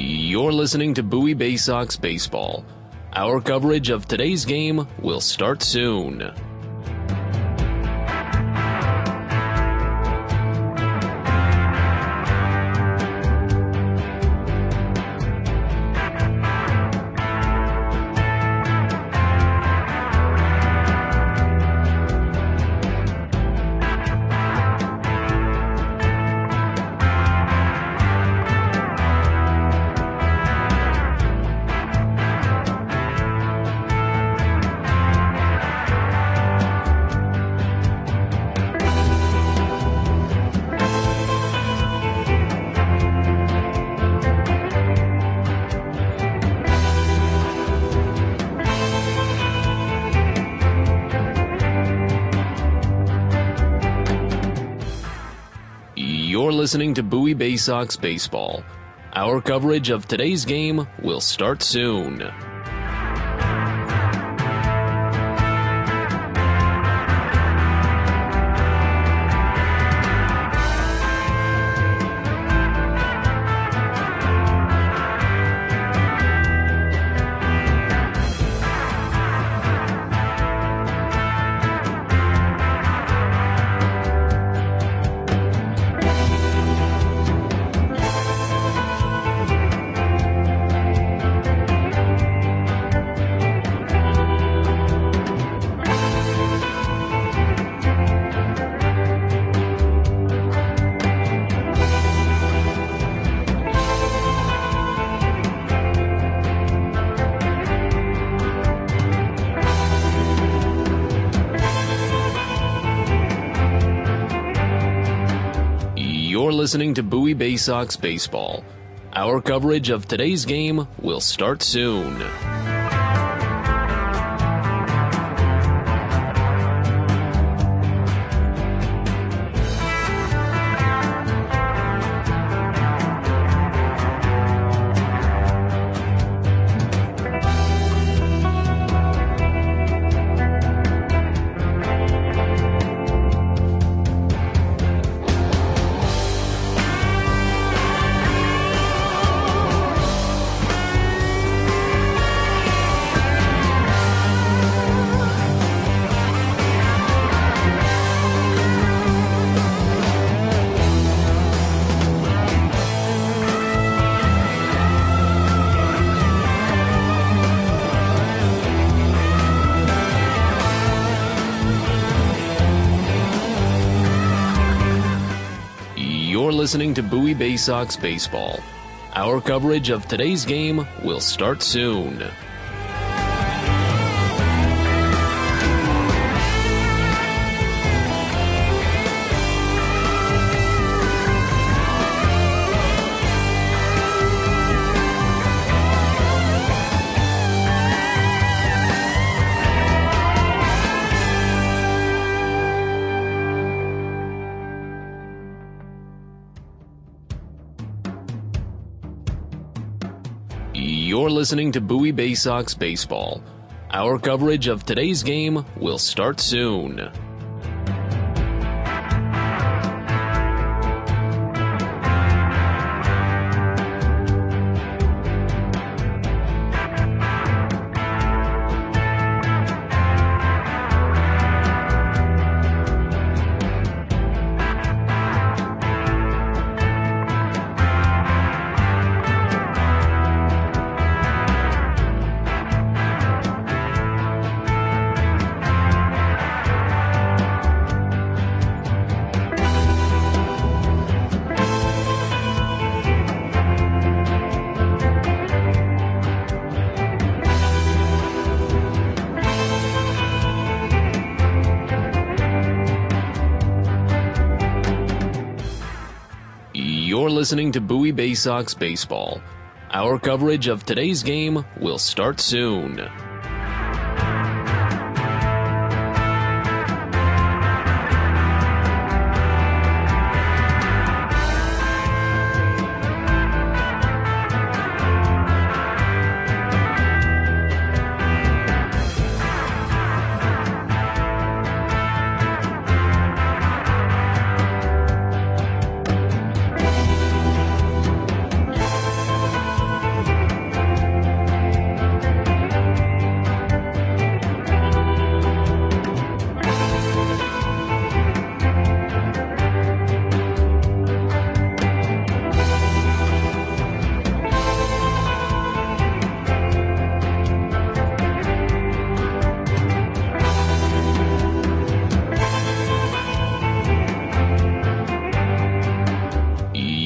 You're listening to Bowie Bay Sox Baseball. Our coverage of today's game will start soon. You're listening to Bowie Bay Sox Baseball. Our coverage of today's game will start soon. You're listening to Bowie Bay Sox Baseball. Our coverage of today's game will start soon. You're listening to Bowie Bay Sox Baseball. Our coverage of today's game will start soon. You're listening to Bowie Bay Sox Baseball. Our coverage of today's game will start soon. You're listening to Bowie Bay Sox Baseball. Our coverage of today's game will start soon.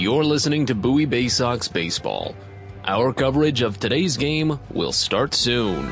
You're listening to Bowie Bay Sox Baseball. Our coverage of today's game will start soon.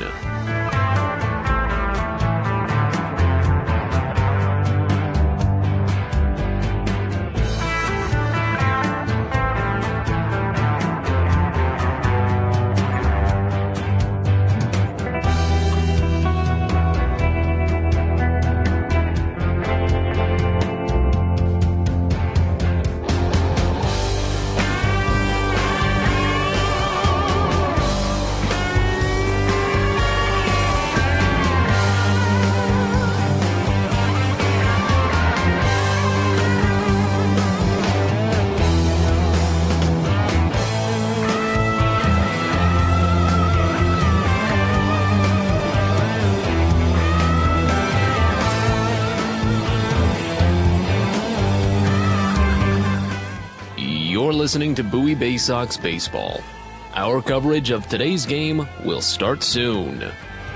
You're listening to Bowie Bay Sox Baseball. Our coverage of today's game will start soon.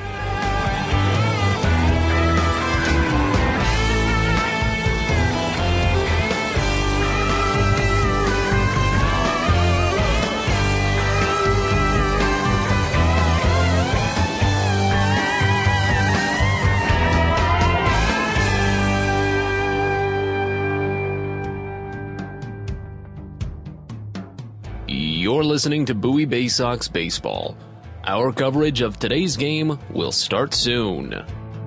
You're listening to Bowie Bay Sox Baseball. Our coverage of today's game will start soon.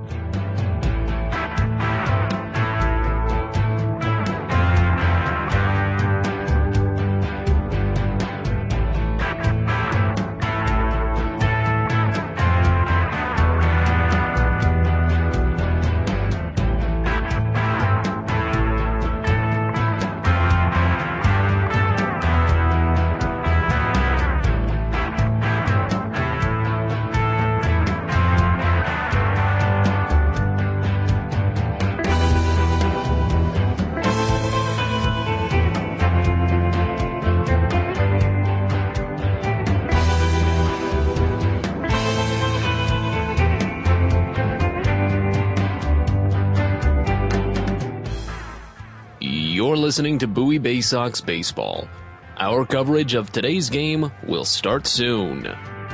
You're listening to Bowie Bay Sox Baseball. Our coverage of today's game will start soon.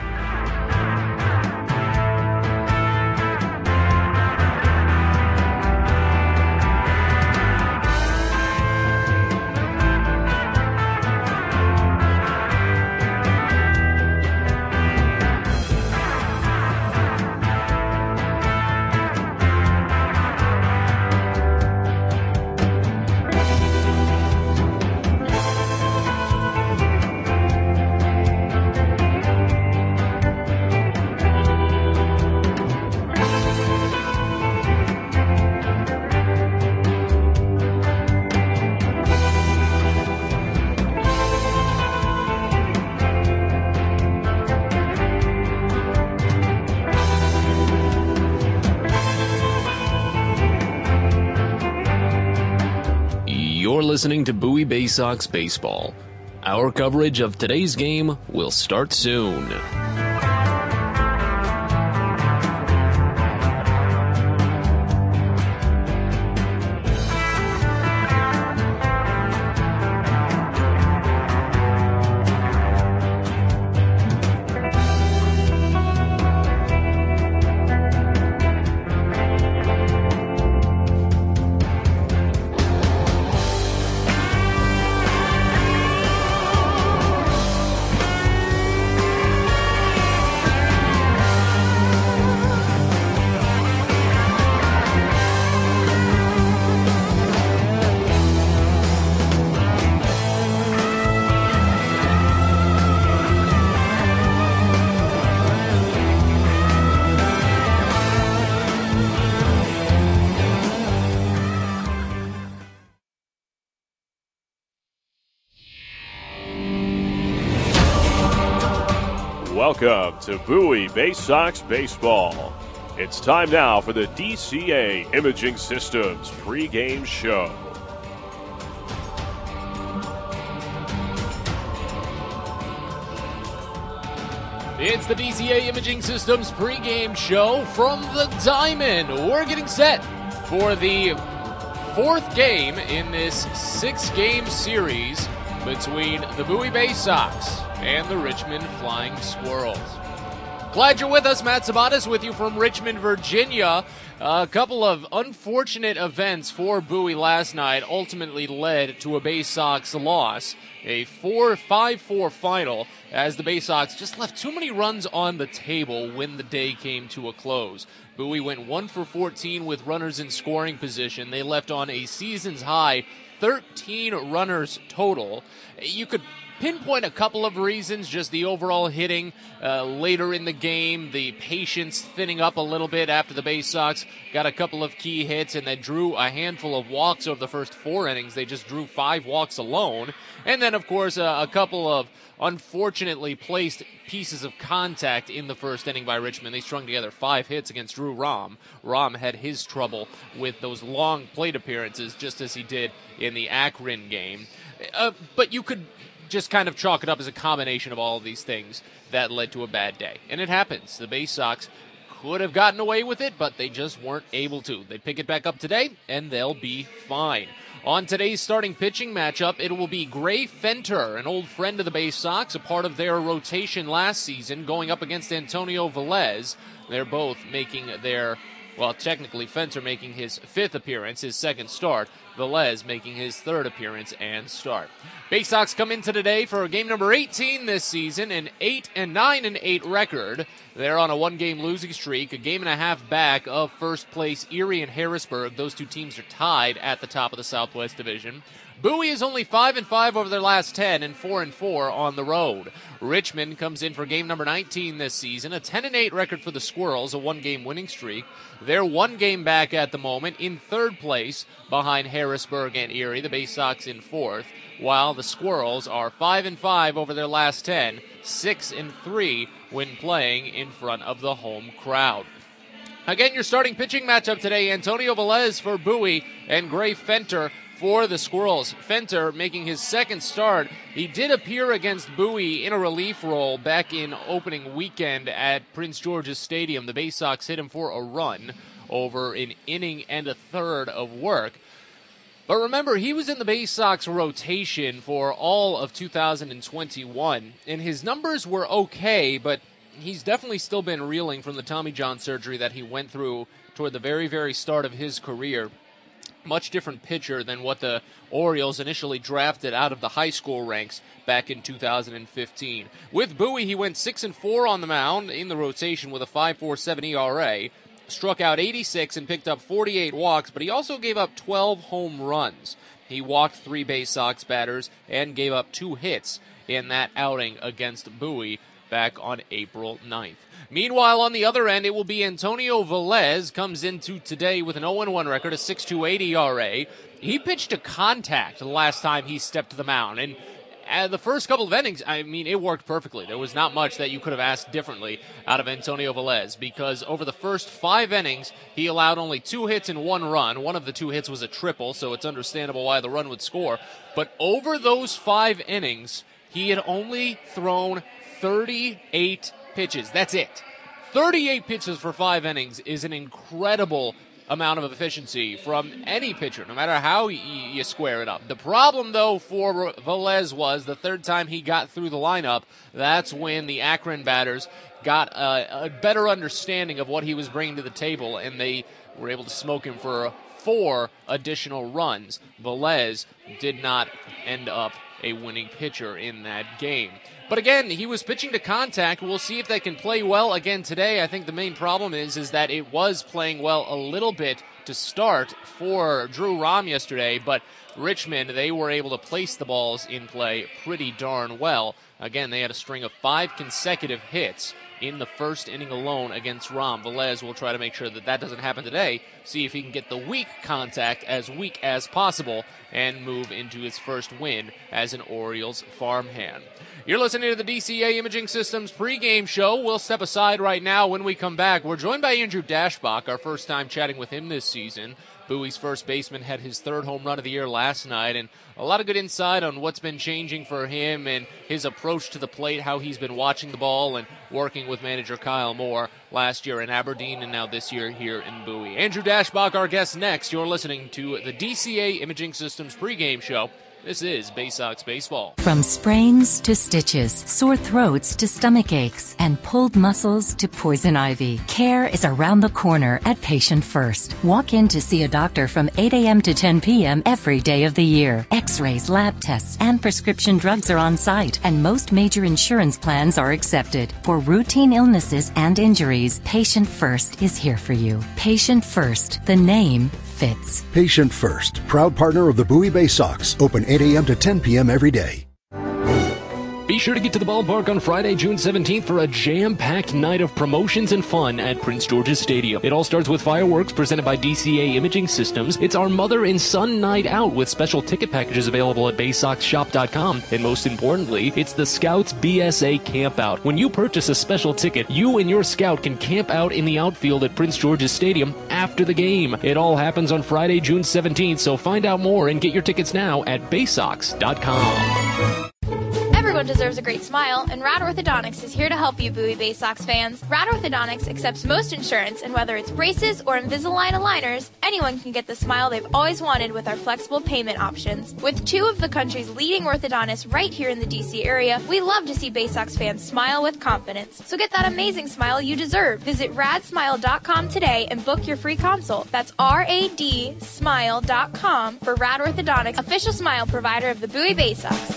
You're listening to Bowie Bay Sox Baseball. Our coverage of today's game will start soon. Welcome to Bowie Bay Sox Baseball. It's time now for the DCA Imaging Systems pregame show. It's the DCA Imaging Systems pregame show from the Diamond. We're getting set for the fourth game in this six-game series between the Bowie Bay Sox and the Richmond Flying Squirrels. Glad you're with us. Matt Sabatas with you from Richmond, Virginia. A couple of unfortunate events for Bowie last night ultimately led to a Bay Sox loss. A 5-4 final as the Bay Sox just left too many runs on the table when the day came to a close. Bowie went 1 for 14 with runners in scoring position. They left on a season's high 13 runners total. You could pinpoint a couple of reasons, just the overall hitting later in the game, the patience thinning up a little bit after the Bay Sox got a couple of key hits and they drew a handful of walks over the first 4 innings. They just drew 5 walks alone. And then, of course, a couple of unfortunately placed pieces of contact in the first inning by Richmond. They strung together 5 hits against Drew Rom. Rom had his trouble with those long plate appearances, just as he did in the Akron game. But you could just kind of chalk it up as a combination of all of these things that led to a bad day. And it happens. The Bay Sox could have gotten away with it, but they just weren't able to. They pick it back up today, and they'll be fine. On today's starting pitching matchup, it will be Gray Fenter, an old friend of the Bay Sox, a part of their rotation last season, going up against Antonio Velez. They're both making their, well, technically Fenter making his 5th appearance, his 2nd start. Velez making his 3rd appearance and start. Bay Sox come into today for game number 18 this season, an 8-9-8 record. They're on a 1-game losing streak, a game and a half back of first place Erie and Harrisburg. Those two teams are tied at the top of the Southwest Division. Bowie is only 5-5 over their last 10 and 4-4 on the road. Richmond comes in for game number 19 this season, a 10-8 record for the Squirrels, a 1-game winning streak. They're 1 game back at the moment, in 3rd place behind Harrisburg and Erie, the Bay Sox in 4th, while the Squirrels are 5-5 over their last 10, 6-3 when playing in front of the home crowd. Again, your starting pitching matchup today, Antonio Velez for Bowie and Gray Fenter for the Squirrels. Fenter making his 2nd start. He did appear against Bowie in a relief role back in opening weekend at Prince George's Stadium. The Bay Sox hit him for a run over an inning and a third of work. But remember, he was in the Bay Sox rotation for all of 2021, and his numbers were okay, but he's definitely still been reeling from the Tommy John surgery that he went through toward the very, very start of his career. Much different pitcher than what the Orioles initially drafted out of the high school ranks back in 2015. With Bowie, he went 6-4 on the mound in the rotation with a 5.47 ERA, struck out 86 and picked up 48 walks, but he also gave up 12 home runs. He walked 3 Bay Sox batters and gave up 2 hits in that outing against Bowie back on April 9th. Meanwhile, on the other end, it will be Antonio Velez, comes into today with an 0-1 record, a 6.28 ERA. He pitched to contact the last time he stepped to the mound, and the first couple of innings, I mean, it worked perfectly. There was not much that you could have asked differently out of Antonio Velez, because over the first 5 innings, he allowed only 2 hits and 1 run. One of the 2 hits was a triple, so it's understandable why the run would score. But over those 5 innings, he had only thrown 38 pitches. That's it. 38 pitches for 5 innings is an incredible amount of efficiency from any pitcher, no matter how you square it up. The problem, though, for Velez was the 3rd time he got through the lineup, that's when the Akron batters got a better understanding of what he was bringing to the table, and they were able to smoke him for 4 additional runs. Velez did not end up a winning pitcher in that game. But again, he was pitching to contact. We'll see if they can play well again today. I think the main problem is that it was playing well a little bit to start for Drew Rom yesterday, but Richmond, they were able to place the balls in play pretty darn well. Again, they had a string of 5 consecutive hits in the first inning alone against Rom. Velez will try to make sure that that doesn't happen today, see if he can get the weak contact as weak as possible, and move into his first win as an Orioles farmhand. You're listening to the DCA Imaging Systems pregame show. We'll step aside right now. When we come back, we're joined by Andrew Dashbach, our first time chatting with him this season. Bowie's first baseman had his 3rd home run of the year last night, and a lot of good insight on what's been changing for him and his approach to the plate, how he's been watching the ball and working with manager Kyle Moore. last year in Aberdeen and now this year here in Bowie. Andrew Dashbach, our guest next. You're listening to the DCA Imaging Systems pregame show. This is Bay Sox Baseball. From sprains to stitches, sore throats to stomach aches, and pulled muscles to poison ivy, care is around the corner at Patient First. Walk in to see a doctor from 8 a.m. to 10 p.m. every day of the year. X-rays, lab tests, and prescription drugs are on site, and most major insurance plans are accepted. For routine illnesses and injuries, Patient First is here for you. Patient First, the name fits. Patient First, proud partner of the Bowie Bay Sox, open 8 a.m. to 10 p.m. every day. Be sure to get to the ballpark on Friday, June 17th for a jam-packed night of promotions and fun at Prince George's Stadium. It all starts with fireworks presented by DCA Imaging Systems. It's our mother and son night out with special ticket packages available at BaySoxShop.com. And most importantly, it's the Scouts BSA Campout. When you purchase a special ticket, you and your scout can camp out in the outfield at Prince George's Stadium after the game. It all happens on Friday, June 17th, so find out more and get your tickets now at BaySox.com. Everyone deserves a great smile, and Rad Orthodontics is here to help you, Bowie Bay Sox fans. Rad Orthodontics accepts most insurance, and whether it's braces or Invisalign aligners, anyone can get the smile they've always wanted with our flexible payment options. With two of the country's leading orthodontists right here in the D.C. area, we love to see Bay Sox fans smile with confidence. So get that amazing smile you deserve. Visit radsmile.com today and book your free consult. That's radsmile.com for Rad Orthodontics, official smile provider of the Bowie Bay Sox.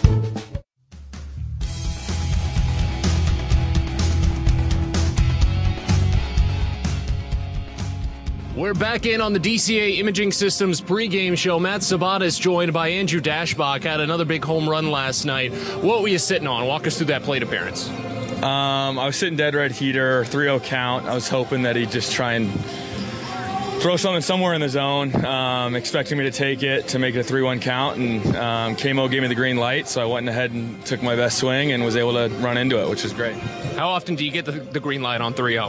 We're back in on the DCA Imaging Systems pregame show. Matt Sabata is joined by Andrew Dashbach. Had another big home run last night. What were you sitting on? Walk us through that plate appearance. I was sitting dead red heater, 3-0 count. I was hoping that he'd just try and throw something somewhere in the zone, expecting me to take it to make it a 3-1 count, and KMO gave me the green light, so I went ahead and took my best swing and was able to run into it, which was great. How often do you get the green light on 3-0?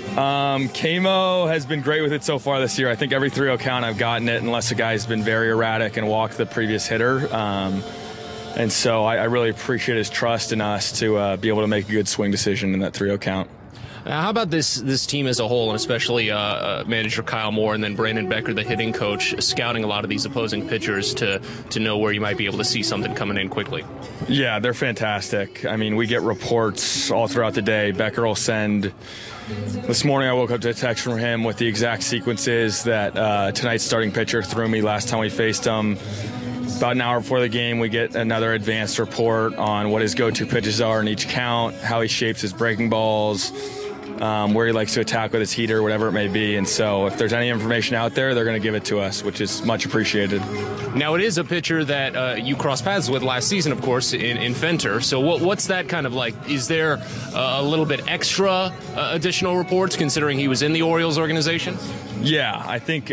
KMO has been great with it so far this year. I think every 3-0 count I've gotten it, unless a guy's been very erratic and walked the previous hitter. And so I really appreciate his trust in us to be able to make a good swing decision in that 3-0 count. How about this team as a whole, and especially manager Kyle Moore and then Brandon Becker, the hitting coach, scouting a lot of these opposing pitchers to know where you might be able to see something coming in quickly? Yeah, they're fantastic. I mean, we get reports all throughout the day. Becker will send... This morning I woke up to a text from him with the exact sequences that tonight's starting pitcher threw me last time we faced him. About an hour before the game, we get another advanced report on what his go-to pitches are in each count, how he shapes his breaking balls, where he likes to attack with his heater, whatever it may be. And so if there's any information out there, they're going to give it to us, which is much appreciated. Now, it is a pitcher that you crossed paths with last season, of course, in Fenter. So what's that kind of like? Is there a little bit extra additional reports, considering he was in the Orioles organization? Yeah, I think,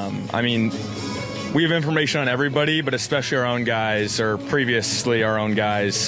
we have information on everybody, but especially our own guys, or previously our own guys.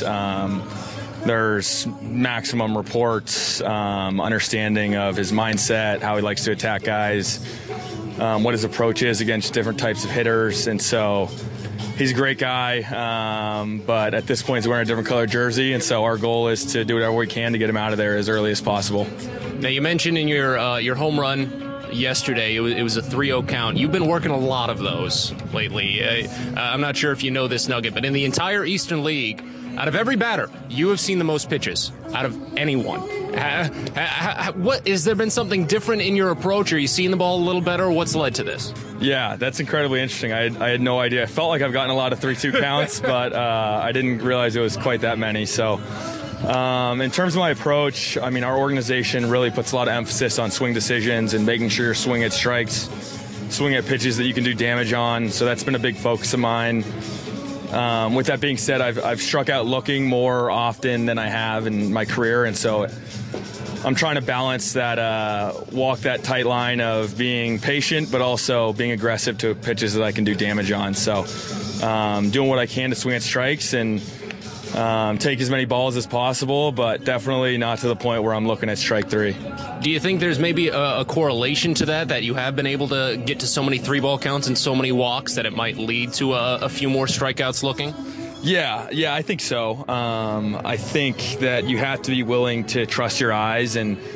There's maximum reports, understanding of his mindset, how he likes to attack guys, what his approach is against different types of hitters. And so he's a great guy, but at this point he's wearing a different color jersey, and so our goal is to do whatever we can to get him out of there as early as possible. Now, you mentioned in your home run yesterday, it was a 3-0 count. You've been working a lot of those lately. I'm not sure if you know this nugget, but in the entire Eastern League, out of every batter, you have seen the most pitches out of anyone. What has there been something different in your approach? Are you seeing the ball a little better? What's led to this? Yeah, that's incredibly interesting. I had no idea. I felt like I've gotten a lot of 3-2 counts, but I didn't realize it was quite that many. So in terms of my approach, I mean, our organization really puts a lot of emphasis on swing decisions and making sure you're swinging at strikes, swinging at pitches that you can do damage on. So that's been a big focus of mine. With that being said, I've struck out looking more often than I have in my career, and so I'm trying to balance that, walk that tight line of being patient but also being aggressive to pitches that I can do damage on. So doing what I can to swing at strikes and take as many balls as possible, but definitely not to the point where I'm looking at strike three. Do you think there's maybe a correlation to that you have been able to get to so many 3-ball counts and so many walks that it might lead to a few more strikeouts looking? Yeah, I think so. I think that you have to be willing to trust your eyes and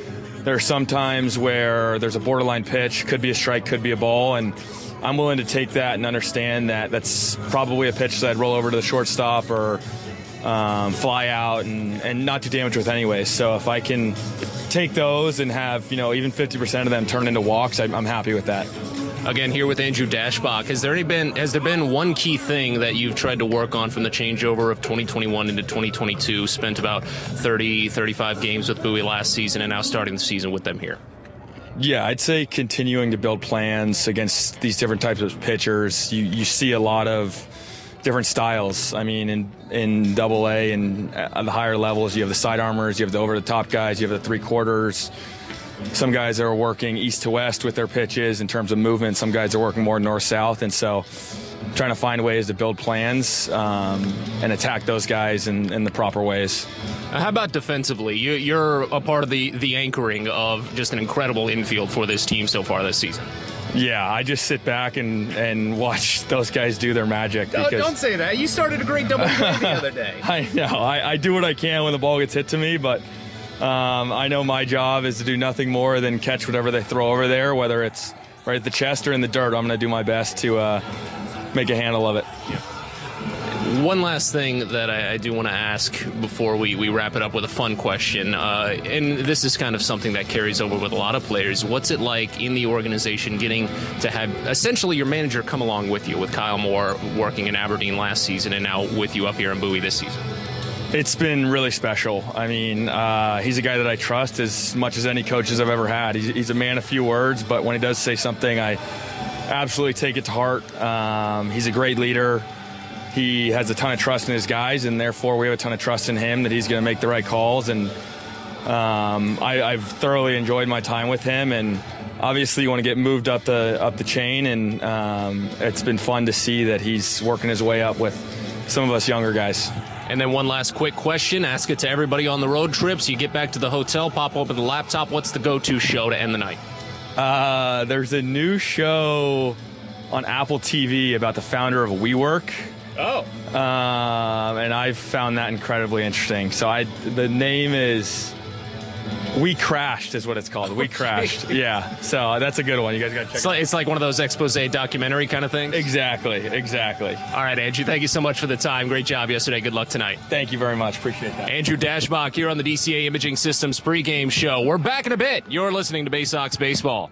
There are some times where there's a borderline pitch, could be a strike, could be a ball, and I'm willing to take that and understand that that's probably a pitch that I'd roll over to the shortstop or fly out and not do damage with anyways. So if I can take those and have, even 50% of them turn into walks, I'm happy with that. Again, here with Andrew Dashbach, has there been one key thing that you've tried to work on from the changeover of 2021 into 2022? Spent about 35 games with Bowie last season and now starting the season with them here. Yeah, I'd say continuing to build plans against these different types of pitchers. You see a lot of different styles. I mean, in Double-A and at the higher levels, you have the side armors, you have the over-the-top guys, you have the three-quarters. Some guys are working east to west with their pitches in terms of movement. Some guys are working more north-south. And so trying to find ways to build plans and attack those guys in the proper ways. How about defensively? You're a part of the anchoring of just an incredible infield for this team so far this season. Yeah, I just sit back and watch those guys do their magic. Don't say that. You started a great double play the other day. I know. I do what I can when the ball gets hit to me, but I know my job is to do nothing more than catch whatever they throw over there, whether it's right at the chest or in the dirt. I'm going to do my best to make a handle of it. Yeah. One last thing that I do want to ask before we wrap it up with a fun question, and this is kind of something that carries over with a lot of players. What's it like in the organization getting to have essentially your manager come along with you, with Kyle Moore working in Aberdeen last season and now with you up here in Bowie this season? It's been really special. I mean, he's a guy that I trust as much as any coaches I've ever had. He's a man of few words, but when he does say something, I absolutely take it to heart. He's a great leader. He has a ton of trust in his guys, and therefore we have a ton of trust in him that he's going to make the right calls. And I've thoroughly enjoyed my time with him. And obviously, you want to get moved up the chain, and it's been fun to see that he's working his way up with some of us younger guys. And then one last quick question. Ask it to everybody on the road trips. You get back to the hotel, pop open the laptop. What's the go-to show to end the night? There's a new show on Apple TV about the founder of WeWork. Oh. And I've found that incredibly interesting. So the name is We Crashed is what it's called. We Crashed. Yeah. So that's a good one. You guys got to check it out. It's like one of those expose documentary kind of things? Exactly. All right, Andrew, thank you so much for the time. Great job yesterday. Good luck tonight. Thank you very much. Appreciate that. Andrew Dashbach here on the DCA Imaging Systems pregame show. We're back in a bit. You're listening to Bay Sox Baseball.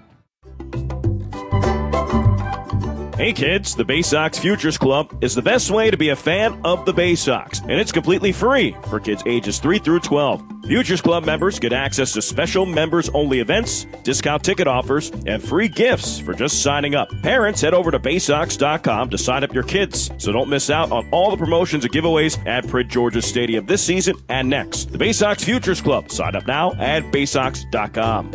Hey kids, the Bay Sox Futures Club is the best way to be a fan of the Bay Sox, and it's completely free for kids ages 3 through 12. Futures Club members get access to special members-only events, discount ticket offers, and free gifts for just signing up. Parents, head over to BaySox.com to sign up your kids, so don't miss out on all the promotions and giveaways at Prince George's Stadium this season and next. The Bay Sox Futures Club. Sign up now at BaySox.com.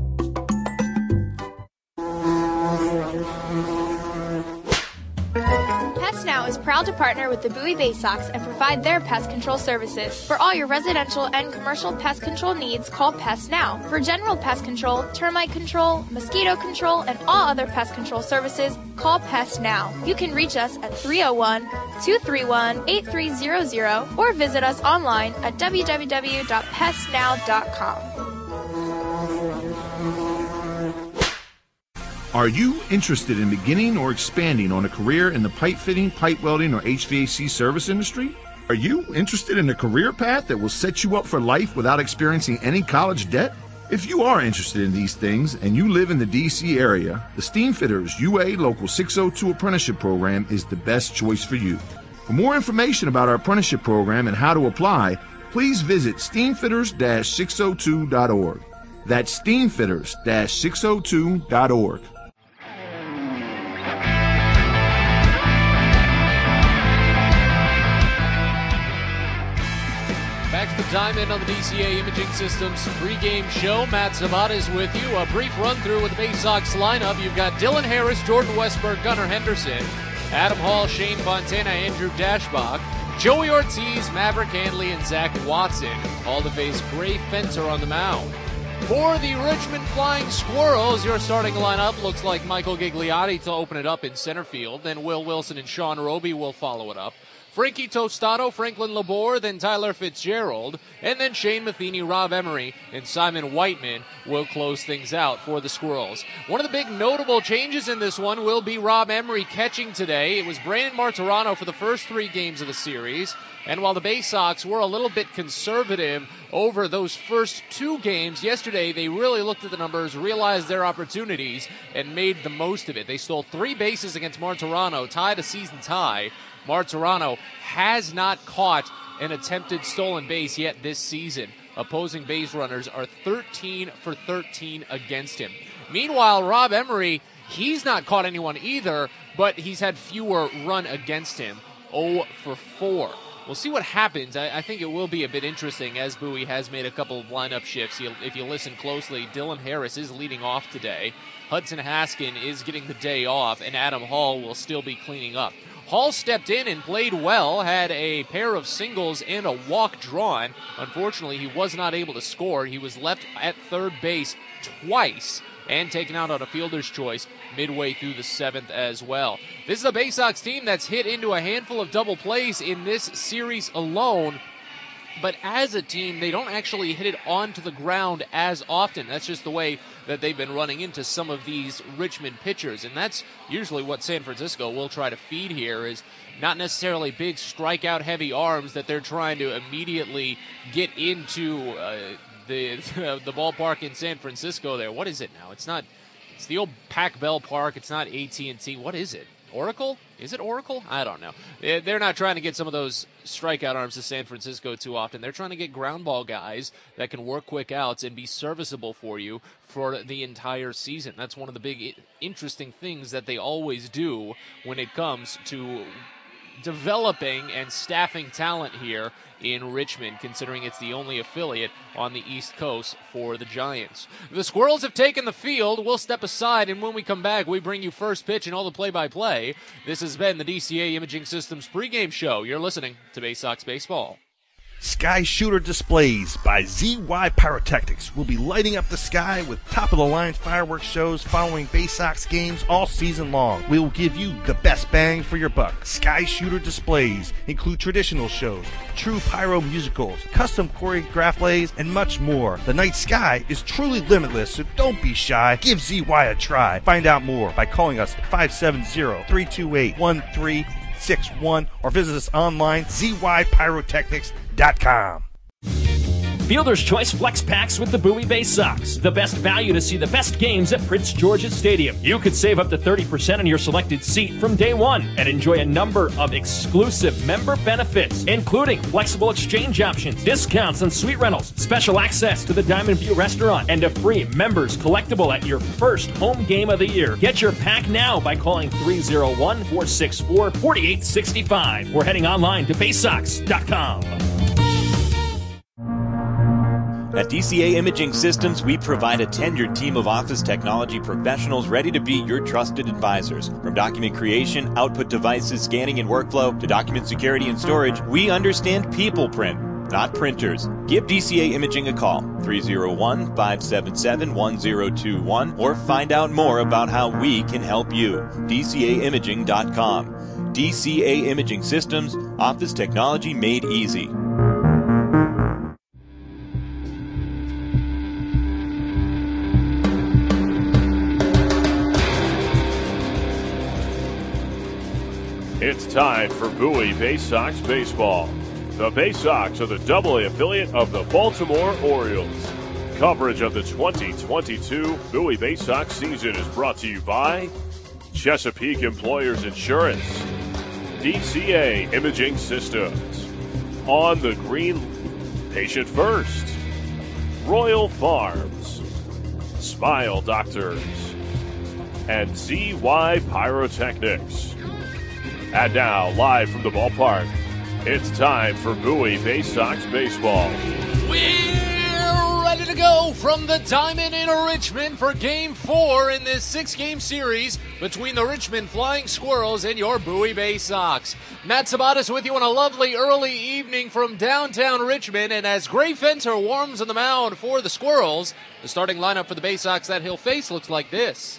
PestNow is proud to partner with the Bowie Bay Sox and provide their pest control services. For all your residential and commercial pest control needs, call PestNow. For general pest control, termite control, mosquito control, and all other pest control services, call PestNow. You can reach us at 301-231-8300 or visit us online at www.pestnow.com. Are you interested in beginning or expanding on a career in the pipe fitting, pipe welding, or HVAC service industry? Are you interested in a career path that will set you up for life without experiencing any college debt? If you are interested in these things and you live in the D.C. area, the Steamfitters UA Local 602 Apprenticeship Program is the best choice for you. For more information about our apprenticeship program and how to apply, please visit steamfitters-602.org. That's steamfitters-602.org. Back to the Diamond on the DCA Imaging Systems pregame show. Matt Zabata is with you. A brief run-through with the Bay Sox lineup. You've got Dylan Harris, Jordan Westberg, Gunnar Henderson, Adam Hall, Shane Fontana, Andrew Dashbach, Joey Ortiz, Maverick Handley, and Zach Watson. All to face Gray Fencer on the mound. For the Richmond Flying Squirrels, your starting lineup looks like Michael Gigliotti to open it up in center field. Then Will Wilson and Sean Roby will follow it up. Frankie Tostado, Franklin Labor, then Tyler Fitzgerald, and then Shane Matheny, Rob Emery, and Simon Whiteman will close things out for the Squirrels. One of the big notable changes in this one will be Rob Emery catching today. It was Brandon Martirano for the first 3 games of the series, and while the Bay Sox were a little bit conservative over those first 2 games, yesterday they really looked at the numbers, realized their opportunities, and made the most of it. They stole 3 bases against Martirano, tied a season tie. Martirano has not caught an attempted stolen base yet this season. Opposing base runners are 13 for 13 against him. Meanwhile, Rob Emery, he's not caught anyone either, but he's had fewer run against him, 0 for 4. We'll see what happens. I think it will be a bit interesting as Bowie has made a couple of lineup shifts. If you listen closely, Dylan Harris is leading off today. Hudson Haskin is getting the day off, and Adam Hall will still be cleaning up. Hall stepped in and played well, had a pair of singles and a walk drawn. Unfortunately, he was not able to score. He was left at third base twice and taken out on a fielder's choice midway through the 7th as well. This is a Bay Sox team that's hit into a handful of double plays in this series alone, but as a team, they don't actually hit it onto the ground as often. That's just the way that they've been running into some of these Richmond pitchers, and that's usually what San Francisco will try to feed here, is not necessarily big strikeout-heavy arms that they're trying to immediately get into the ballpark in San Francisco there. What is it now? It's the old Pac Bell Park. It's not AT&T. What is it? Oracle? Is it Oracle? I don't know. They're not trying to get some of those strikeout arms to San Francisco too often. They're trying to get ground ball guys that can work quick outs and be serviceable for you for the entire season. That's one of the big interesting things that they always do when it comes to developing and staffing talent here in Richmond, considering it's the only affiliate on the East Coast for the Giants. The Squirrels have taken the field. We'll step aside, and when we come back, we bring you first pitch and all the play-by-play. This has been the DCA Imaging Systems pregame show. You're listening to Bay Sox Baseball. Sky Shooter Displays by ZY Pyrotechnics will be lighting up the sky with top-of-the-line fireworks shows following Bay Sox games all season long. We will give you the best bang for your buck. Sky Shooter Displays include traditional shows, true pyro musicals, custom choreographed lays, and much more. The night sky is truly limitless, so don't be shy. Give ZY a try. Find out more by calling us at 570-328-1361 or visit us online, zypyrotechnics.com. Fielder's Choice Flex Packs with the Bowie Bay Sox. The best value to see the best games at Prince George's Stadium. You could save up to 30% on your selected seat from day one and enjoy a number of exclusive member benefits, including flexible exchange options, discounts on suite rentals, special access to the Diamond View restaurant, and a free members collectible at your first home game of the year. Get your pack now by calling 301-464-4865 or heading online to baysox.com. At DCA Imaging Systems, we provide a tenured team of office technology professionals ready to be your trusted advisors. From document creation, output devices, scanning and workflow, to document security and storage, we understand people print, not printers. Give DCA Imaging a call, 301-577-1021, or find out more about how we can help you. DCAimaging.com. DCA Imaging Systems, office technology made easy. It's time for Bowie Bay Sox Baseball. The Bay Sox are the AA affiliate of the Baltimore Orioles. Coverage of the 2022 Bowie Bay Sox season is brought to you by Chesapeake Employers Insurance, DCA Imaging Systems, On the Green, Patient First, Royal Farms, Smile Doctors, and ZY Pyrotechnics. And now, live from the ballpark, it's time for Bowie Bay Sox Baseball. We're ready to go from the Diamond in Richmond for Game 4 in this 6-game series between the Richmond Flying Squirrels and your Bowie Bay Sox. Matt Sabatis with you on a lovely early evening from downtown Richmond, and as Gray Fenter warms on the mound for the Squirrels, the starting lineup for the Bay Sox that he'll face looks like this.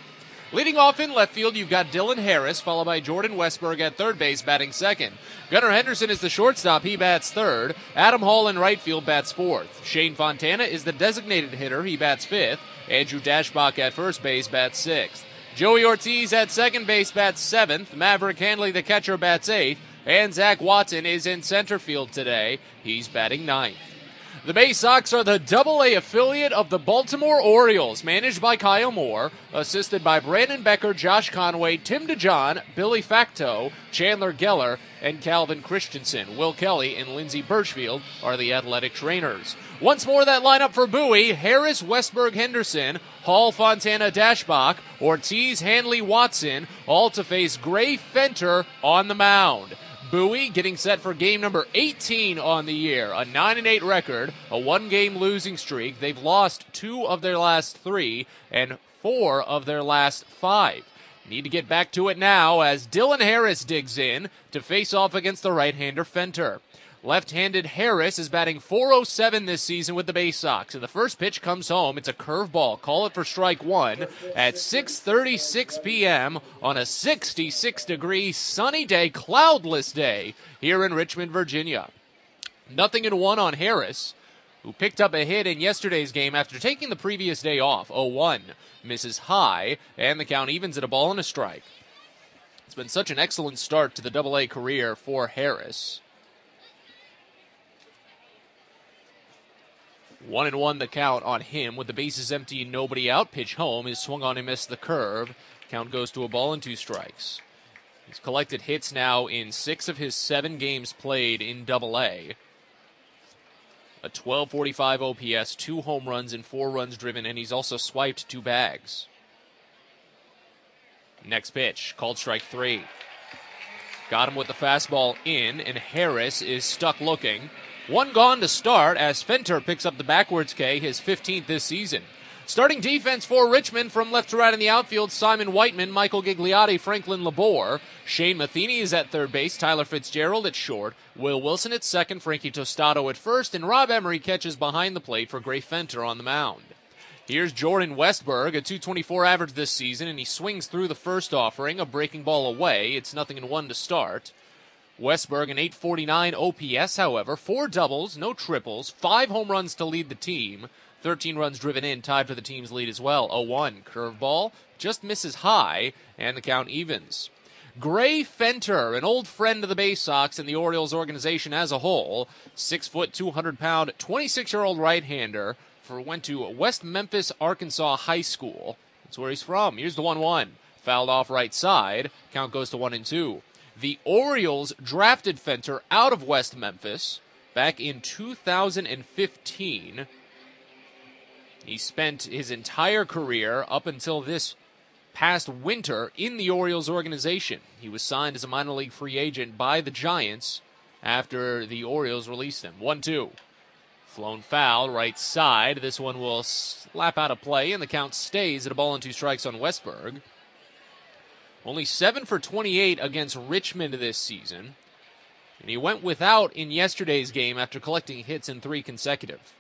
Leading off in left field, you've got Dylan Harris, followed by Jordan Westberg at third base, batting second. Gunnar Henderson is the shortstop. He bats third. Adam Hall in right field bats fourth. Shane Fontana is the designated hitter. He bats fifth. Andrew Dashbach at first base bats sixth. Joey Ortiz at second base bats seventh. Maverick Hanley, the catcher, bats eighth. And Zach Watson is in center field today. He's batting ninth. The Bay Sox are the Double-A affiliate of the Baltimore Orioles, managed by Kyle Moore, assisted by Brandon Becker, Josh Conway, Tim DeJohn, Billy Facto, Chandler Geller, and Calvin Christensen. Will Kelly and Lindsey Birchfield are the athletic trainers. Once more, that lineup for Bowie: Harris, Westberg, Henderson, Hall, Fontana, Dashbach, Ortiz, Hanley, Watson, all to face Gray Fenter on the mound. Bowie getting set for game number 18 on the year, a 9-8 record, a one-game losing streak. They've lost 2 of their last 3 and 4 of their last 5. Need to get back to it now as Dylan Harris digs in to face off against the right-hander Fenter. Left-handed Harris is batting .407 this season with the Bay Sox, and the first pitch comes home. It's a curveball. Call it for strike one at 6:36 p.m. on a 66-degree sunny day, cloudless day here in Richmond, Virginia. 0-1 on Harris, who picked up a hit in yesterday's game after taking the previous day off. 0-1 misses high, and the count evens at a ball and a strike. It's been such an excellent start to the Double-A career for Harris. 1-1 the count on him with the bases empty and nobody out. Pitch home is swung on and missed the curve. Count goes to a ball and 2 strikes. He's collected hits now in 6 of his 7 games played in Double-A. A 1245 OPS, 2 home runs and 4 runs driven, and he's also swiped 2 bags. Next pitch, called strike 3. Got him with the fastball in, and Harris is stuck looking. 1 gone to start as Fenter picks up the backwards K, his 15th this season. Starting defense for Richmond from left to right in the outfield: Simon Whiteman, Michael Gigliotti, Franklin Labor. Shane Matheny is at third base, Tyler Fitzgerald at short, Will Wilson at second, Frankie Tostado at first, and Rob Emery catches behind the plate for Gray Fenter on the mound. Here's Jordan Westberg, a .224 average this season, and he swings through the first offering, a breaking ball away. It's 0-1 to start. Westberg, an .849 OPS, however, 4 doubles, no triples, 5 home runs to lead the team, 13 runs driven in, tied for the team's lead as well. 0-1, curveball, just misses high, and the count evens. Gray Fenter, an old friend of the Bay Sox and the Orioles organization as a whole, 6 foot, 200-pound, 26-year-old right-hander, went to West Memphis, Arkansas High School. That's where he's from. Here's the 1-1, fouled off right side, count goes to 1-2. The Orioles drafted Fenter out of West Memphis back in 2015. He spent his entire career up until this past winter in the Orioles organization. He was signed as a minor league free agent by the Giants after the Orioles released him. 1-2. Flown foul, right side. This one will slap out of play, and the count stays at a ball and 2 strikes on Westberg. Only 7 for 28 against Richmond this season. And he went without in yesterday's game after collecting hits in 3 consecutive.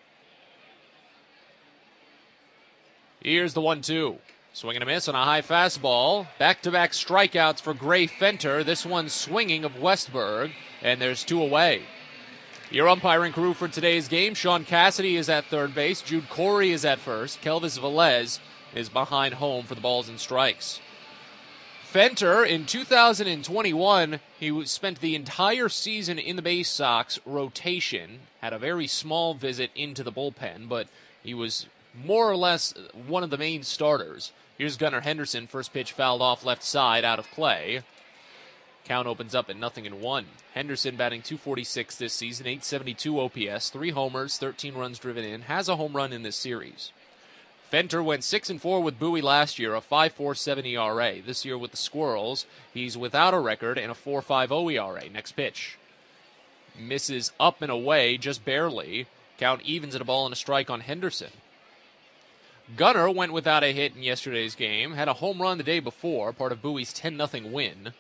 Here's the 1-2. Swing and a miss on a high fastball. Back-to-back strikeouts for Gray Fenter. This one swinging of Westberg, and there's 2 away. Your umpiring crew for today's game: Sean Cassidy is at third base. Jude Corey is at first. Kelvis Velez is behind home for the balls and strikes. Fenter, in 2021, he spent the entire season in the Bay Sox rotation, had a very small visit into the bullpen, but he was more or less one of the main starters. Here's Gunnar Henderson, first pitch fouled off left side, out of play. Count opens up at 0-1. Henderson batting .246 this season, .872 OPS, 3 homers, 13 runs driven in, has a home run in this series. Fenter went 6-4 with Bowie last year, a 5.47 ERA. This year with the Squirrels, he's without a record and a 4.50 ERA. Next pitch. Misses up and away, just barely. Count evens at a ball and a strike on Henderson. Gunnar went without a hit in yesterday's game, had a home run the day before, part of Bowie's 10-0 win.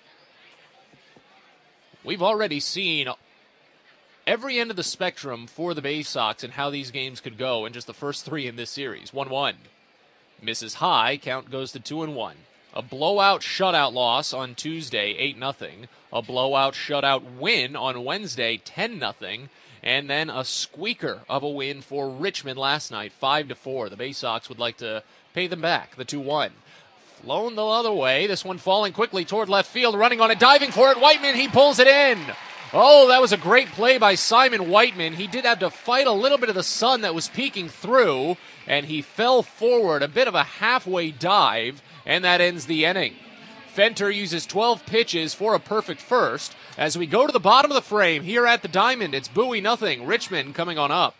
We've already seen every end of the spectrum for the Bay Sox and how these games could go in just the first 3 in this series. 1-1. Misses high, count goes to 2-1. A blowout shutout loss on Tuesday, 8-0. A blowout shutout win on Wednesday, 10-0. And then a squeaker of a win for Richmond last night, 5-4. The Bay Sox would like to pay them back, the 2-1. Flown the other way, this one falling quickly toward left field, running on it, diving for it, Whiteman, he pulls it in. Oh, that was a great play by Simon Whiteman. He did have to fight a little bit of the sun that was peeking through, and he fell forward, a bit of a halfway dive, and that ends the inning. Fenter uses 12 pitches for a perfect first. As we go to the bottom of the frame here at the Diamond, it's Bowie nothing. Richmond coming on up.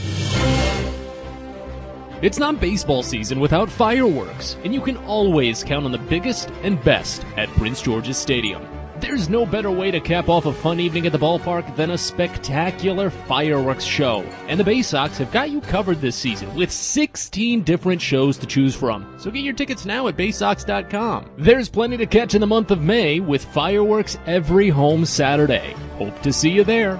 It's not baseball season without fireworks, and you can always count on the biggest and best at Prince George's Stadium. There's no better way to cap off a fun evening at the ballpark than a spectacular fireworks show. And the Bay Sox have got you covered this season with 16 different shows to choose from. So get your tickets now at baysox.com. There's plenty to catch in the month of May with fireworks every home Saturday. Hope to see you there.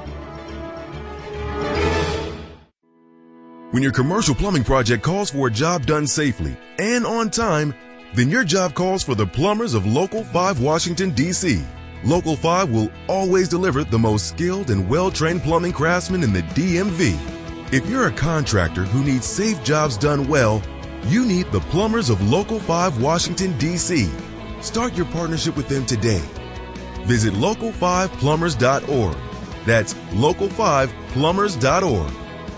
When your commercial plumbing project calls for a job done safely and on time, then your job calls for the plumbers of Local 5 Washington, D.C. Local 5 will always deliver the most skilled and well-trained plumbing craftsmen in the DMV. If you're a contractor who needs safe jobs done well, you need the plumbers of Local 5 Washington, D.C. Start your partnership with them today. Visit local5plumbers.org. That's local5plumbers.org.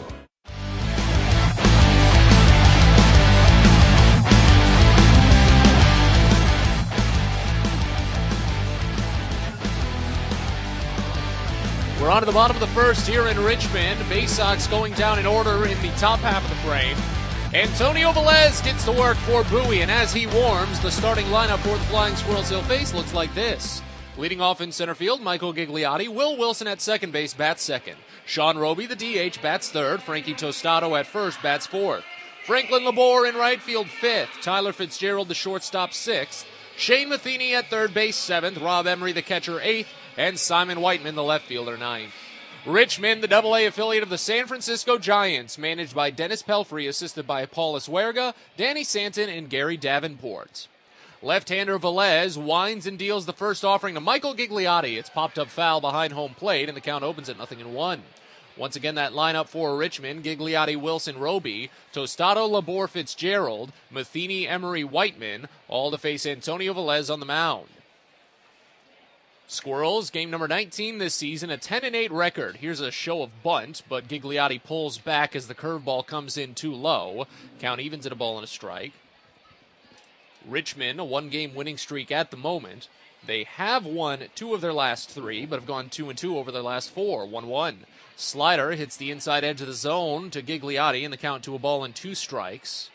We're on to the bottom of the first here in Richmond. Bay Sox going down in order in the top half of the frame. Antonio Velez gets to work for Bowie, and as he warms, the starting lineup for the Flying Squirrels he'll face looks like this. Leading off in center field, Michael Gigliotti. Will Wilson at second base, bats second. Sean Roby, the DH, bats third. Frankie Tostado at first, bats fourth. Franklin Labor in right field, fifth. Tyler Fitzgerald, the shortstop, sixth. Shane Matheny at third base, seventh. Rob Emery, the catcher, eighth. And Simon Whiteman, the left fielder, ninth. Richmond, the AA affiliate of the San Francisco Giants, managed by Dennis Pelfrey, assisted by Paul Eswerga, Danny Santon, and Gary Davenport. Left-hander Velez winds and deals the first offering to Michael Gigliotti. It's popped up foul behind home plate, and the count opens at 0-1. Once again, that lineup for Richmond: Gigliotti, Wilson, Roby, Tostado, Labor, Fitzgerald, Matheny, Emery, Whiteman, all to face Antonio Velez on the mound. Squirrels, game number 19 this season, a 10-8 record. Here's a show of bunt, but Gigliotti pulls back as the curveball comes in too low. Count evens at a ball and a strike. Richmond, a one-game winning streak at the moment. They have won 2 of their last 3, but have gone 2-2 over their last 4, 1-1. Slider hits the inside edge of the zone to Gigliotti, and the count to a ball and 2 strikes.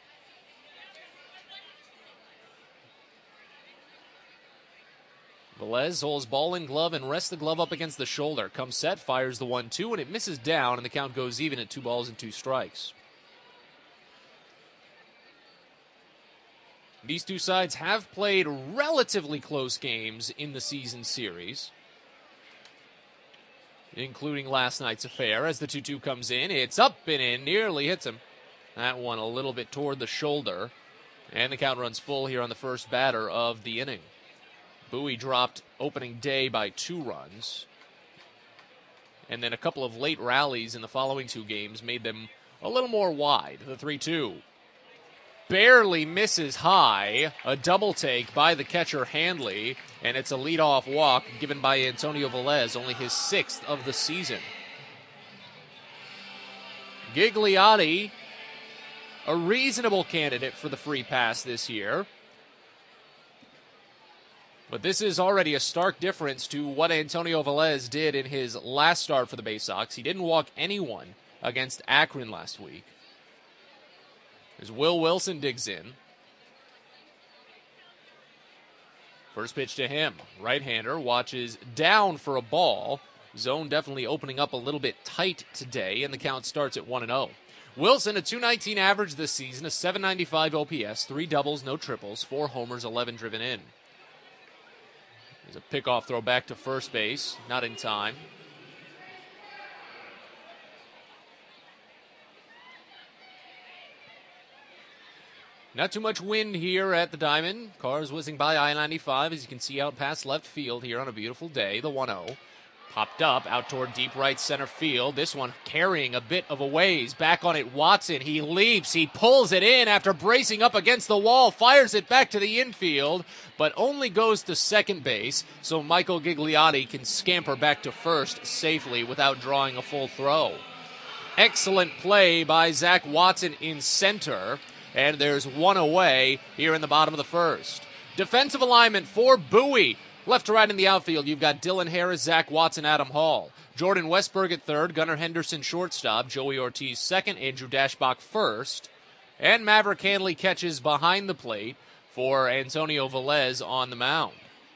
Velez holds ball in glove and rests the glove up against the shoulder. Comes set, fires the 1-2, and it misses down, and the count goes even at 2 balls and 2 strikes. These two sides have played relatively close games in the season series, including last night's affair. As the 2-2 comes in, it's up and in, nearly hits him. That one a little bit toward the shoulder, and the count runs full here on the first batter of the inning. Bowie dropped opening day by 2 runs, and then a couple of late rallies in the following 2 games made them a little more wide. The 3-2 barely misses high, a double take by the catcher Handley, and it's a leadoff walk given by Antonio Velez, only his 6th of the season. Gigliotti, a reasonable candidate for the free pass this year. But this is already a stark difference to what Antonio Velez did in his last start for the Bay Sox. He didn't walk anyone against Akron last week. As Will Wilson digs in. First pitch to him. Right-hander watches down for a ball. Zone definitely opening up a little bit tight today, and the count starts at 1-0. Wilson, a .219 average this season, a .795 OPS, 3 doubles, no triples, 4 homers, 11 driven in. There's a pickoff throw back to first base, not in time. Not too much wind here at the Diamond. Cars whizzing by I-95, as you can see out past left field here on a beautiful day. The 1-0. Popped up out toward deep right center field. This one carrying a bit of a ways. Back on it, Watson. He leaps. He pulls it in after bracing up against the wall. Fires it back to the infield, but only goes to second base, so Michael Gigliotti can scamper back to first safely without drawing a full throw. Excellent play by Zach Watson in center, and there's one away here in the bottom of the first. Defensive alignment for Bowie. Left to right in the outfield, you've got Dylan Harris, Zach Watson, Adam Hall. Jordan Westberg at third, Gunnar Henderson shortstop, Joey Ortiz second, Andrew Dashbach first. And Maverick Hanley catches behind the plate for Antonio Velez on the mound.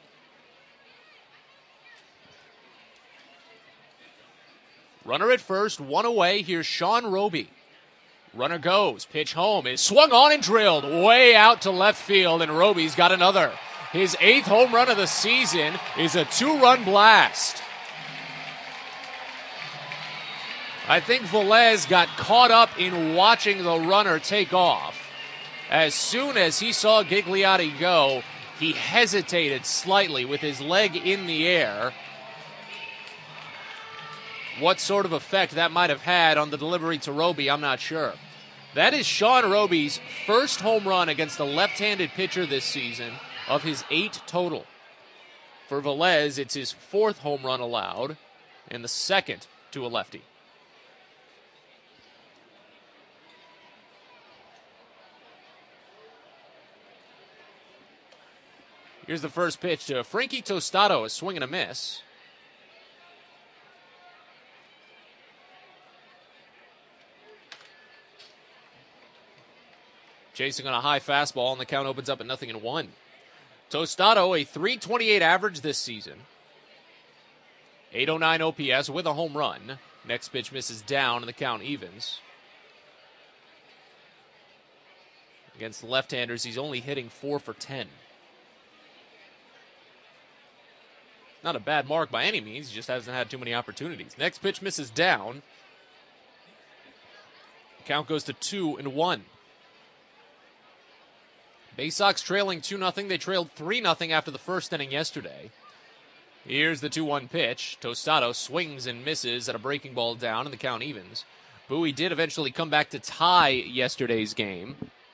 Runner at first, one away. Here's Sean Roby. Runner goes, pitch home, is swung on and drilled way out to left field, and Roby's got another. His 8th home run of the season is a 2-run blast. I think Velez got caught up in watching the runner take off. As soon as he saw Gigliotti go, he hesitated slightly with his leg in the air. What sort of effect that might have had on the delivery to Roby, I'm not sure. That is Sean Roby's first home run against a left-handed pitcher this season, of his 8 total. For Velez, it's his 4th home run allowed and the 2nd to a lefty. Here's the first pitch to Frankie Tostado, a swing and a miss. Chasing on a high fastball, and the count opens up at 0-1. Tostado, a .328 average this season. .809 OPS with a home run. Next pitch misses down, and the count evens. Against the left-handers, he's only hitting 4 for 10. Not a bad mark by any means, he just hasn't had too many opportunities. Next pitch misses down. Count goes to 2-1. Bay Sox trailing 2-0. They trailed 3-0 after the first inning yesterday. Here's the 2-1 pitch. Tostado swings and misses at a breaking ball down, and the count evens. Bowie did eventually come back to tie yesterday's game.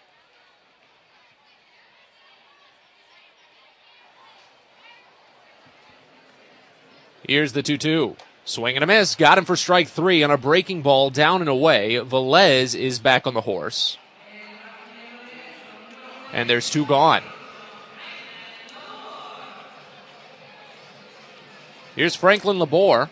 Here's the 2-2. Swing and a miss. Got him for strike 3 on a breaking ball down and away. Velez is back on the horse. And there's 2 gone. Here's Franklin Labor.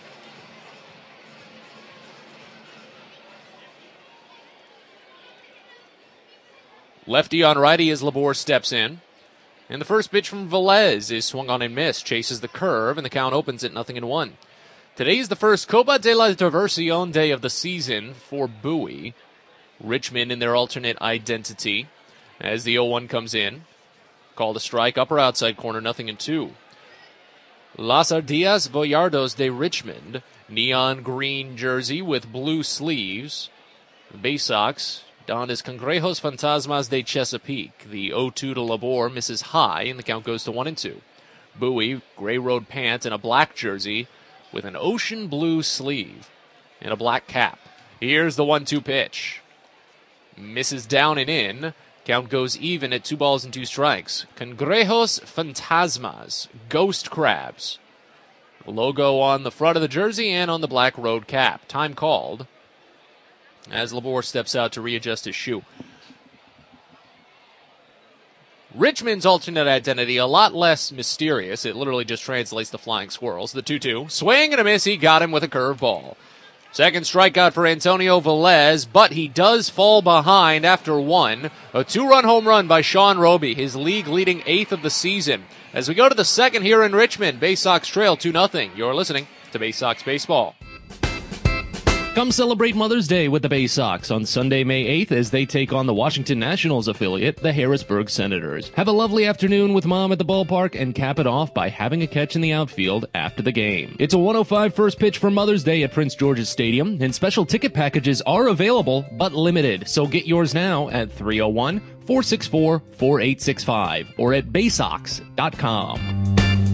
Lefty on righty as Labor steps in. And the first pitch from Velez is swung on and missed. Chases the curve, and the count opens at 0-1. Today is the first Copa de la Diversión day of the season for Bowie. Richmond in their alternate identity. As the 0-1 comes in, called a strike, upper outside corner, 0-2. Las Ardillas Boyardos de Richmond, neon green jersey with blue sleeves. The Bay Sox donned as Cangrejos Fantasmas de Chesapeake. The 0-2 to Labor misses high, and the count goes to 1-2. Bowie, gray road pants and a black jersey with an ocean blue sleeve and a black cap. Here's the 1-2 pitch. Misses down and in. Count goes even at 2 balls and 2 strikes. Cangrejos Fantasmas, ghost crabs. Logo on the front of the jersey and on the black road cap. Time called as Labor steps out to readjust his shoe. Richmond's alternate identity, a lot less mysterious. It literally just translates to flying squirrels. The 2-2. Swing and a miss. He got him with a curveball. Second strikeout for Antonio Velez, but he does fall behind after 1. A 2-run home run by Sean Roby, his league-leading 8th of the season. As we go to the second here in Richmond, Bay Sox trail 2-0. You're listening to Bay Sox Baseball. Come celebrate Mother's Day with the Bay Sox on Sunday, May 8th, as they take on the Washington Nationals affiliate, the Harrisburg Senators. Have a lovely afternoon with Mom at the ballpark and cap it off by having a catch in the outfield after the game. It's a 1:05 first pitch for Mother's Day at Prince George's Stadium, and special ticket packages are available but limited. So get yours now at 301 464-4865 or at baysox.com.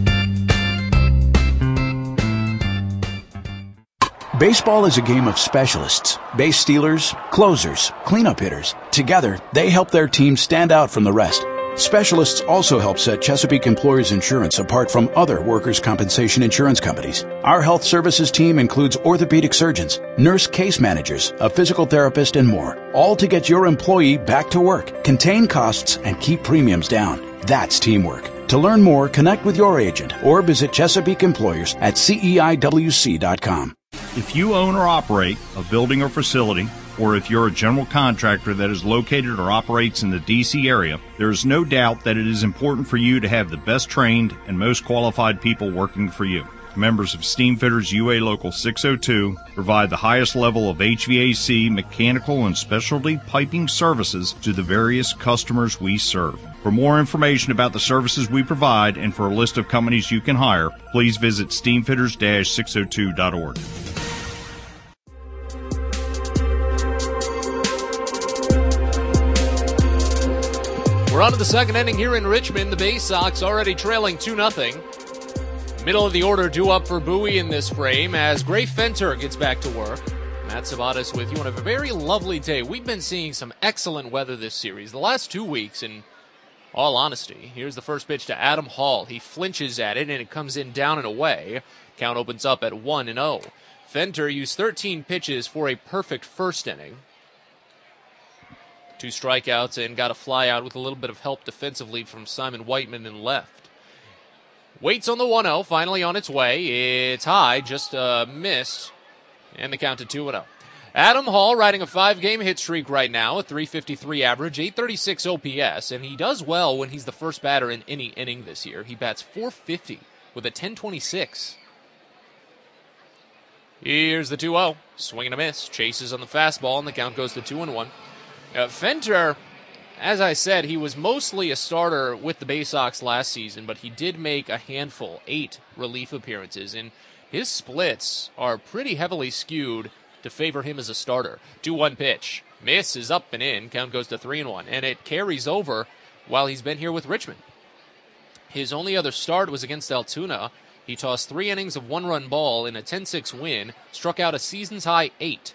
Baseball is a game of specialists. Base stealers, closers, cleanup hitters. Together, they help their team stand out from the rest. Specialists also help set Chesapeake Employers Insurance apart from other workers' compensation insurance companies. Our health services team includes orthopedic surgeons, nurse case managers, a physical therapist, and more, all to get your employee back to work, contain costs, and keep premiums down. That's teamwork. To learn more, connect with your agent or visit Chesapeake Employers at CEIWC.com. If you own or operate a building or facility, or if you're a general contractor that is located or operates in the D.C. area, there is no doubt that it is important for you to have the best trained and most qualified people working for you. Members of Steamfitters UA Local 602 provide the highest level of HVAC, mechanical, and specialty piping services to the various customers we serve. For more information about the services we provide and for a list of companies you can hire, please visit steamfitters-602.org. We're on to the second inning here in Richmond. The Bay Sox already trailing 2-0. Middle of the order due up for Bowie in this frame as Gray Fenter gets back to work. Matt Sabadas with you on a very lovely day. We've been seeing some excellent weather this series. The last 2 weeks, in all honesty. Here's the first pitch to Adam Hall. He flinches at it, and it comes in down and away. Count opens up at 1-0. Fenter used 13 pitches for a perfect first inning. 2 strikeouts and got a fly out with a little bit of help defensively from Simon Whiteman in left. Waits on the 1-0, finally on its way. It's high, just missed, and the count to 2-0. Adam Hall riding a 5-game hit streak right now, a .353 average, 836 OPS, and he does well when he's the first batter in any inning this year. He bats .450 with a .1026. Here's the 2-0. Swing and a miss. Chases on the fastball, and the count goes to 2-1. Fenter, as I said, he was mostly a starter with the Bay Sox last season, but he did make a handful, 8 relief appearances, and his splits are pretty heavily skewed to favor him as a starter. 2-1 pitch. Miss is up and in. Count goes to 3-1, and it carries over while he's been here with Richmond. His only other start was against Altoona. He tossed 3 innings of 1-run ball in a 10-6 win, struck out a season's high 8.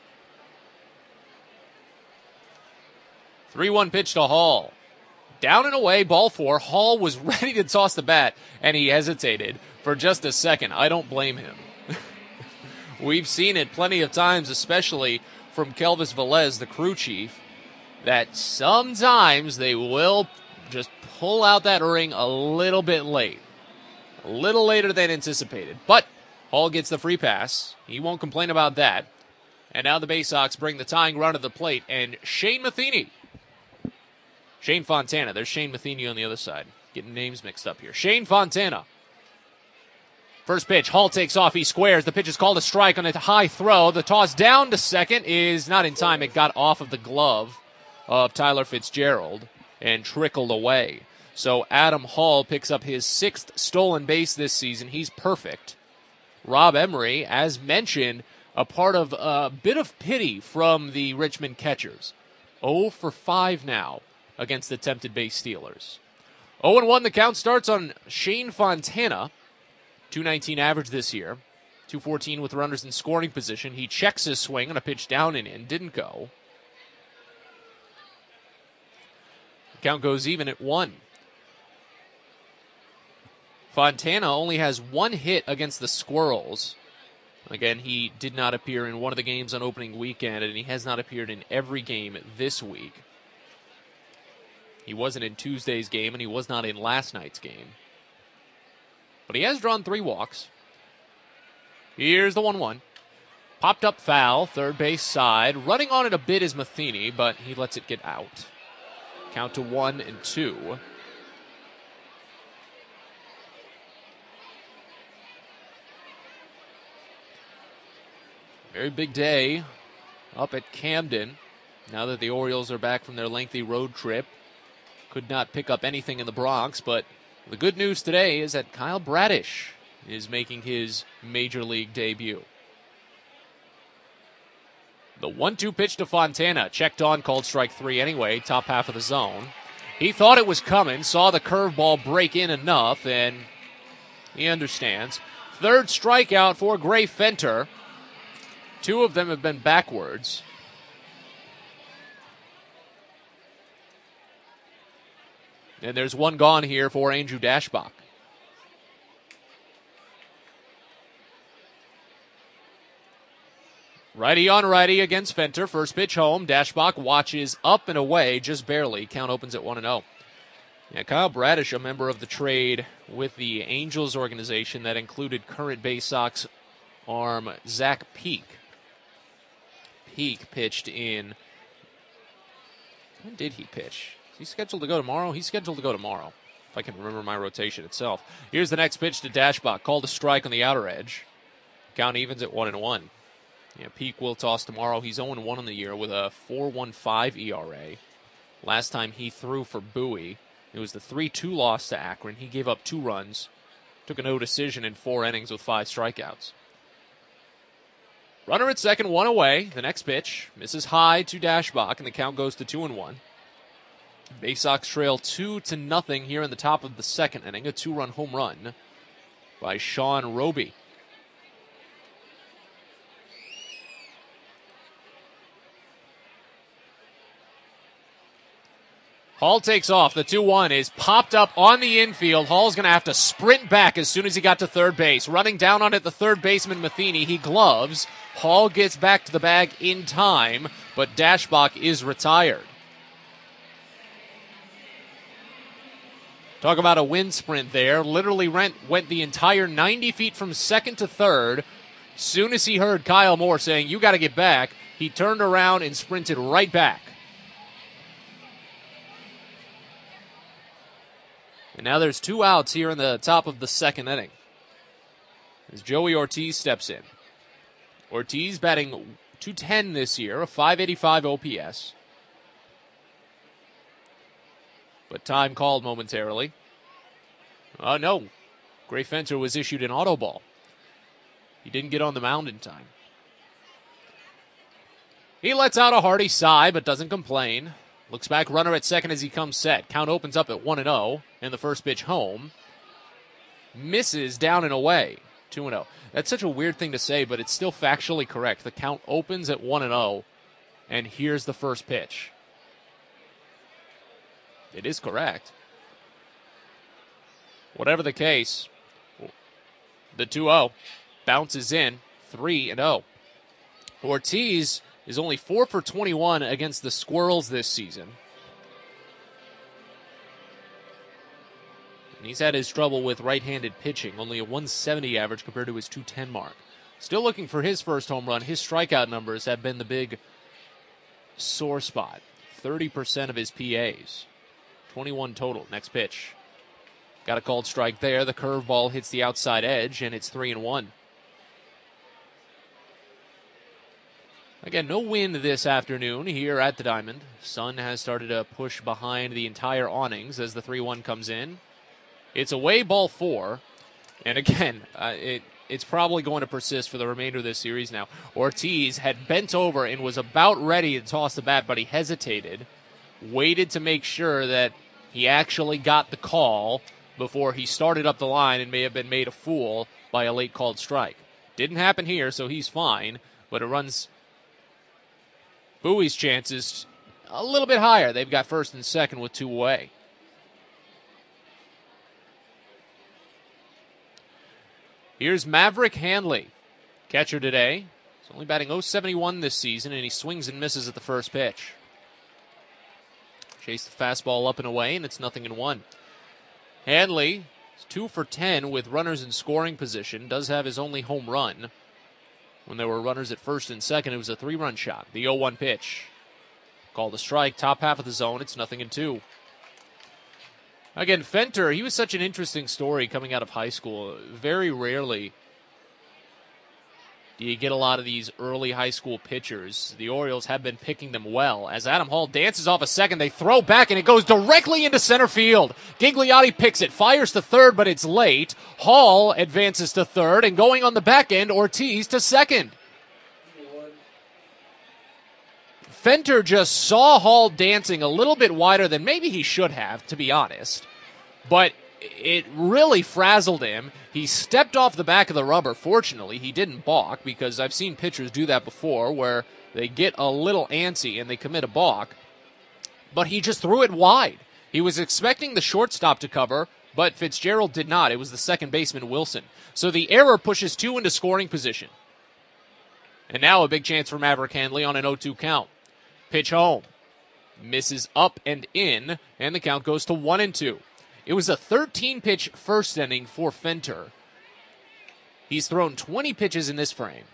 3-1 pitch to Hall. Down and away, ball 4. Hall was ready to toss the bat, and he hesitated for just a second. I don't blame him. We've seen it plenty of times, especially from Kelvis Velez, the crew chief, that sometimes they will just pull out that ring a little bit late. A little later than anticipated. But Hall gets the free pass. He won't complain about that. And now the Bay Sox bring the tying run to the plate, and Shane Fontana. There's Shane Matheny on the other side. Getting names mixed up here. Shane Fontana. First pitch. Hall takes off. He squares. The pitch is called a strike on a high throw. The toss down to second is not in time. It got off of the glove of Tyler Fitzgerald and trickled away. So Adam Hall picks up his 6th stolen base this season. He's perfect. Rob Emery, as mentioned, a part of a bit of pity from the Richmond catchers. 0 for 5 now against the tempted base stealers. 0-1, the count starts on Shane Fontana. .219 average this year. .214 with runners in scoring position. He checks his swing on a pitch down and in. Didn't go. The count goes even at 1. Fontana only has 1 hit against the Squirrels. Again, he did not appear in one of the games on opening weekend, and he has not appeared in every game this week. He wasn't in Tuesday's game, and he was not in last night's game. But he has drawn 3 walks. Here's the 1-1. Popped up foul, third base side. Running on it a bit is Matheny, but he lets it get out. Count to 1-2. Very big day up at Camden. Now that the Orioles are back from their lengthy road trip. Could not pick up anything in the Bronx, but the good news today is that Kyle Bradish is making his major league debut. The 1-2 pitch to Fontana. Checked on, called strike 3 anyway. Top half of the zone. He thought it was coming, saw the curveball break in enough, and he understands. Third strikeout for Gray Fenter. 2 of them have been backwards. And there's 1 gone here for Andrew Dashbach. Righty on righty against Fenter. First pitch home. Dashbach watches up and away, just barely. Count opens at 1-0. Yeah, Kyle Bradish, a member of the trade with the Angels organization that included current Bay Sox arm Zach Peak. Peak pitched in. When did he pitch? Is he scheduled to go tomorrow? He's scheduled to go tomorrow, if I can remember my rotation itself. Here's the next pitch to Dashbach. Called a strike on the outer edge. Count evens at 1-1. Yeah, Peak will toss tomorrow. He's 0-1 on the year with a 4.15 ERA. Last time he threw for Bowie, it was the 3-2 loss to Akron. He gave up 2 runs, took a no decision in 4 innings with 5 strikeouts. Runner at second, 1 away. The next pitch misses high to Dashbach, and the count goes to 2-1. Bay Sox trail 2-0 here in the top of the second inning. A 2-run home run by Sean Roby. Hall takes off. The 2-1 is popped up on the infield. Hall's going to have to sprint back as soon as he got to third base. Running down on it, the third baseman, Matheny. He gloves. Hall gets back to the bag in time, but Dashbach is retired. Talk about a wind sprint there. Literally went the entire 90 feet from second to third. Soon as he heard Kyle Moore saying, "You got to get back," he turned around and sprinted right back. And now there's 2 outs here in the top of the second inning as Joey Ortiz steps in. Ortiz batting .210 this year, a .585 OPS. But time called momentarily. Oh, no. Gray Fenter was issued an auto ball. He didn't get on the mound in time. He lets out a hearty sigh, but doesn't complain. Looks back, runner at second as he comes set. Count opens up at 1-0, and the first pitch home. Misses down and away, 2-0. That's such a weird thing to say, but it's still factually correct. The count opens at 1-0, and here's the first pitch. It is correct. Whatever the case, the 2-0 bounces in, 3-0. Ortiz is only 4 for 21 against the Squirrels this season. And he's had his trouble with right-handed pitching, only a 170 average compared to his 210 mark. Still looking for his first home run. His strikeout numbers have been the big sore spot. 30% of his PAs. 21 total. Next pitch. Got a called strike there. The curveball hits the outside edge, and it's 3-1. Again, no wind this afternoon here at the Diamond. Sun has started to push behind the entire awnings as the 3-1 comes in. It's away, ball 4. And again, it's probably going to persist for the remainder of this series now. Ortiz had bent over and was about ready to toss the bat, but he hesitated. Waited to make sure that he actually got the call before he started up the line and may have been made a fool by a late called strike. Didn't happen here, so he's fine, but it runs Bowie's chances a little bit higher. They've got first and second with 2 away. Here's Maverick Handley, catcher today. He's only batting .071 this season, and he swings and misses at the first pitch. Chase the fastball up and away, and it's 0-1. Handley is 2 for 10 with runners in scoring position. Does have his only home run. When there were runners at first and second, it was a 3-run shot. The 0-1 pitch. Called a strike, top half of the zone. It's 0-2. Again, Fenter, he was such an interesting story coming out of high school. Very rarely do you get a lot of these early high school pitchers. The Orioles have been picking them well. As Adam Hall dances off a second, they throw back, and it goes directly into center field. Gigliotti picks it, fires to third, but it's late. Hall advances to third, and going on the back end, Ortiz to second. Fenter just saw Hall dancing a little bit wider than maybe he should have, to be honest. But it really frazzled him. He stepped off the back of the rubber. Fortunately, he didn't balk, because I've seen pitchers do that before where they get a little antsy and they commit a balk. But he just threw it wide. He was expecting the shortstop to cover, but Fitzgerald did not. It was the second baseman, Wilson. So the error pushes two into scoring position. And now a big chance for Maverick Handley on an 0-2 count. Pitch home. Misses up and in, and the count goes to 1-2. It was a 13-pitch first inning for Fenter. He's thrown 20 pitches in this frame.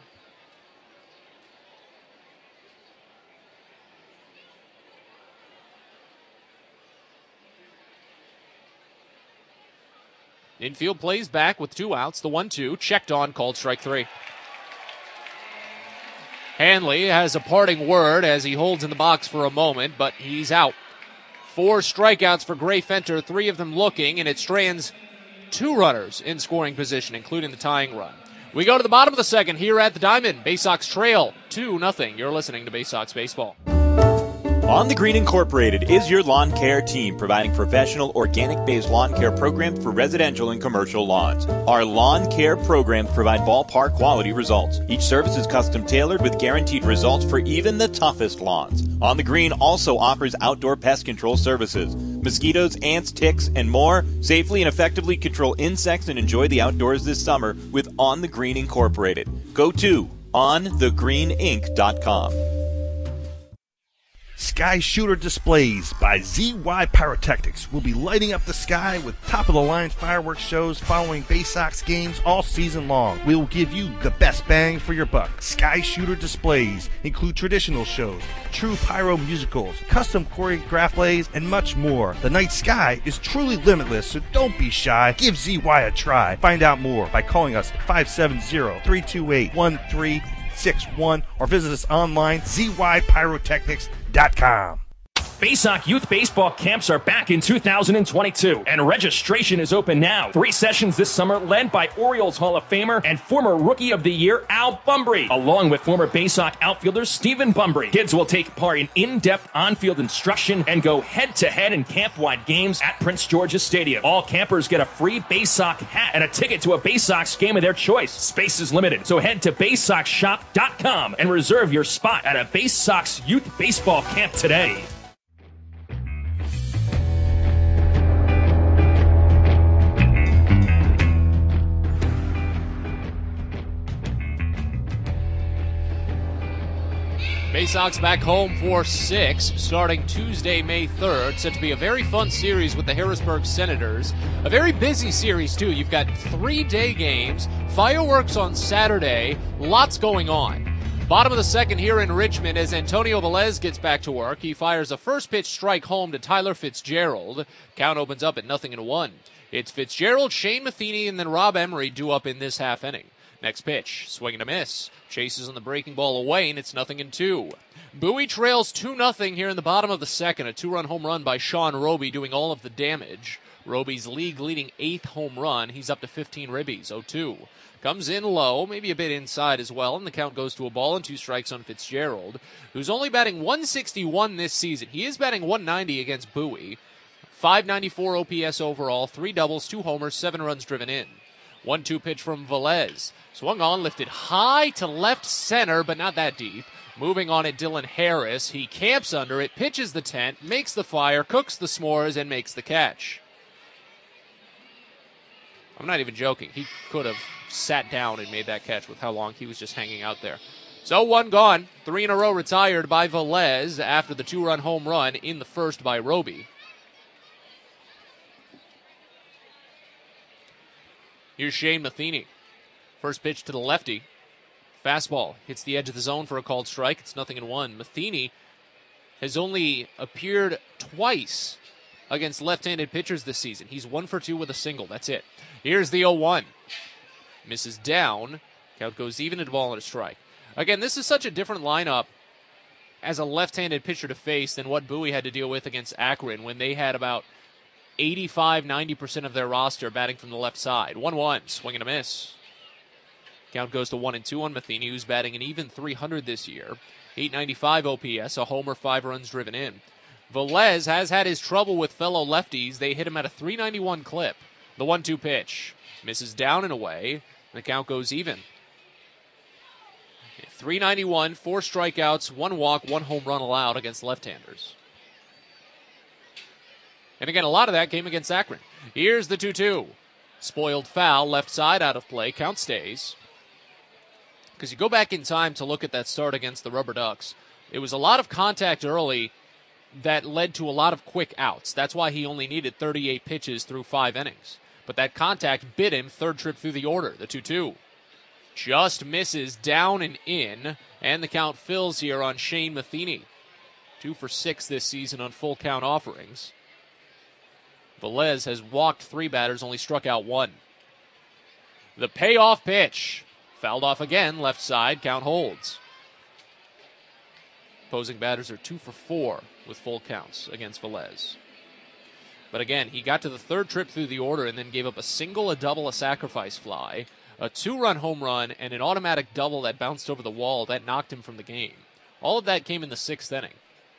Infield plays back with 2 outs. The 1-2, checked on, called strike 3. Handley has a parting word as he holds in the box for a moment, but he's out. 4 strikeouts for Gray Fenter, 3 of them looking, and it strands 2 runners in scoring position, including the tying run. We go to the bottom of the second here at the Diamond. Bay Sox trail 2-0. You're listening to Bay Sox Baseball. On the Green Incorporated is your lawn care team, providing professional organic-based lawn care programs for residential and commercial lawns. Our lawn care programs provide ballpark quality results. Each service is custom tailored with guaranteed results for even the toughest lawns. On the Green also offers outdoor pest control services. Mosquitoes, ants, ticks, and more. Safely and effectively control insects and enjoy the outdoors this summer with On the Green Incorporated. Go to onthegreeninc.com. Sky Shooter Displays by ZY Pyrotechnics will be lighting up the sky with top-of-the-line fireworks shows following Bay Sox games all season long. We will give you the best bang for your buck. Sky Shooter Displays include traditional shows, true pyro musicals, custom choreographed plays, and much more. The night sky is truly limitless, so don't be shy. Give ZY a try. Find out more by calling us at 570-328-1361 or visit us online, zypyrotechnics.com. Baysock Youth Baseball Camps are back in 2022, and registration is open now. 3 sessions this summer led by Orioles Hall of Famer and former Rookie of the Year Al Bumbry, along with former Baysock outfielder Stephen Bumbry. Kids will take part in in-depth on-field instruction and go head-to-head in camp-wide games at Prince George's Stadium. All campers get a free Baysock hat and a ticket to a Baysox game of their choice. Space is limited, so head to BaysoxShop.com and reserve your spot at a Baysox Youth Baseball Camp today. Bay Sox back home for 6, starting Tuesday, May 3rd. Set to be a very fun series with the Harrisburg Senators. A very busy series, too. You've got 3 day games, fireworks on Saturday, lots going on. Bottom of the second here in Richmond as Antonio Velez gets back to work. He fires a first pitch strike home to Tyler Fitzgerald. Count opens up at 0-1. It's Fitzgerald, Shane Matheny, and then Rob Emery due up in this half inning. Next pitch, swing and a miss. Chases on the breaking ball away, and it's 0-2. Bowie trails 2-0 here in the bottom of the second. A 2-run home run by Sean Roby doing all of the damage. Roby's league-leading 8th home run. He's up to 15 ribbies, 0-2. Comes in low, maybe a bit inside as well, and the count goes to a ball and 2 strikes on Fitzgerald, who's only batting .161 this season. He is batting .190 against Bowie. .594 OPS overall, 3 doubles, 2 homers, 7 runs driven in. 1-2 pitch from Velez. Swung on, lifted high to left center, but not that deep. Moving on at Dylan Harris. He camps under it, pitches the tent, makes the fire, cooks the s'mores, and makes the catch. I'm not even joking. He could have sat down and made that catch with how long he was just hanging out there. So 1 gone. 3 in a row retired by Velez after the 2-run home run in the first by Roby. Here's Shane Matheny. First pitch to the lefty. Fastball hits the edge of the zone for a called strike. It's 0-1. Matheny has only appeared twice against left-handed pitchers this season. He's 1 for 2 with a single. That's it. Here's the 0-1. Misses down. Count goes even at a ball and a strike. Again, this is such a different lineup as a left-handed pitcher to face than what Bowie had to deal with against Akron when they had about 85-90% of their roster batting from the left side. 1-1, swing and a miss. Count goes to 1-2 on Matheny, who's batting an even .300 this year. 895 OPS, a homer, 5 runs driven in. Velez has had his trouble with fellow lefties. They hit him at a .391 clip. The 1-2 pitch misses down and away, and the count goes even. 391, 4 strikeouts, 1 walk, 1 home run allowed against left-handers. And again, a lot of that came against Akron. Here's the 2-2. Spoiled foul, left side out of play, count stays. Because you go back in time to look at that start against the Rubber Ducks, it was a lot of contact early that led to a lot of quick outs. That's why he only needed 38 pitches through 5 innings. But that contact bit him third trip through the order, the 2-2. Just misses down and in, and the count fills here on Shane Matheny. 2 for 6 this season on full count offerings. Velez has walked 3 batters, only struck out 1. The payoff pitch. Fouled off again, left side, count holds. Opposing batters are 2 for 4 with full counts against Velez. But again, he got to the third trip through the order and then gave up a single, a double, a sacrifice fly, a 2-run home run, and an automatic double that bounced over the wall that knocked him from the game. All of that came in the 6th inning.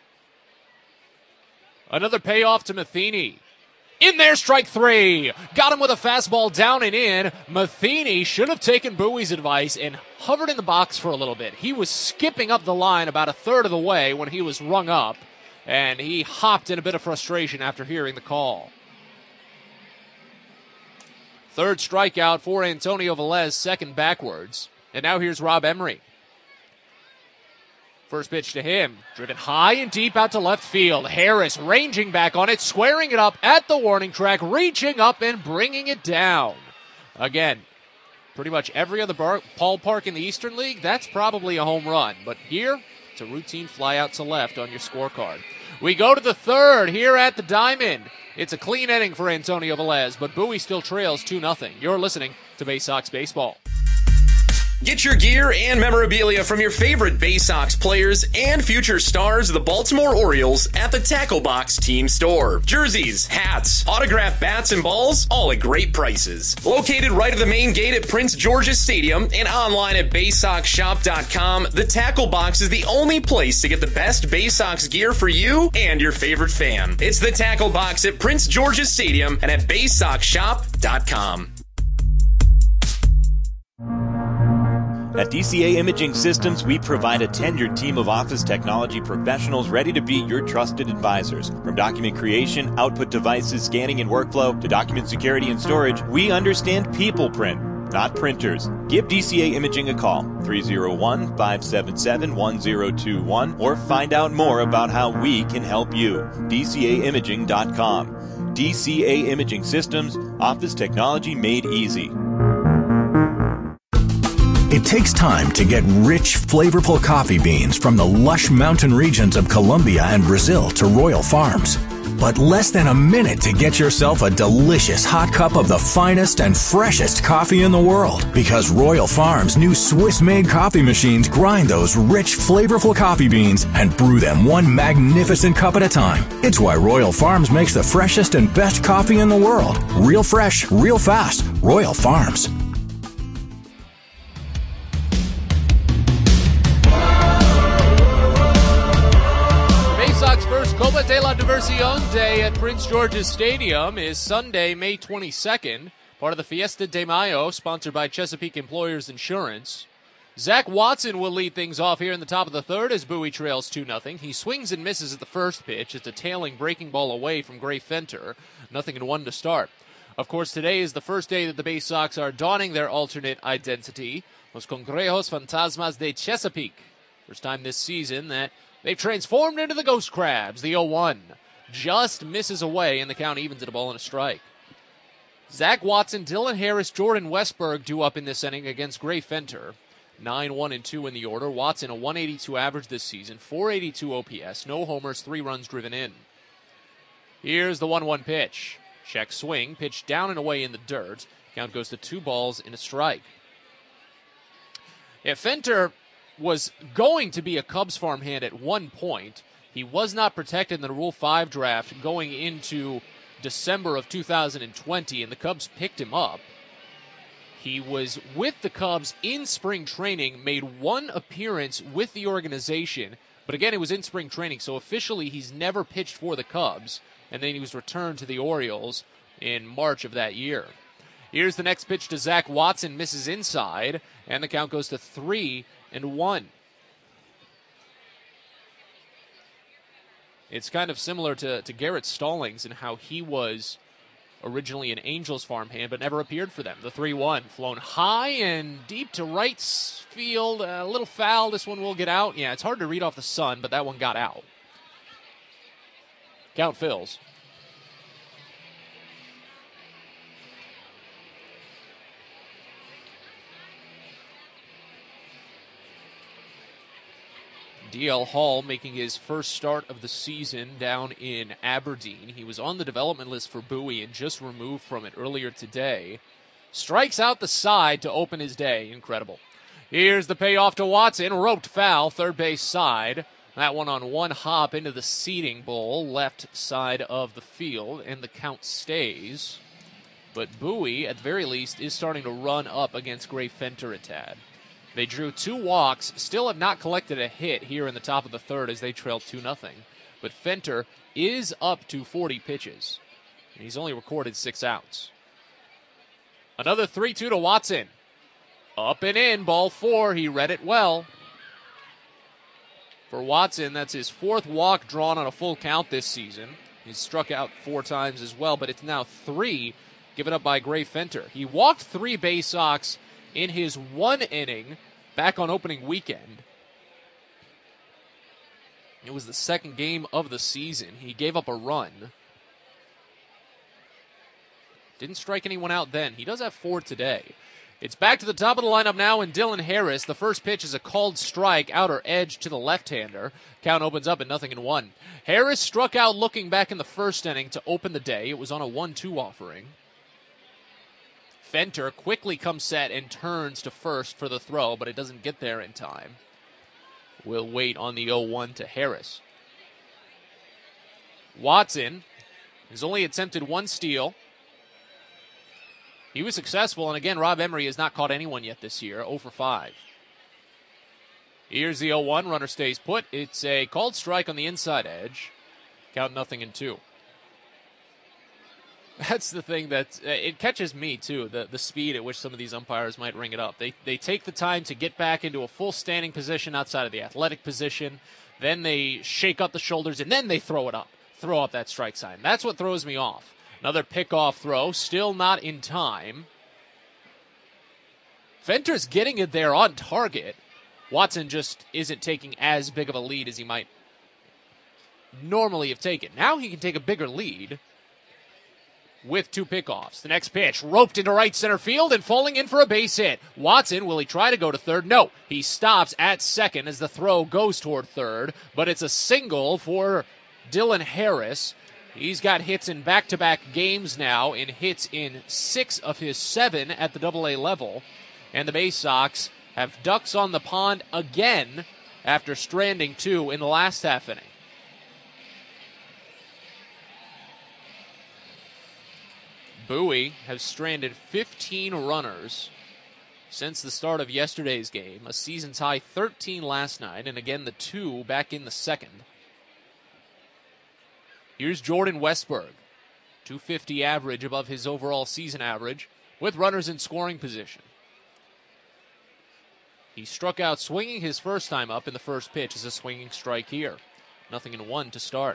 Another payoff to Matheny. In there, strike 3. Got him with a fastball down and in. Matheny should have taken Bowie's advice and hovered in the box for a little bit. He was skipping up the line about a third of the way when he was rung up, and he hopped in a bit of frustration after hearing the call. Third strikeout for Antonio Velez, second backwards. And now here's Rob Emery. First pitch to him, driven high and deep out to left field. Harris ranging back on it, squaring it up at the warning track, reaching up and bringing it down. Again, pretty much every other ballpark in the Eastern League, that's probably a home run. But here, it's a routine fly out to left on your scorecard. We go to the third here at the Diamond. It's a clean inning for Antonio Velez, but Bowie still trails 2-0. You're listening to Bay Sox Baseball. Get your gear and memorabilia from your favorite Bay Sox players and future stars of the Baltimore Orioles at the Tackle Box Team Store. Jerseys, hats, autographed bats and balls, all at great prices. Located right at the main gate at Prince George's Stadium and online at BaySoxShop.com, the Tackle Box is the only place to get the best Bay Sox gear for you and your favorite fan. It's the Tackle Box at Prince George's Stadium and at BaySoxShop.com. At DCA Imaging Systems, we provide a tenured team of office technology professionals ready to be your trusted advisors. From document creation, output devices, scanning and workflow, to document security and storage, we understand people print, not printers. Give DCA Imaging a call, 301-577-1021, or find out more about how we can help you. DCAimaging.com. DCA Imaging Systems, office technology made easy. It takes time to get rich, flavorful coffee beans from the lush mountain regions of Colombia and Brazil to Royal Farms. But less than a minute to get yourself a delicious hot cup of the finest and freshest coffee in the world. Because Royal Farms' new Swiss-made coffee machines grind those rich, flavorful coffee beans and brew them one magnificent cup at a time. It's why Royal Farms makes the freshest and best coffee in the world. Real fresh, real fast. Royal Farms. Copa de la Diversión Day at Prince George's Stadium is Sunday, May 22nd, part of the Fiesta de Mayo, sponsored by Chesapeake Employers Insurance. Zach Watson will lead things off here in the top of the third as Bowie trails 2-0. He swings and misses at the first pitch. It's a tailing breaking ball away from Gray Fenter. 0-1 to start. Of course, today is the first day that the Bay Sox are donning their alternate identity, Los Congrejos Fantasmas de Chesapeake. First time this season that they've transformed into the Ghost Crabs. The 0-1 just misses away, and the count evens at a ball and a strike. Zach Watson, Dylan Harris, Jordan Westberg due up in this inning against Gray Fenter. 9-1-2 in the order. Watson, a 182 average this season, 482 OPS, no homers, 3 runs driven in. Here's the 1-1 pitch. Check swing, pitch down and away in the dirt. Count goes to 2 balls and a strike. Yeah, Fenter was going to be a Cubs farmhand at one point. He was not protected in the Rule 5 draft going into December of 2020, and the Cubs picked him up. He was with the Cubs in spring training, made one appearance with the organization, but again, it was in spring training, so officially he's never pitched for the Cubs, and then he was returned to the Orioles in March of that year. Here's the next pitch to Zach Watson, misses inside, and the count goes to 3-1. It's kind of similar to Garrett Stallings and how he was originally an Angels farmhand, but never appeared for them. The 3-1, flown high and deep to right field. A little foul. This one will get out. Yeah, it's hard to read off the sun, but that one got out. Count fills. DL Hall making his first start of the season down in Aberdeen. He was on the development list for Bowie and just removed from it earlier today. Strikes out the side to open his day. Incredible. Here's the payoff to Watson. Roped foul, third base side. That one on one hop into the seating bowl, left side of the field, and the count stays. But Bowie, at the very least, is starting to run up against Gray Fenter a tad. They drew 2 walks, still have not collected a hit here in the top of the third as they trailed 2-0. But Fenter is up to 40 pitches, and he's only recorded 6 outs. Another 3-2 to Watson. Up and in, ball 4. He read it well. For Watson, that's his 4th walk drawn on a full count this season. He's struck out 4 times as well, but it's now 3 given up by Gray Fenter. He walked 3 Bay Sox in his 1 inning back on opening weekend. It was the second game of the season. He gave up a run. Didn't strike anyone out then. He does have 4 today. It's back to the top of the lineup now in Dylan Harris. The first pitch is a called strike, outer edge to the left-hander. Count opens up at 0-1. Harris struck out looking back in the first inning to open the day. It was on a 1-2 offering. Fenter quickly comes set and turns to first for the throw, but it doesn't get there in time. We'll wait on the 0-1 to Harris. Watson has only attempted 1 steal. He was successful, and again, Rob Emery has not caught anyone yet this year, 0 for 5. Here's the 0-1, runner stays put. It's a called strike on the inside edge. Count 0-2. That's the thing that it catches me, too, the speed at which some of these umpires might ring it up. They take the time to get back into a full standing position outside of the athletic position. Then they shake up the shoulders, and then they throw up that strike sign. That's what throws me off. Another pickoff throw, still not in time. Fenter's getting it there on target. Watson just isn't taking as big of a lead as he might normally have taken. Now he can take a bigger lead with 2 pickoffs. The next pitch, roped into right center field and falling in for a base hit. Watson, will he try to go to third? No. He stops at second as the throw goes toward third, but it's a single for Dylan Harris. He's got hits in back-to-back games now, and hits in 6 of his 7 at the AA level. And the Bay Sox have ducks on the pond again after stranding 2 in the last half inning. Bowie has stranded 15 runners since the start of yesterday's game. A season's high 13 last night, and again the 2 back in the second. Here's Jordan Westburg, .250 average above his overall season average, with runners in scoring position. He struck out swinging his first time up, in the first pitch is a swinging strike here. 0-1 to start.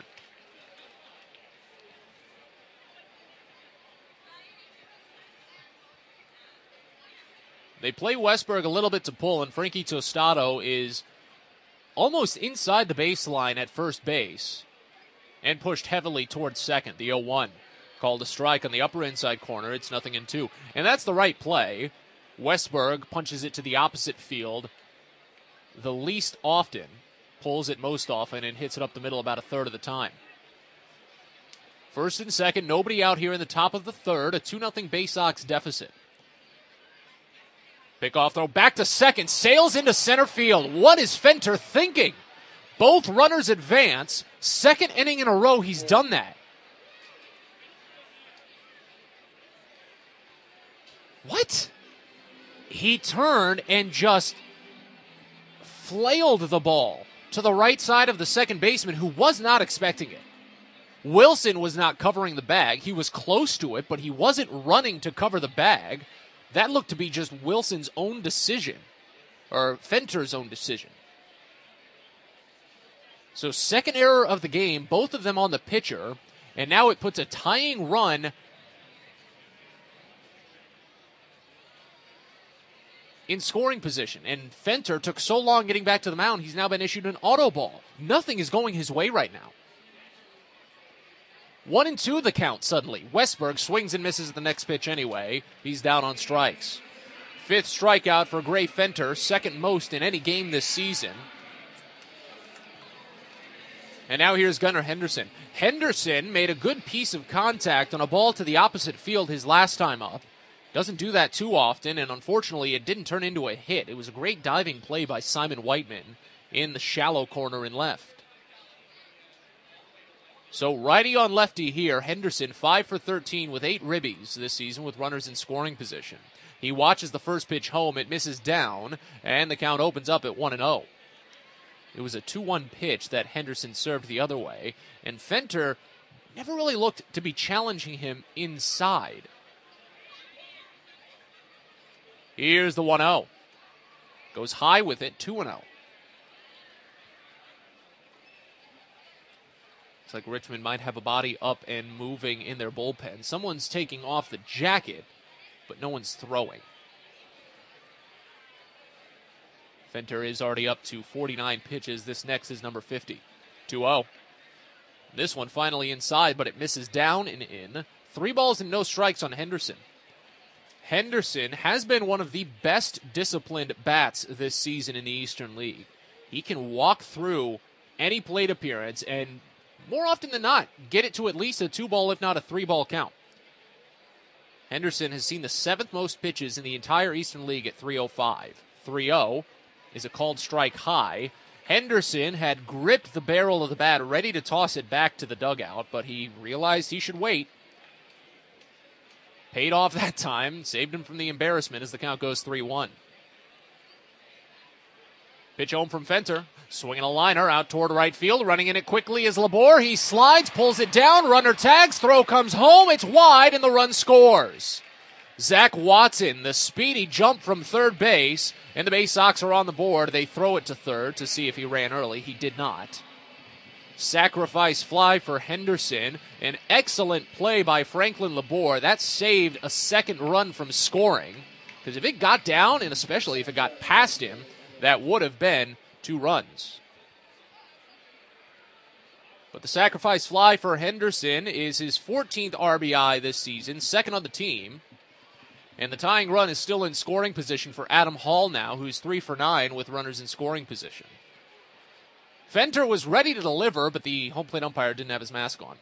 They play Westburg a little bit to pull, and Frankie Tostado is almost inside the baseline at first base and pushed heavily towards second. The 0-1 called a strike on the upper inside corner. It's 0-2. And that's the right play. Westburg punches it to the opposite field the least often, pulls it most often, and hits it up the middle about a third of the time. First and second, nobody out here in the top of the third. A 2-0 Bay Sox deficit. Pickoff throw back to second, sails into center field. What is Fenter thinking? Both runners advance. Second inning in a row, he's done that. What? he turned and just flailed the ball to the right side of the second baseman, who was not expecting it. Wilson was not covering the bag. He was close to it, but he wasn't running to cover the bag. That looked to be just Wilson's own decision, or Fenter's own decision. So second error of the game, both of them on the pitcher, and now it puts a tying run in scoring position. And Fenter took so long getting back to the mound, he's now been issued an auto ball. Nothing is going his way right now. 1-2 the count suddenly. Westberg swings and misses the next pitch anyway. He's down on strikes. Fifth strikeout for Gray Fenter, second most in any game this season. And now here's Gunnar Henderson. Henderson made a good piece of contact on a ball to the opposite field his last time up. Doesn't do that too often, and unfortunately it didn't turn into a hit. It was a great diving play by Simon Whiteman in the shallow corner in left. So righty on lefty here. Henderson 5 for 13 with 8 ribbies this season with runners in scoring position. He watches the first pitch home. It misses down, and the count opens up at 1-0. It was a 2-1 pitch that Henderson served the other way, and Fenter never really looked to be challenging him inside. Here's the 1-0. Goes high with it, 2-0. Looks like Richmond might have a body up and moving in their bullpen. Someone's taking off the jacket, but no one's throwing. Fenter is already up to 49 pitches. This next is number 50. 2-0. This one finally inside, but it misses down and in. 3 balls and no strikes on Henderson. Henderson has been one of the best disciplined bats this season in the Eastern League. He can walk through any plate appearance and, more often than not, get it to at least a 2-ball, if not a 3-ball count. Henderson has seen the 7th most pitches in the entire Eastern League at 305. 3-0 is a called strike high. Henderson had gripped the barrel of the bat, ready to toss it back to the dugout, but he realized he should wait. Paid off that time, saved him from the embarrassment as the count goes 3-1. Pitch home from Fenter, swinging a liner out toward right field, running in it quickly is Labor. He slides, pulls it down, runner tags, throw comes home, it's wide, and the run scores. Zach Watson, the speedy jump from third base, and the Bay Sox are on the board. They throw it to third to see if he ran early. He did not. Sacrifice fly for Henderson. An excellent play by Franklin Labor. That saved a second run from scoring, because if it got down, and especially if it got past him, that would have been 2 runs. But the sacrifice fly for Henderson is his 14th RBI this season, second on the team. And the tying run is still in scoring position for Adam Hall now, who's 3 for 9 with runners in scoring position. Fenter was ready to deliver, but the home plate umpire didn't have his mask on.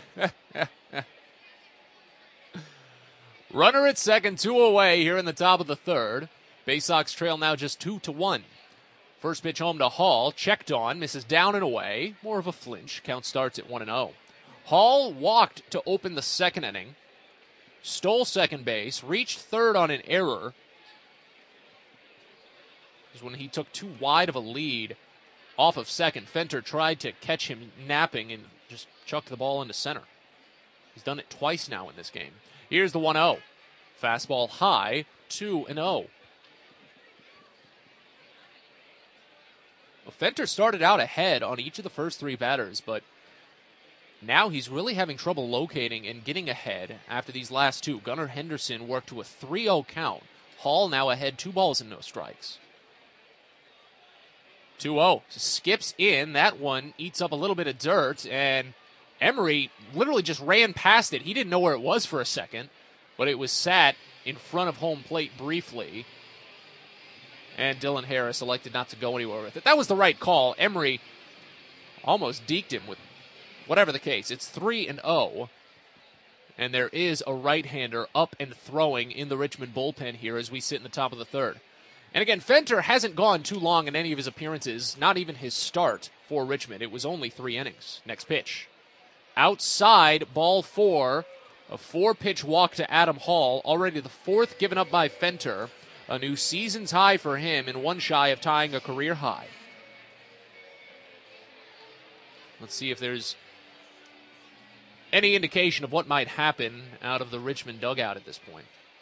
Runner at second, 2 away here in the top of the third. Bay Sox trail now just 2-1. First pitch home to Hall, checked on, misses down and away. More of a flinch. Count starts at 1-0. Hall walked to open the second inning. Stole second base, reached third on an error. This is when he took too wide of a lead off of second. Fenter tried to catch him napping and just chucked the ball into center. He's done it twice now in this game. Here's the 1-0. Fastball high, 2-0. Well, Fenter started out ahead on each of the first 3 batters, but now he's really having trouble locating and getting ahead after these last 2. Gunnar Henderson worked to a 3-0 count. Hall now ahead, 2 balls and no strikes. 2-0. Skips in. That one eats up a little bit of dirt, and Emery literally just ran past it. He didn't know where it was for a second, but it was sat in front of home plate briefly, and Dylan Harris elected not to go anywhere with it. That was the right call. Emery almost deked him with whatever the case. It's 3-0, and there is a right-hander up and throwing in the Richmond bullpen here as we sit in the top of the third. And again, Fenter hasn't gone too long in any of his appearances, not even his start for Richmond. It was only 3 innings. Next pitch. Outside, ball 4. A 4-pitch walk to Adam Hall. Already the 4th given up by Fenter. a new season's high for him and one shy of tying a career high. Let's see if there's any indication of what might happen out of the Richmond dugout at this point.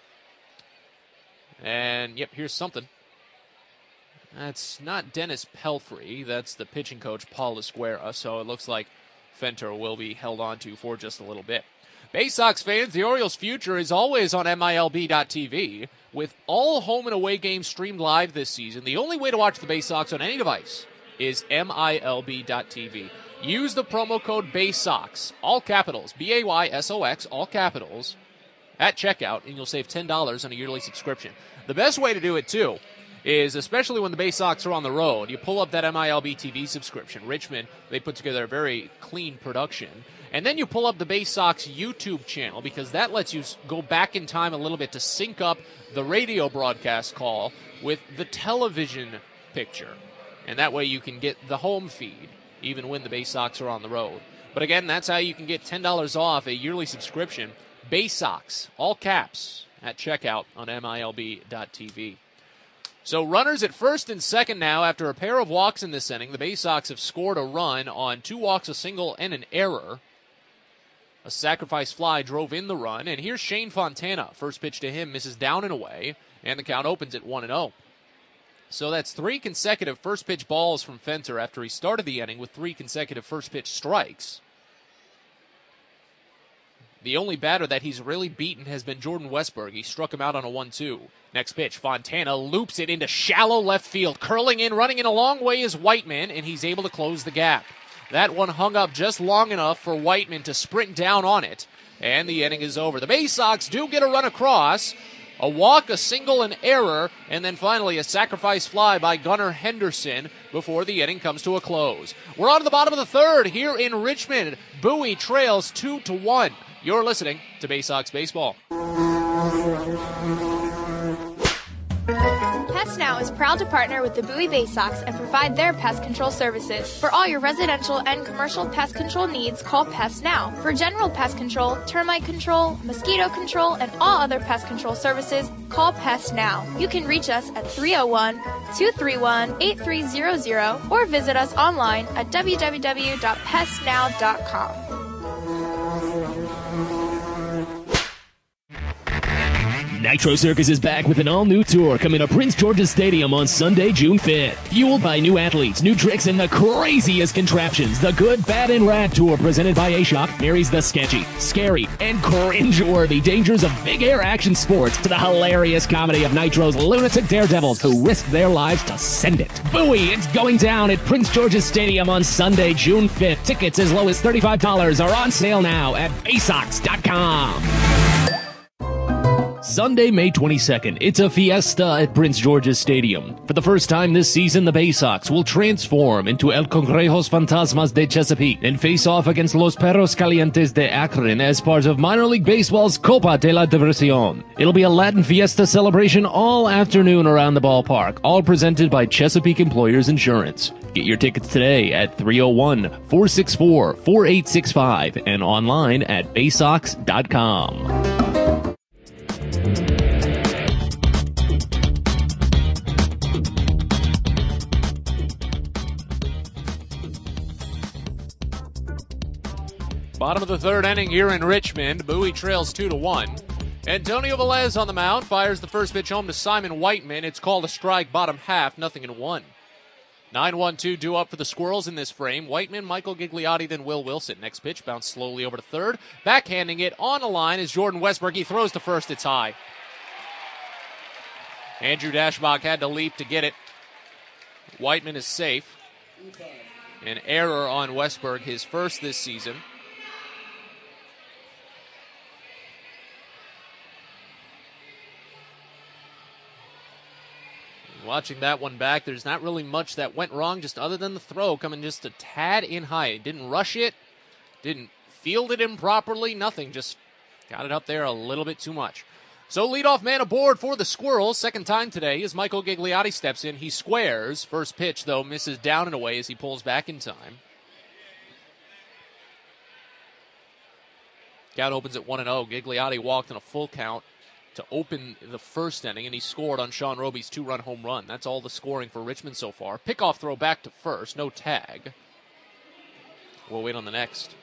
And, yep, here's something. That's not Dennis Pelfrey. That's the pitching coach, Paul Esguerra. So it looks like Fenter will be held on to for just a little bit. Bay Sox fans, the Orioles' future is always on MILB.TV. With all home and away games streamed live this season, the only way to watch the Bay Sox on any device is MILB.TV. Use the promo code BAYSOX, all capitals, BAYSOX, all capitals, at checkout, and you'll save $10 on a yearly subscription. The best way to do it, too, is especially when the Bay Sox are on the road, you pull up that MILB TV subscription. Richmond, they put together a very clean production. And then you pull up the Bay Sox YouTube channel, because that lets you go back in time a little bit to sync up the radio broadcast call with the television picture. And that way you can get the home feed, even when the Bay Sox are on the road. But again, that's how you can get $10 off a yearly subscription. Bay Sox, all caps, at checkout on MILB.TV. So runners at first and second now after a pair of walks in this inning. The Bay Sox have scored a run on 2 walks, a single, and an error. A sacrifice fly drove in the run. And here's Shane Fontana. First pitch to him misses down and away. And the count opens at 1-0. So that's 3 consecutive first pitch balls from Fenter after he started the inning with 3 consecutive first pitch strikes. The only batter that he's really beaten has been Jordan Westburg. He struck him out on a 1-2. Next pitch, Fontana loops it into shallow left field. Curling in, running in a long way is Whiteman, and he's able to close the gap. That one hung up just long enough for Whiteman to sprint down on it, and the inning is over. The Bay Sox do get a run across. A walk, a single, an error, and then finally a sacrifice fly by Gunnar Henderson before the inning comes to a close. We're on to the bottom of the third here in Richmond. Bowie trails 2-1. You're listening to Bay Sox Baseball. Pest Now is proud to partner with the Bowie Bay Sox and provide their pest control services. For all your residential and commercial pest control needs, call Pest Now. For general pest control, termite control, mosquito control, and all other pest control services, call Pest Now. You can reach us at 301-231-8300 or visit us online at www.pestnow.com. Nitro Circus is back with an all-new tour coming to Prince George's Stadium on Sunday, June 5th. Fueled by new athletes, new tricks, and the craziest contraptions, the Good, Bad, and Rad Tour presented by A-Shock marries the sketchy, scary, and cringe-worthy dangers of big air action sports to the hilarious comedy of Nitro's lunatic daredevils who risk their lives to send it. Bowie, it's going down at Prince George's Stadium on Sunday, June 5th. Tickets as low as $35 are on sale now at baysox.com. Sunday, May 22nd, it's a fiesta at Prince George's Stadium. For the first time this season, the Bay Sox will transform into El Congrejos Fantasmas de Chesapeake and face off against Los Perros Calientes de Akron as part of Minor League Baseball's Copa de la Diversión. It'll be a Latin fiesta celebration all afternoon around the ballpark, all presented by Chesapeake Employers Insurance. Get your tickets today at 301-464-4865 and online at baysox.com. Bottom of the third inning here in Richmond. Bowie trails 2-1. Antonio Velez on the mound fires the first pitch home to Simon Whiteman. It's called a strike, bottom half, 0-1. 9-1-2 due up for the Squirrels in this frame. Whiteman, Michael Gigliotti, then Will Wilson. Next pitch, bounced slowly over to third. Backhanding it on the line is Jordan Westburg. He throws to first, it's high. Andrew Dashbach had to leap to get it. Whiteman is safe. An error on Westburg, his first this season. Watching that one back, there's not really much that went wrong, just other than the throw coming just a tad in high. Didn't rush it, didn't field it improperly, nothing, just got it up there a little bit too much. So leadoff man aboard for the Squirrels, second time today as Michael Gigliotti steps in. He squares. First pitch, though, misses down and away as he pulls back in time. Count opens at 1-0. Gigliotti walked in a full count to open the first inning, and he scored on Sean Roby's 2-run home run. That's all the scoring for Richmond so far. Pickoff throw back to first, no tag. We'll wait on the next.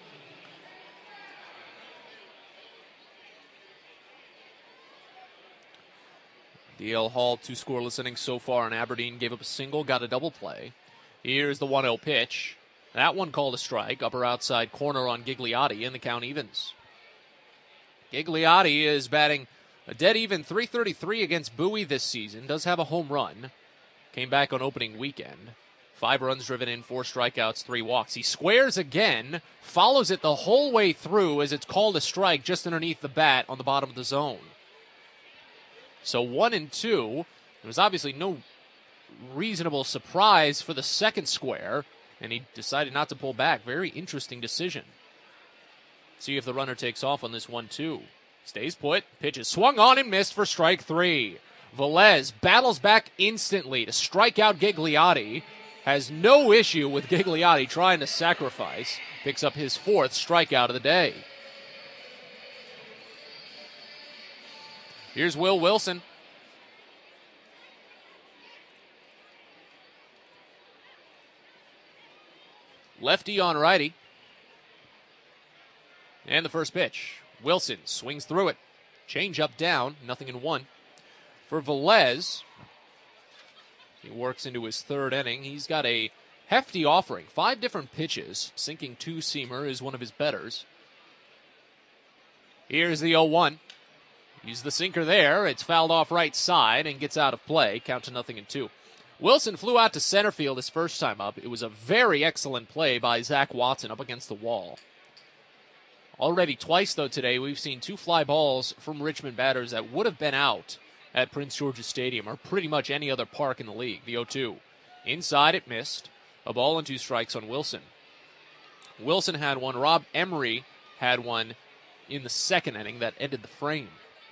D.L. Hall, 2 scoreless innings so far in Aberdeen, gave up a single, got a double play. Here's the 1-0 pitch. That one called a strike, upper outside corner on Gigliotti, and the count evens. Gigliotti is batting a dead even .333 against Bowie this season, does have a home run. Came back on opening weekend. 5 runs driven in, 4 strikeouts, 3 walks. He squares again, follows it the whole way through as it's called a strike just underneath the bat on the bottom of the zone. So 1-2. There was obviously no reasonable surprise for the second square, and he decided not to pull back. Very interesting decision. See if the runner takes off on this 1-2. Stays put. Pitch is swung on and missed for strike 3. Velez battles back instantly to strike out Gigliotti. Has no issue with Gigliotti trying to sacrifice. Picks up his 4th strikeout of the day. Here's Will Wilson. Lefty on righty. And the first pitch. Wilson swings through it. Change up down, 0-1. For Velez, he works into his 3rd inning. He's got a hefty offering. 5 different pitches. Sinking 2-seamer is one of his betters. Here's the 0-1. He's the sinker there. It's fouled off right side and gets out of play. Count to 0-2. Wilson flew out to center field his first time up. It was a very excellent play by Zach Watson up against the wall. Already twice, though, today, we've seen 2 fly balls from Richmond batters that would have been out at Prince George's Stadium or pretty much any other park in the league. The 0-2. Inside, it missed. A ball and 2 strikes on Wilson. Wilson had one. Rob Emery had one in the 2nd inning that ended the frame.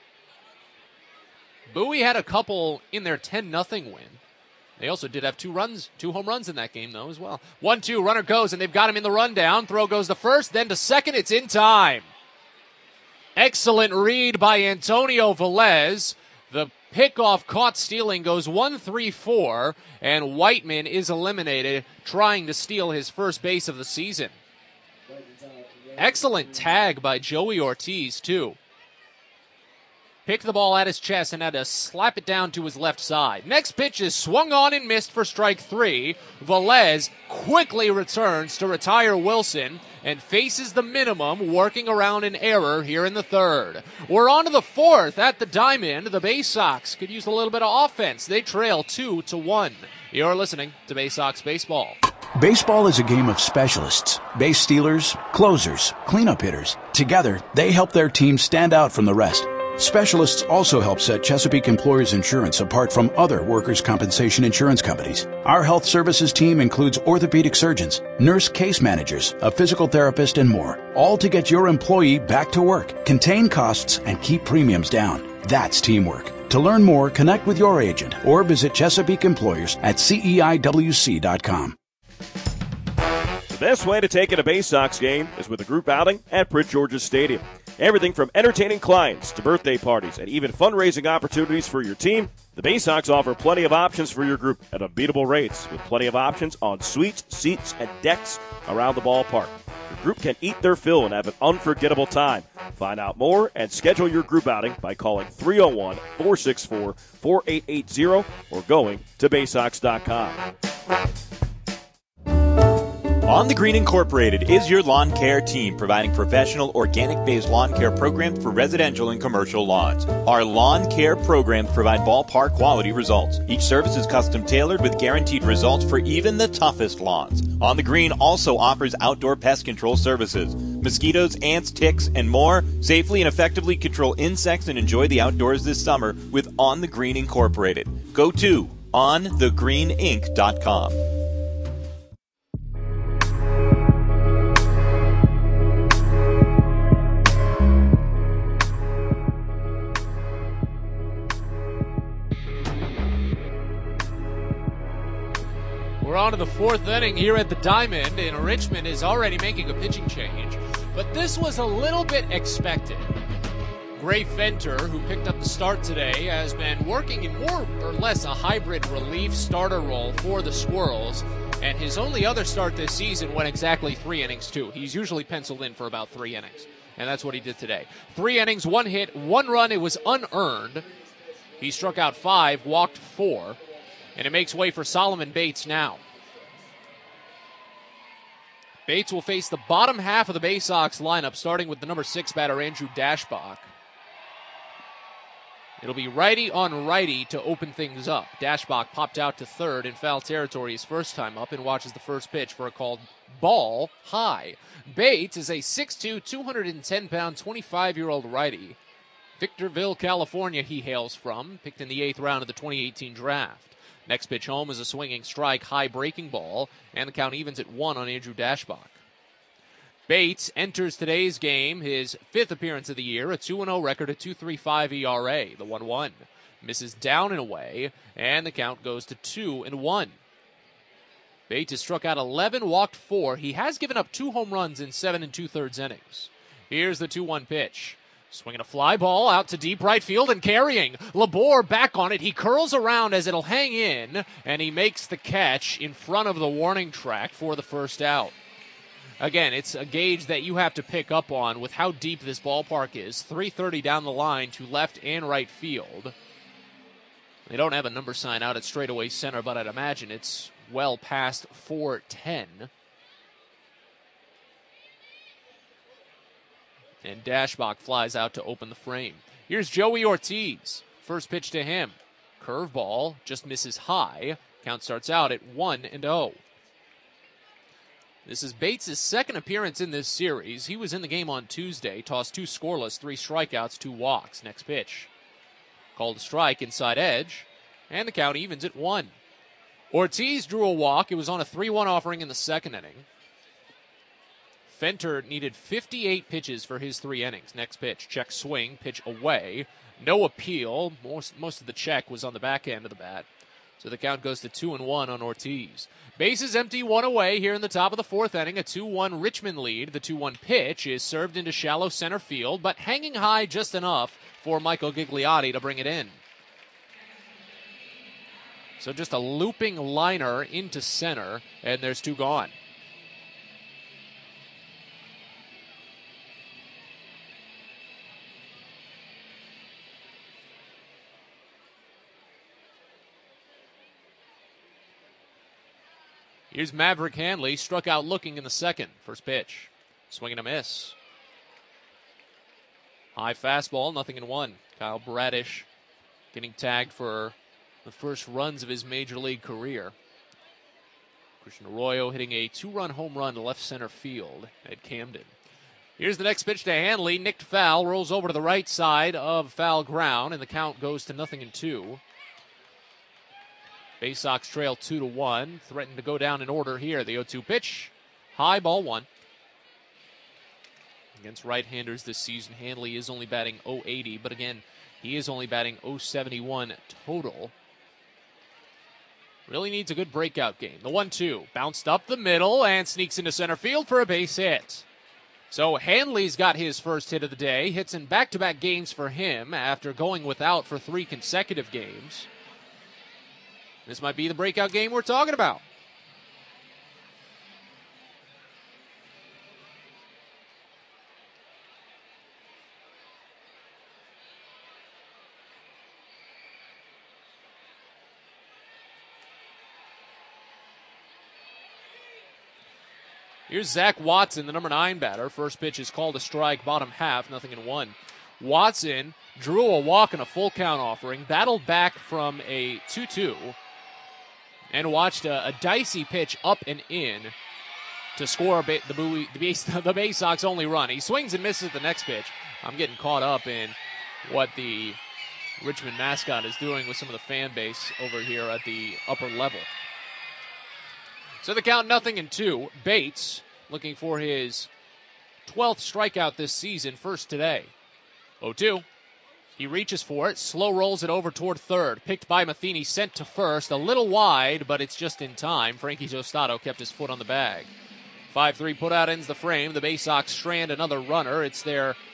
Bowie had a couple in their 10-0 win. They also did have 2 home runs in that game, though, as well. 1-2, runner goes, and they've got him in the rundown. Throw goes to first, then to second. It's in time. Excellent read by Antonio Velez. The pickoff caught stealing goes 1-3-4, and Whiteman is eliminated, trying to steal his first base of the season. Excellent tag by Joey Ortiz, too. Picked the ball at his chest and had to slap it down to his left side. Next pitch is swung on and missed for strike 3. Velez quickly returns to retire Wilson and faces the minimum, working around an error here in the 3rd. We're on to the 4th at the Diamond. The Bay Sox could use a little bit of offense. They trail 2-1. You're listening to Bay Sox Baseball. Baseball is a game of specialists. Base stealers, closers, cleanup hitters. Together, they help their team stand out from the rest. Specialists also help set Chesapeake Employers Insurance apart from other workers' compensation insurance companies. Our health services team includes orthopedic surgeons, nurse case managers, a physical therapist, and more, all to get your employee back to work, contain costs, and keep premiums down. That's teamwork. To learn more, connect with your agent or visit Chesapeake Employers at CEIWC.com. The best way to take in a Bay Sox game is with a group outing at Prince George's Stadium. Everything from entertaining clients to birthday parties and even fundraising opportunities for your team, the Bay Sox offer plenty of options for your group at unbeatable rates with plenty of options on suites, seats, and decks around the ballpark. Your group can eat their fill and have an unforgettable time. Find out more and schedule your group outing by calling 301-464-4880 or going to baysox.com. On the Green Incorporated is your lawn care team, providing professional organic-based lawn care programs for residential and commercial lawns. Our lawn care programs provide ballpark quality results. Each service is custom tailored with guaranteed results for even the toughest lawns. On the Green also offers outdoor pest control services. Mosquitoes, ants, ticks, and more. Safely and effectively control insects and enjoy the outdoors this summer with On the Green Incorporated. Go to onthegreeninc.com. We're on to the 4th inning here at the Diamond, and Richmond is already making a pitching change. But this was a little bit expected. Gray Fenter, who picked up the start today, has been working in more or less a hybrid relief starter role for the Squirrels, and his only other start this season went exactly 3 innings, too. He's usually penciled in for about 3 innings, and that's what he did today. 3 innings, 1 hit, 1 run. It was unearned. He struck out 5, walked 4, and it makes way for Solomon Bates now. Bates will face the bottom half of the Bay Sox lineup, starting with the number 6 batter, Andrew Dashbach. It'll be righty on righty to open things up. Dashbach popped out to third in foul territory his first time up and watches the first pitch for a called ball high. Bates is a 6'2", 210-pound, 25-year-old righty. Victorville, California he hails from, picked in the 8th round of the 2018 draft. Next pitch home is a swinging strike, high breaking ball, and the count evens at 1 on Andrew Dashbach. Bates enters today's game, his 5th appearance of the year, a 2-0 record, a 2.35 ERA, the 1-1. Misses down and away, and the count goes to 2-1. Bates has struck out 11, walked 4. He has given up 2 home runs in 7 2/3 innings. Here's the 2-1 pitch. Swinging a fly ball out to deep right field and carrying. Labor back on it. He curls around as it'll hang in, and he makes the catch in front of the warning track for the first out. Again, it's a gauge that you have to pick up on with how deep this ballpark is. 330 down the line to left and right field. They don't have a number sign out at straightaway center, but I'd imagine it's well past 410. And Dashbach flies out to open the frame. Here's Joey Ortiz. First pitch to him. Curveball just misses high. Count starts out at 1-0. This is Bates' second appearance in this series. He was in the game on Tuesday, tossed 2 scoreless, 3 strikeouts, 2 walks. Next pitch. Called a strike inside edge, and the count evens at 1. Ortiz drew a walk. It was on a 3-1 offering in the second inning. Fenter needed 58 pitches for his 3 innings. Next pitch, check swing, pitch away. No appeal. Most of the check was on the back end of the bat. So the count goes to 2-1 on Ortiz. Bases empty, 1 away here in the top of the 4th inning. A 2-1 Richmond lead. The 2-1 pitch is served into shallow center field, but hanging high just enough for Michael Gigliotti to bring it in. So just a looping liner into center, and there's 2 gone. Here's Maverick Hanley, struck out looking in the second. First pitch, swing and a miss. High fastball, 0-1. Kyle Bradish getting tagged for the first runs of his major league career. Christian Arroyo hitting a 2-run home run to left center field at Camden. Here's the next pitch to Hanley, nicked foul, rolls over to the right side of foul ground, and the count goes to 0-2. Bay Sox trail 2-1. Threatened to go down in order here. The 0-2 pitch. High, ball 1. Against right-handers this season, Hanley is only batting .080, but again, he is only batting .071 total. Really needs a good breakout game. The 1-2 bounced up the middle and sneaks into center field for a base hit. So Hanley's got his first hit of the day. Hits in back-to-back games for him after going without for 3 consecutive games. This might be the breakout game we're talking about. Here's Zach Watson, the number 9 batter. First pitch is called a strike, bottom half, 0-1. Watson drew a walk in a full count offering, battled back from a 2-2, and watched a dicey pitch up and in to score the Bay Sox only run. He swings and misses the next pitch. I'm getting caught up in what the Richmond mascot is doing with some of the fan base over here at the upper level. So the count 0-2. Bates looking for his 12th strikeout this season, first today. 0-2. He reaches for it, slow rolls it over toward third. Picked by Matheny, sent to first. A little wide, but it's just in time. Frankie Jostato kept his foot on the bag. 5-3 put out ends the frame. The Bay Sox strand another runner. It's their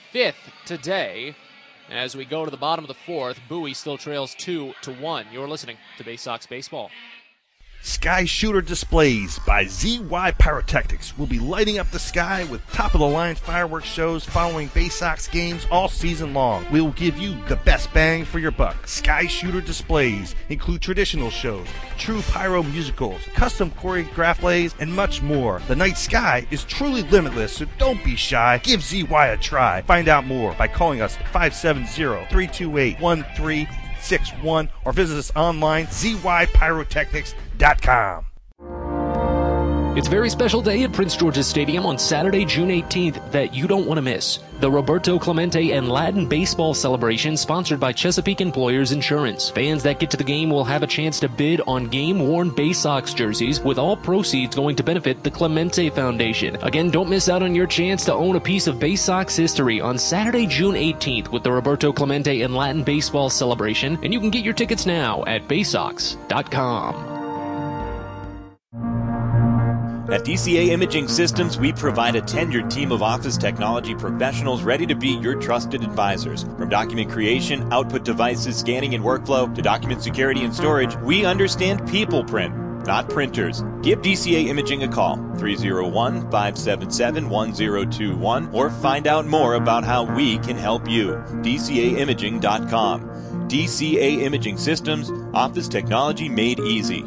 fifth today. As we go to the bottom of the fourth, Bowie still trails 2-1. You're listening to Bay Sox Baseball. Sky Shooter Displays by ZY Pyrotechnics will be lighting up the sky with top-of-the-line fireworks shows following Bay Sox games all season long. We will give you the best bang for your buck. Sky Shooter Displays include traditional shows, true pyro musicals, custom choreographed plays, and much more. The night sky is truly limitless, so don't be shy. Give ZY a try. Find out more by calling us at 570-328-1361 or visit us online, zypyrotechnics.com. It's a very special day at Prince George's Stadium on Saturday, June 18th that you don't want to miss. The Roberto Clemente and Latin Baseball Celebration sponsored by Chesapeake Employers Insurance. Fans that get to the game will have a chance to bid on game-worn Bay Sox jerseys, with all proceeds going to benefit the Clemente Foundation. Again, don't miss out on your chance to own a piece of Bay Sox history on Saturday, June 18th with the Roberto Clemente and Latin Baseball Celebration, and you can get your tickets now at baysox.com. At DCA Imaging Systems, we provide a tenured team of office technology professionals ready to be your trusted advisors. From document creation, output devices, scanning and workflow, to document security and storage, we understand people print, not printers. Give DCA Imaging a call, 301-577-1021, or find out more about how we can help you. DCAimaging.com. DCA Imaging Systems, office technology made easy.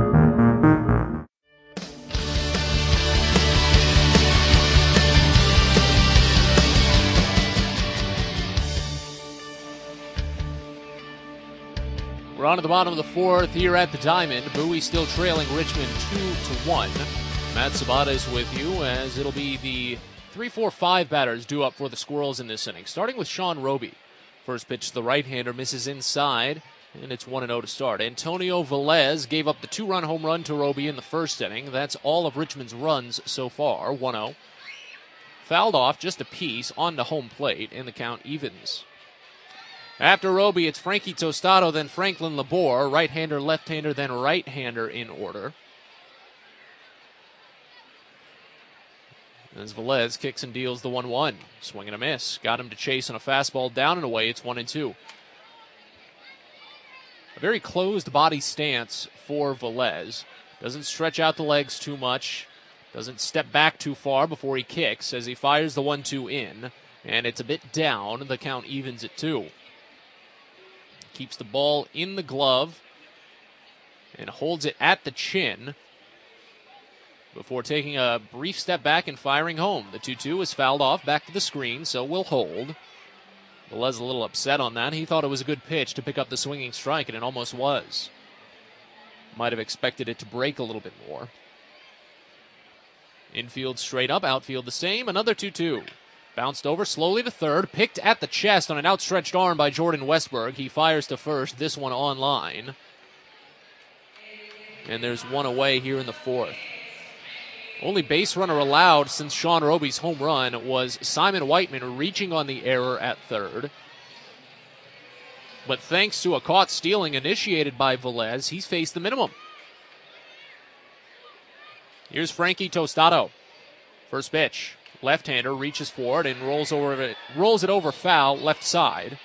We're on to the bottom of the fourth here at the Diamond. Bowie still trailing Richmond 2-1. Matt Sabata is with you as it'll be the 3-4-5 batters due up for the Squirrels in this inning. Starting with Sean Roby. First pitch to the right-hander, misses inside, and it's 1-0 to start. Antonio Velez gave up the 2-run home run to Roby in the first inning. That's all of Richmond's runs so far, 1-0. Fouled off just a piece on the home plate, and the count evens. After Roby, it's Frankie Tostado, then Franklin Labor, right-hander, left-hander, then right-hander in order. As Velez kicks and deals the 1-1. Swing and a miss. Got him to chase on a fastball down and away. It's 1-2. A very closed body stance for Velez. Doesn't stretch out the legs too much. Doesn't step back too far before he kicks as he fires the 1-2 in. And it's a bit down. The count evens at 2. Keeps the ball in the glove and holds it at the chin before taking a brief step back and firing home. The 2-2 is fouled off back to the screen, so will hold. Velez a little upset on that. He thought it was a good pitch to pick up the swinging strike, and it almost was. Might have expected it to break a little bit more. Infield straight up, outfield the same. Another 2-2. Bounced over slowly to third, picked at the chest on an outstretched arm by Jordan Westberg. He fires to first, this one on line. And there's one away here in the fourth. Only base runner allowed since Sean Roby's home run was Simon Whiteman reaching on the error at third. But thanks to a caught stealing initiated by Velez, he's faced the minimum. Here's Frankie Tostado. First pitch. Left-hander reaches forward and rolls it over foul left side.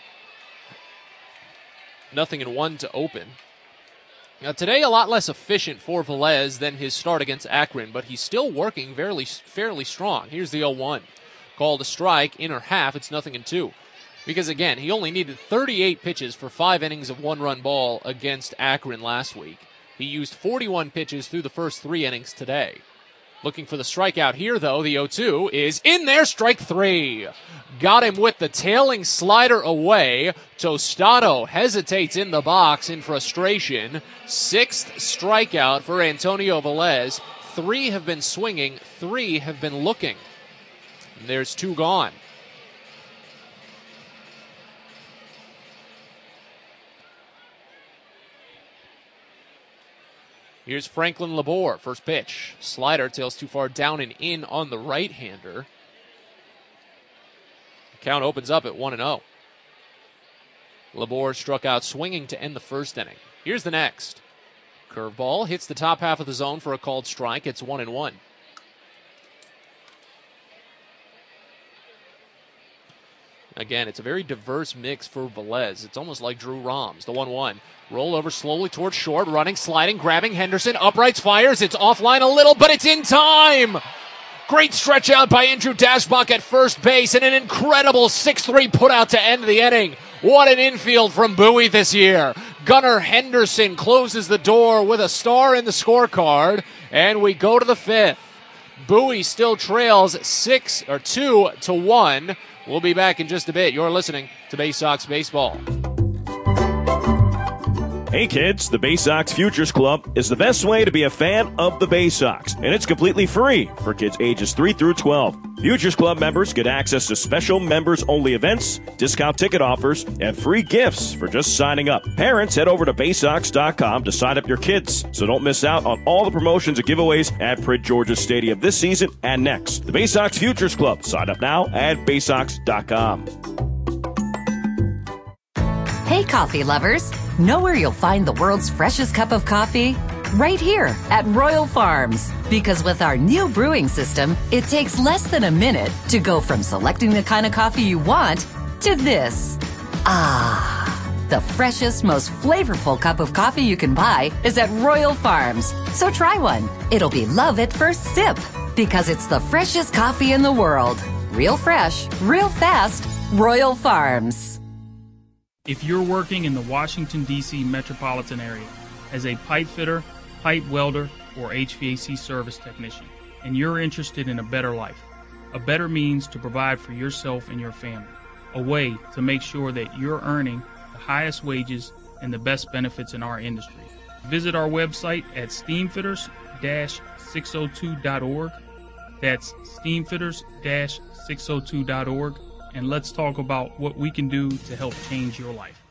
0-1 to open. Now today a lot less efficient for Velez than his start against Akron, but he's still working fairly strong. Here's the 0-1. Called a strike, inner half, it's 0-2. Because again, he only needed 38 pitches for 5 innings of one-run ball against Akron last week. He used 41 pitches through the first 3 innings today. Looking for the strikeout here, though. The 0-2 is in there. Strike 3. Got him with the tailing slider away. Tostado hesitates in the box in frustration. 6th strikeout for Antonio Velez. 3 have been swinging. 3 have been looking. And there's 2 gone. Here's Franklin Labor, first pitch. Slider tails too far down and in on the right-hander. Count opens up at 1-0. Labor struck out swinging to end the first inning. Here's the next. Curveball hits the top half of the zone for a called strike. It's 1-1. Again, it's a very diverse mix for Velez. It's almost like Drew Roms. The 1-1. Roll over slowly towards short. Running, sliding, grabbing Henderson. Uprights, fires. It's offline a little, but it's in time. Great stretch out by Andrew Daschbach at first base, and an incredible 6-3 put out to end the inning. What an infield from Bowie this year. Gunnar Henderson closes the door with a star in the scorecard, and we go to the 5th. Bowie still trails 2-1. We'll be back in just a bit. You're listening to Bay Sox Baseball. Hey kids, the Bay Sox Futures Club is the best way to be a fan of the Bay Sox, and it's completely free for kids ages 3 through 12. Futures Club members get access to special members-only events, discount ticket offers, and free gifts for just signing up. Parents, head over to BaySox.com to sign up your kids, so don't miss out on all the promotions and giveaways at Prince George's Stadium this season and next. The Bay Sox Futures Club. Sign up now at BaySox.com. Hey, coffee lovers. Know where you'll find the world's freshest cup of coffee? Right here at Royal Farms. Because with our new brewing system, it takes less than a minute to go from selecting the kind of coffee you want to this. The freshest, most flavorful cup of coffee you can buy is at Royal Farms. So try one. It'll be love at first sip. Because it's the freshest coffee in the world. Real fresh, real fast. Royal Farms. If you're working in the Washington, D.C. metropolitan area as a pipe fitter, pipe welder, or HVAC service technician, and you're interested in a better life, a better means to provide for yourself and your family, a way to make sure that you're earning the highest wages and the best benefits in our industry. Visit our website at steamfitters-602.org. That's steamfitters-602.org. And let's talk about what we can do to help change your life.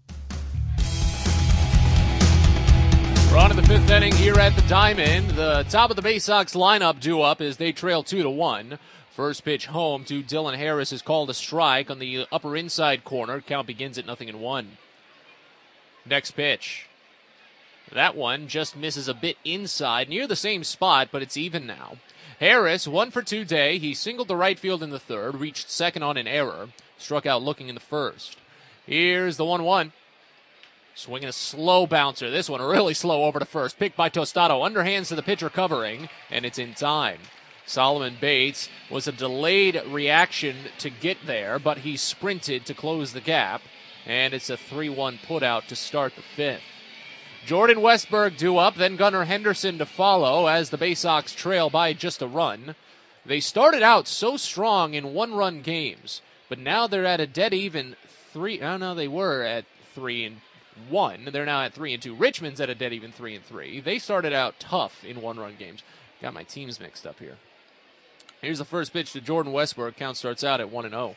We're on to the 5th inning here at the Diamond. The top of the Bay Sox lineup due up as they trail 2-1. First pitch home to Dylan Harris is called a strike on the upper inside corner. Count begins at 0-1. Next pitch. That one just misses a bit inside, near the same spot, but it's even now. Harris, 1 for 2 day. He singled the right field in the third, reached second on an error, struck out looking in the first. Here's the 1-1. Swinging a slow bouncer. This one really slow over to first. Picked by Tostado. Underhands to the pitcher covering, and it's in time. Solomon Bates was a delayed reaction to get there, but he sprinted to close the gap, and it's a 3-1 putout to start the 5th. Jordan Westburg due up, then Gunnar Henderson to follow as the Bay Sox trail by just a run. They started out so strong in one-run games, but now they're at a dead even 3. Oh, no, they were at 3-1. They're now at 3-2. Richmond's at a dead even 3-3. They started out tough in one-run games. Got my teams mixed up here. Here's the first pitch to Jordan Westburg. Count starts out at 1-0.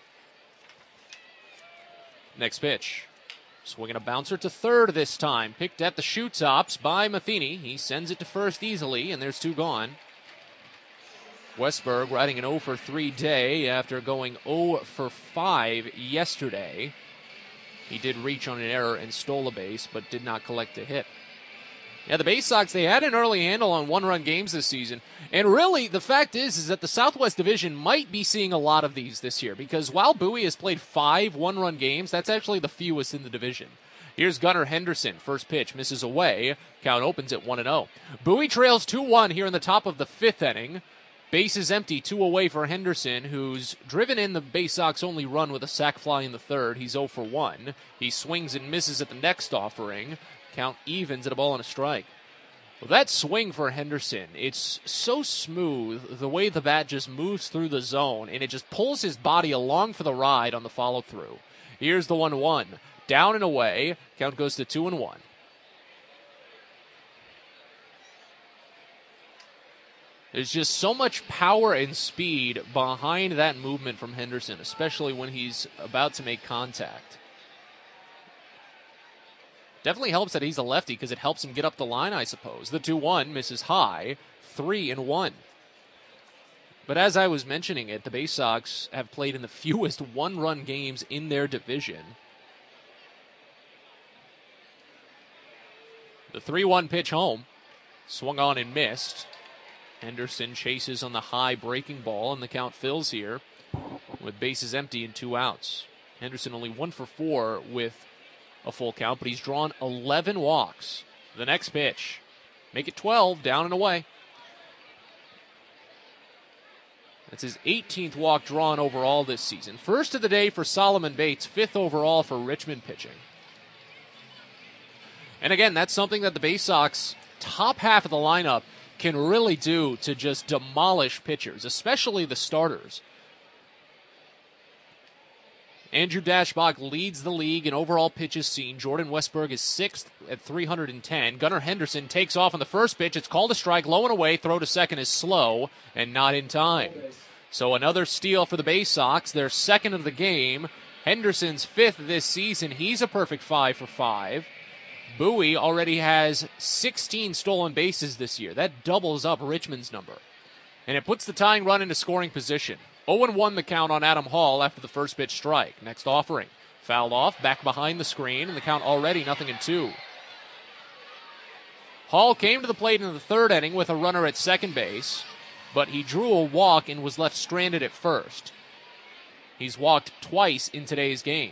Next pitch. Swinging a bouncer to third this time. Picked at the shoe tops by Matheny. He sends it to first easily, and there's 2 gone. Westburg riding an 0 for 3 day after going 0 for 5 yesterday. He did reach on an error and stole a base, but did not collect a hit. Yeah, the Bay Sox, they had an early handle on one-run games this season. And really, the fact is that the Southwest Division might be seeing a lot of these this year, because while Bowie has played 5 one-run games, that's actually the fewest in the division. Here's Gunnar Henderson. First pitch misses away. Count opens at 1-0. Bowie trails 2-1 here in the top of the 5th inning. Base is empty, 2 away for Henderson, who's driven in the Bay Sox only run with a sac fly in the third. He's 0 for 1. He swings and misses at the next offering. Count evens at a ball and a strike. Well, that swing for Henderson, it's so smooth, the way the bat just moves through the zone, and it just pulls his body along for the ride on the follow-through. Here's the 1-1. Down and away. Count goes to 2-1. There's just so much power and speed behind that movement from Henderson, especially when he's about to make contact. Definitely helps that he's a lefty because it helps him get up the line, I suppose. The 2-1 misses high, 3-1. But as I was mentioning it, the Bay Sox have played in the fewest one-run games in their division. The 3-1 pitch home, swung on and missed. Henderson chases on the high breaking ball, and the count fills here. with bases empty and 2 outs. Henderson only 1 for 4 with a full count, but he's drawn 11 walks. The next pitch, make it 12, down and away. That's his 18th walk drawn overall this season. First of the day for Solomon Bates, 5th overall for Richmond pitching. And again, that's something that the Bay Sox top half of the lineup can really do to just demolish pitchers, especially the starters. Andrew Dashbach leads the league in overall pitches seen. Jordan Westberg is 6th at 310. Gunnar Henderson takes off on the first pitch. It's called a strike, low and away. Throw to second is slow and not in time. So another steal for the Bay Sox. Their second of the game. Henderson's 5th this season. He's a perfect 5 for 5. Bowie already has 16 stolen bases this year. That doubles up Richmond's number. And it puts the tying run into scoring position. 0-1 the count on Adam Hall after the first pitch strike. Next offering. Fouled off, back behind the screen, and the count already 0-2. Hall came to the plate in the 3rd inning with a runner at second base, but he drew a walk and was left stranded at first. He's walked twice in today's game.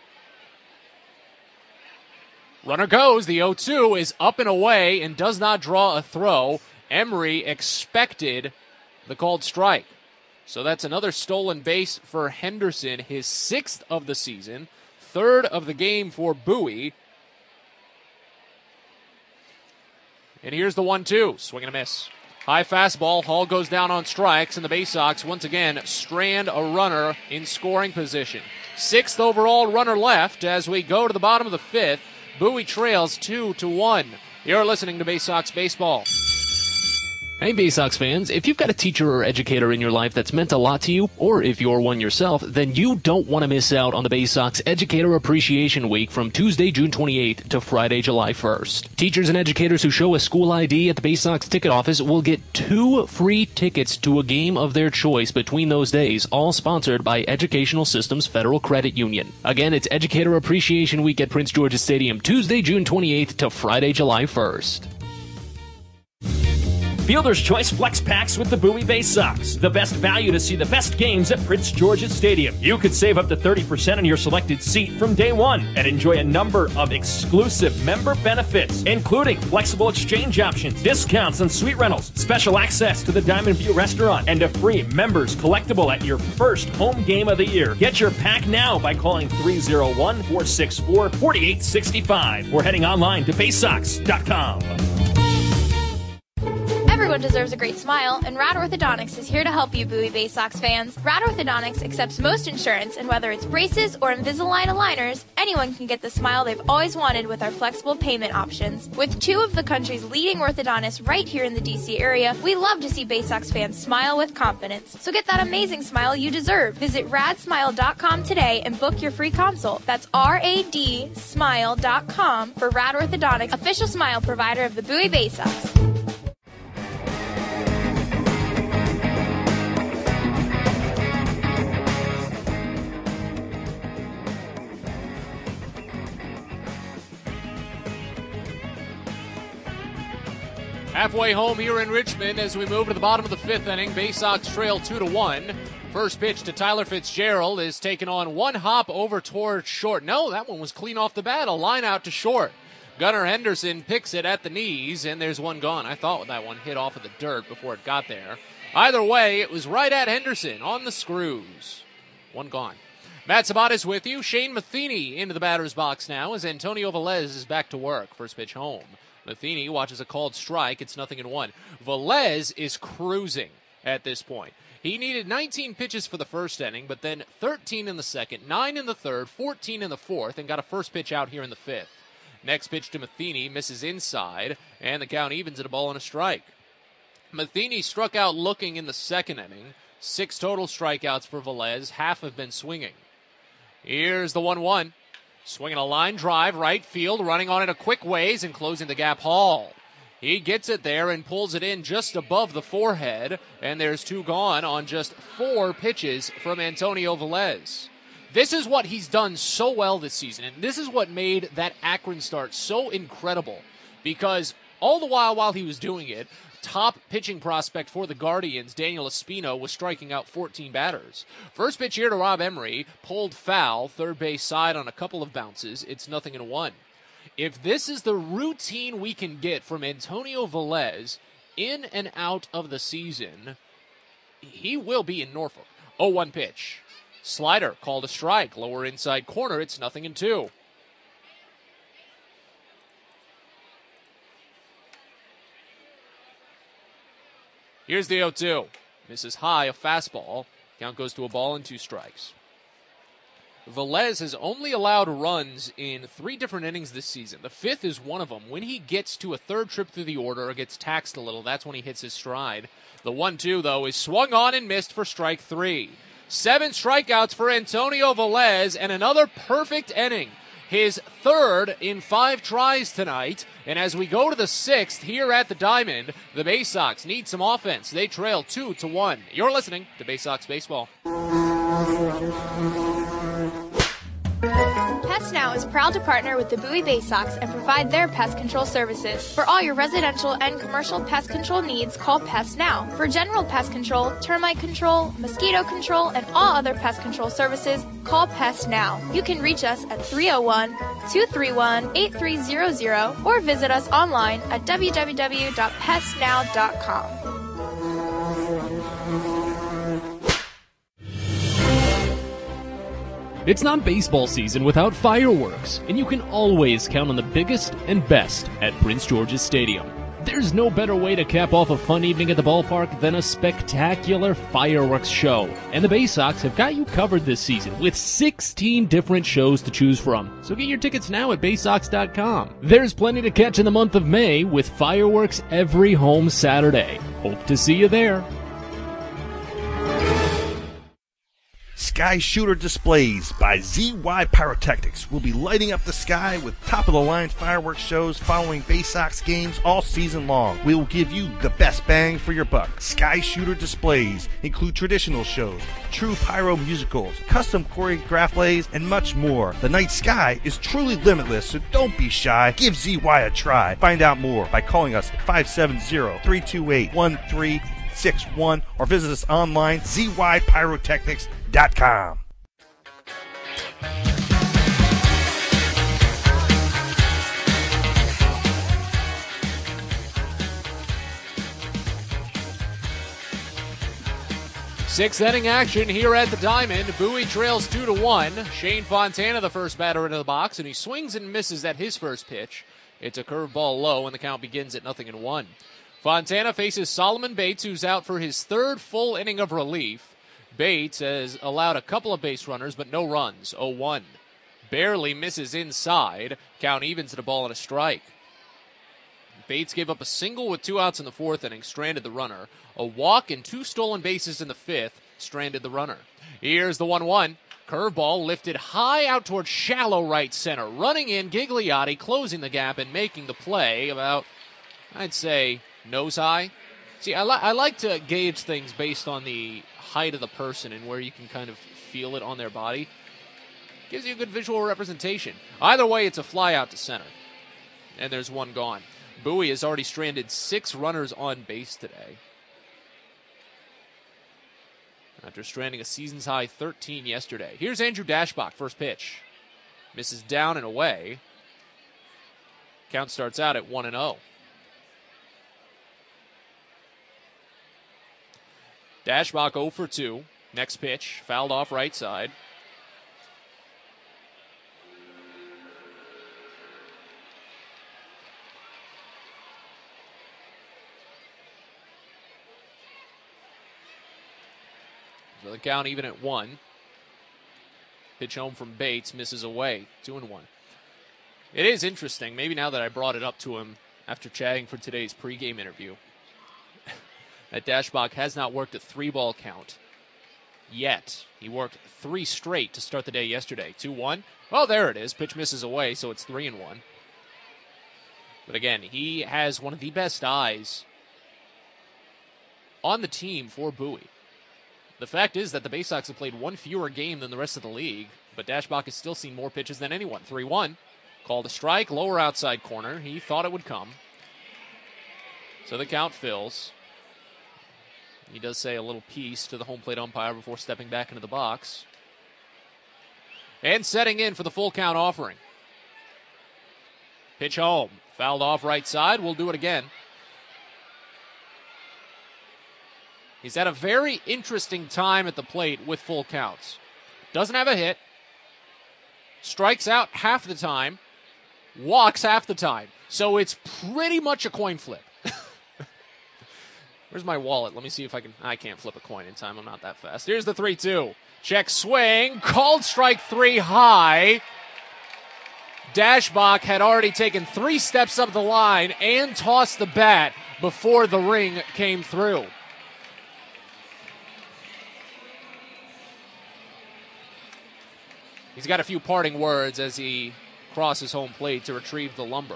Runner goes. The 0-2 is up and away and does not draw a throw. Emery expected the called strike. So that's another stolen base for Henderson, his 6th of the season, 3rd of the game for Bowie. And here's the 1-2, swing and a miss. High fastball, Hall goes down on strikes, and the Bay Sox once again strand a runner in scoring position. 6th overall runner left as we go to the bottom of the 5th. Bowie trails 2-1. You're listening to Bay Sox Baseball. Hey, Bay Sox fans, if you've got a teacher or educator in your life that's meant a lot to you, or if you're one yourself, then you don't want to miss out on the Bay Sox Educator Appreciation Week from Tuesday, June 28th to Friday, July 1st. Teachers and educators who show a school ID at the Bay Sox ticket office will get 2 free tickets to a game of their choice between those days, all sponsored by Educational Systems Federal Credit Union. Again, it's Educator Appreciation Week at Prince George's Stadium, Tuesday, June 28th to Friday, July 1st. Fielder's Choice Flex Packs with the Bowie Bay Sox. The best value to see the best games at Prince George's Stadium. You could save up to 30% on your selected seat from day one and enjoy a number of exclusive member benefits, including flexible exchange options, discounts on suite rentals, special access to the Diamond View restaurant, and a free members collectible at your first home game of the year. Get your pack now by calling 301-464-4865 or heading online to baysox.com. Everyone deserves a great smile, and Rad Orthodontics is here to help you, Bowie Bay Sox fans. Rad Orthodontics accepts most insurance, and whether it's braces or Invisalign aligners, anyone can get the smile they've always wanted with our flexible payment options. With 2 of the country's leading orthodontists right here in the D.C. area, we love to see Bay Sox fans smile with confidence. So get that amazing smile you deserve. Visit radsmile.com today and book your free consult. That's radsmile.com for Rad Orthodontics, official smile provider of the Bowie Bay Sox. Halfway home here in Richmond as we move to the bottom of the 5th inning. Bay Sox trail 2-1. First pitch to Tyler Fitzgerald is taken on one hop over towards short. No, that one was clean off the bat. A line out to short. Gunnar Henderson picks it at the knees, and there's one gone. I thought that one hit off of the dirt before it got there. Either way, it was right at Henderson on the screws. One gone. Matt Sabates with you. Shane Matheny into the batter's box now as Antonio Velez is back to work. First pitch home. Matheny watches a called strike. It's 0-1. Velez is cruising at this point. He needed 19 pitches for the first inning, but then 13 in the second, 9 in the third, 14 in the fourth, and got a first pitch out here in the 5th. Next pitch to Matheny, misses inside, and the count evens at a ball and a strike. Matheny struck out looking in the second inning. 6 total strikeouts for Velez. Half have been swinging. Here's the 1-1. Swinging a line drive, right field, running on it a quick ways and closing the gap. Hall. He gets it there and pulls it in just above the forehead, and there's 2 gone on just 4 pitches from Antonio Velez. This is what he's done so well this season, and this is what made that Akron start so incredible, because all the while he was doing it, top pitching prospect for the Guardians, Daniel Espino, was striking out 14 batters. First pitch here to Rob Emery, pulled foul, third base side on a couple of bounces. It's 0-1. If this is the routine we can get from Antonio Velez in and out of the season, he will be in Norfolk. 0-1 pitch. Slider called a strike, lower inside corner. It's 0-2. Here's the 0-2. Misses high, a fastball. Count goes to a ball and 2 strikes. Velez has only allowed runs in 3 different innings this season. The 5th is one of them. When he gets to a third trip through the order or gets taxed a little, that's when he hits his stride. The 1-2, though, is swung on and missed for strike 3. 7 strikeouts for Antonio Velez and another perfect inning. His 3rd in 5 tries tonight. And as we go to the 6th here at the Diamond, the Bay Sox need some offense. They trail 2-1. You're listening to Bay Sox Baseball. Pest Now is proud to partner with the Bowie Bay Sox and provide their pest control services. For all your residential and commercial pest control needs, call Pest Now. For general pest control, termite control, mosquito control, and all other pest control services, call Pest Now. You can reach us at 301-231-8300 or visit us online at www.pestnow.com. It's not baseball season without fireworks, and you can always count on the biggest and best at Prince George's Stadium. There's no better way to cap off a fun evening at the ballpark than a spectacular fireworks show. And the Bay Sox have got you covered this season with 16 different shows to choose from. So get your tickets now at baysox.com. There's plenty to catch in the month of May with fireworks every home Saturday. Hope to see you there. Sky Shooter Displays by ZY Pyrotechnics will be lighting up the sky with top-of-the-line fireworks shows following Bay Sox games all season long. We will give you the best bang for your buck. Sky Shooter Displays include traditional shows, true pyro musicals, custom choreographed plays, and much more. The night sky is truly limitless, so don't be shy. Give ZY a try. Find out more by calling us at 570-328-1361 or visit us online, zypyrotechnics.com. Sixth inning action here at the Diamond. Bowie trails 2-1. Shane Fontana, the first batter into the box, and he swings and misses at his first pitch. It's a curveball low, and the count begins at 0-1. Fontana faces Solomon Bates, who's out for his 3rd full inning of relief. Bates has allowed a couple of base runners, but no runs. 0-1. Barely misses inside. Count evens at a ball and a strike. Bates gave up a single with 2 outs in the 4th inning, stranded the runner. A walk and 2 stolen bases in the 5th, stranded the runner. Here's the 1-1. Curveball lifted high out towards shallow right center. Running in, Gigliotti closing the gap and making the play about, I'd say, nose high. See, I like to gauge things based on the height of the person and where you can kind of feel it on their body. Gives you a good visual representation. Either way, it's a fly out to center. And there's one gone. Bowie has already stranded 6 runners on base today, after stranding a season's high 13 yesterday. Here's Andrew Dashbach, first pitch. Misses down and away. Count starts out at 1-0. Dashbach 0 for 2. Next pitch, fouled off right side. So the count even at 1. Pitch home from Bates, misses away. 2-1. It is interesting, maybe now that I brought it up to him after chatting for today's pregame interview, that Dashbach has not worked a 3-ball count yet. He worked 3 straight to start the day yesterday. 2-1. Well, there it is. Pitch misses away, so it's 3-1. But again, he has one of the best eyes on the team for Bowie. The fact is that the Bay Sox have played 1 fewer game than the rest of the league, but Dashbach has still seen more pitches than anyone. 3-1. Called a strike, lower outside corner. He thought it would come. So the count fills. He does say a little piece to the home plate umpire before stepping back into the box. And setting in for the full count offering. Pitch home. Fouled off right side. We'll do it again. He's had a very interesting time at the plate with full counts. Doesn't have a hit. Strikes out half the time. Walks half the time. So it's pretty much a coin flip. Where's my wallet? Let me see if I can't flip a coin in time. I'm not that fast. Here's the 3-2. Check swing. Called strike 3 high. Dashbach had already taken 3 steps up the line and tossed the bat before the ring came through. He's got a few parting words as he crosses home plate to retrieve the lumber.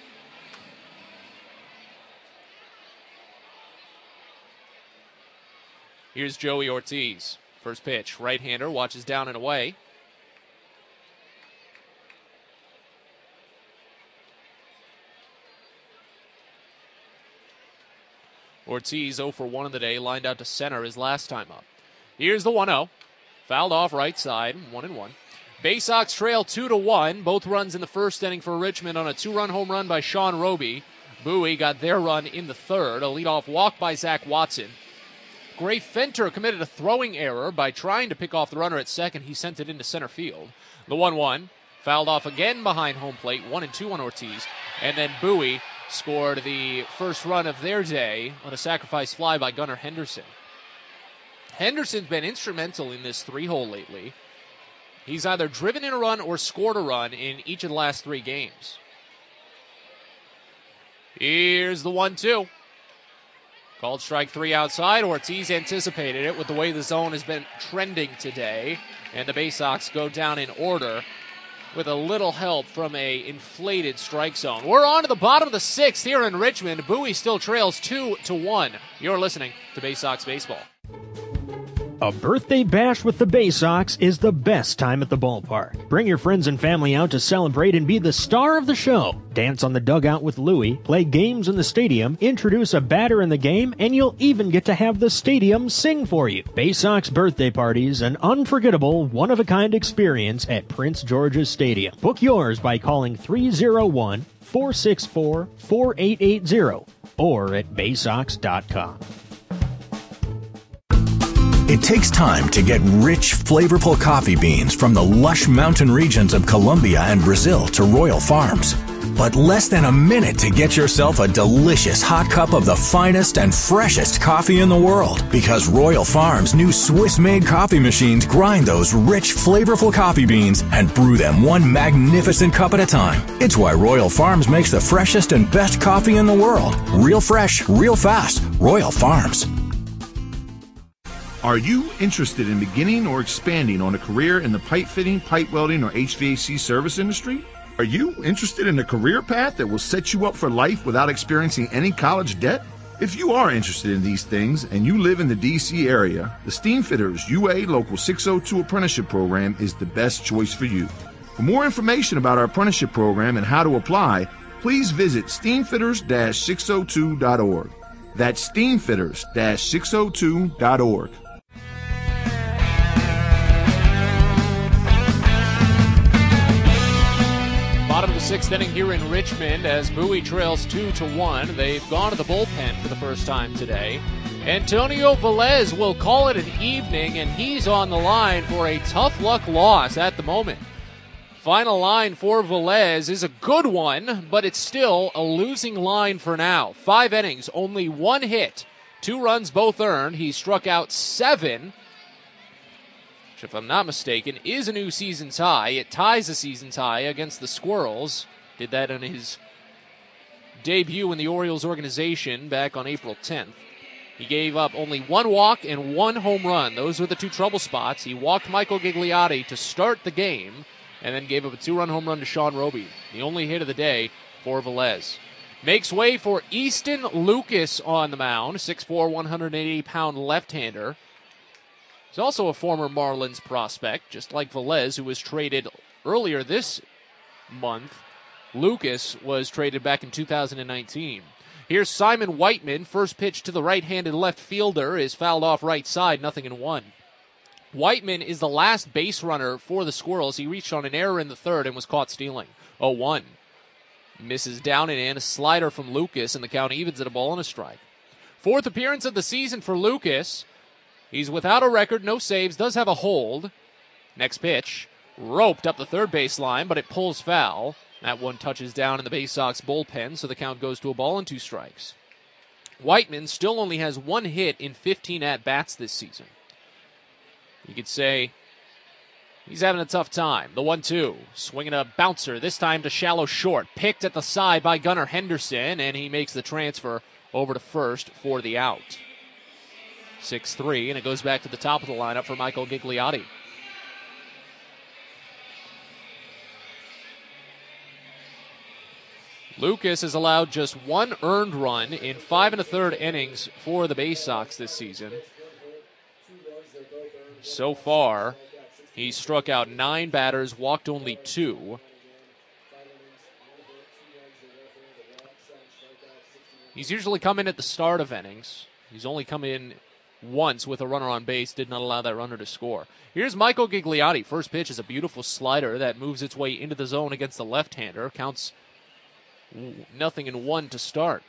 Here's Joey Ortiz. First pitch, right-hander, watches down and away. Ortiz 0 for 1 of the day, lined out to center his last time up. Here's the 1-0. Fouled off right side, 1-1. Bay Sox trail 2-1. Both runs in the first inning for Richmond on a 2-run home run by Sean Roby. Bowie got their run in the third. A leadoff walk by Zach Watson. Gray Fenter committed a throwing error by trying to pick off the runner at second. He sent it into center field. The 1-1 fouled off again behind home plate. 1-2 on Ortiz. And then Bowie scored the first run of their day on a sacrifice fly by Gunnar Henderson. Henderson's been instrumental in this 3-hole lately. He's either driven in a run or scored a run in each of the last 3 games. Here's the 1-2. Called strike 3 outside. Ortiz anticipated it with the way the zone has been trending today. And the Bay Sox go down in order with a little help from a inflated strike zone. We're on to the bottom of the 6th here in Richmond. Bowie still trails 2-1. You're listening to Bay Sox Baseball. A birthday bash with the Bay Sox is the best time at the ballpark. Bring your friends and family out to celebrate and be the star of the show. Dance on the dugout with Louie, play games in the stadium, introduce a batter in the game, and you'll even get to have the stadium sing for you. Bay Sox birthday parties, an unforgettable, one-of-a-kind experience at Prince George's Stadium. Book yours by calling 301-464-4880 or at baysox.com. It takes time to get rich, flavorful coffee beans from the lush mountain regions of Colombia and Brazil to Royal Farms. But less than a minute to get yourself a delicious hot cup of the finest and freshest coffee in the world. Because Royal Farms' new Swiss-made coffee machines grind those rich, flavorful coffee beans and brew them one magnificent cup at a time. It's why Royal Farms makes the freshest and best coffee in the world. Real fresh, real fast. Royal Farms. Are you interested in beginning or expanding on a career in the pipe fitting, pipe welding, or HVAC service industry? Are you interested in a career path that will set you up for life without experiencing any college debt? If you are interested in these things and you live in the D.C. area, the Steamfitters UA Local 602 Apprenticeship Program is the best choice for you. For more information about our apprenticeship program and how to apply, please visit steamfitters-602.org. That's steamfitters-602.org. Bottom of the 6th inning here in Richmond as Bowie trails 2-1. They've gone to the bullpen for the first time today. Antonio Velez will call it an evening, and he's on the line for a tough luck loss at the moment. Final line for Velez is a good one, but it's still a losing line for now. 5 innings, only 1 hit, 2 runs both earned. He struck out 7. If I'm not mistaken, is a new season's high. It ties a season's high against the Squirrels. Did that in his debut in the Orioles organization back on April 10th. He gave up only 1 walk and 1 home run. Those were the 2 trouble spots. He walked Michael Gigliotti to start the game and then gave up a 2-run home run to Sean Roby. The only hit of the day for Velez. Makes way for Easton Lucas on the mound, 6'4", 180-pound left-hander. He's also a former Marlins prospect, just like Velez, who was traded earlier this month. Lucas was traded back in 2019. Here's Simon Whiteman. First pitch to the right-handed left fielder is fouled off right side, 0-1. Whiteman is the last base runner for the Squirrels. He reached on an error in the third and was caught stealing. 0-1. Misses down and in. A slider from Lucas, and the count evens at a ball and a strike. Fourth appearance of the season for Lucas. He's without a record, no saves, does have a hold. Next pitch, roped up the third base line, but it pulls foul. That one touches down in the Bay Sox bullpen, so the count goes to a ball and 2 strikes. Whiteman still only has 1 hit in 15 at-bats this season. You could say he's having a tough time. The 1-2, swinging a bouncer, this time to shallow short. Picked at the side by Gunnar Henderson, and he makes the transfer over to first for the out. 6-3, and it goes back to the top of the lineup for Michael Gigliotti. Lucas has allowed just 1 earned run in 5 1/3 innings for the Bay Sox this season. So far, he's struck out 9 batters, walked only 2. He's usually come in at the start of innings. He's only come in once with a runner on base, did not allow that runner to score. Here's Michael Gigliotti. First pitch is a beautiful slider that moves its way into the zone against the left-hander. Counts 0-1 to start.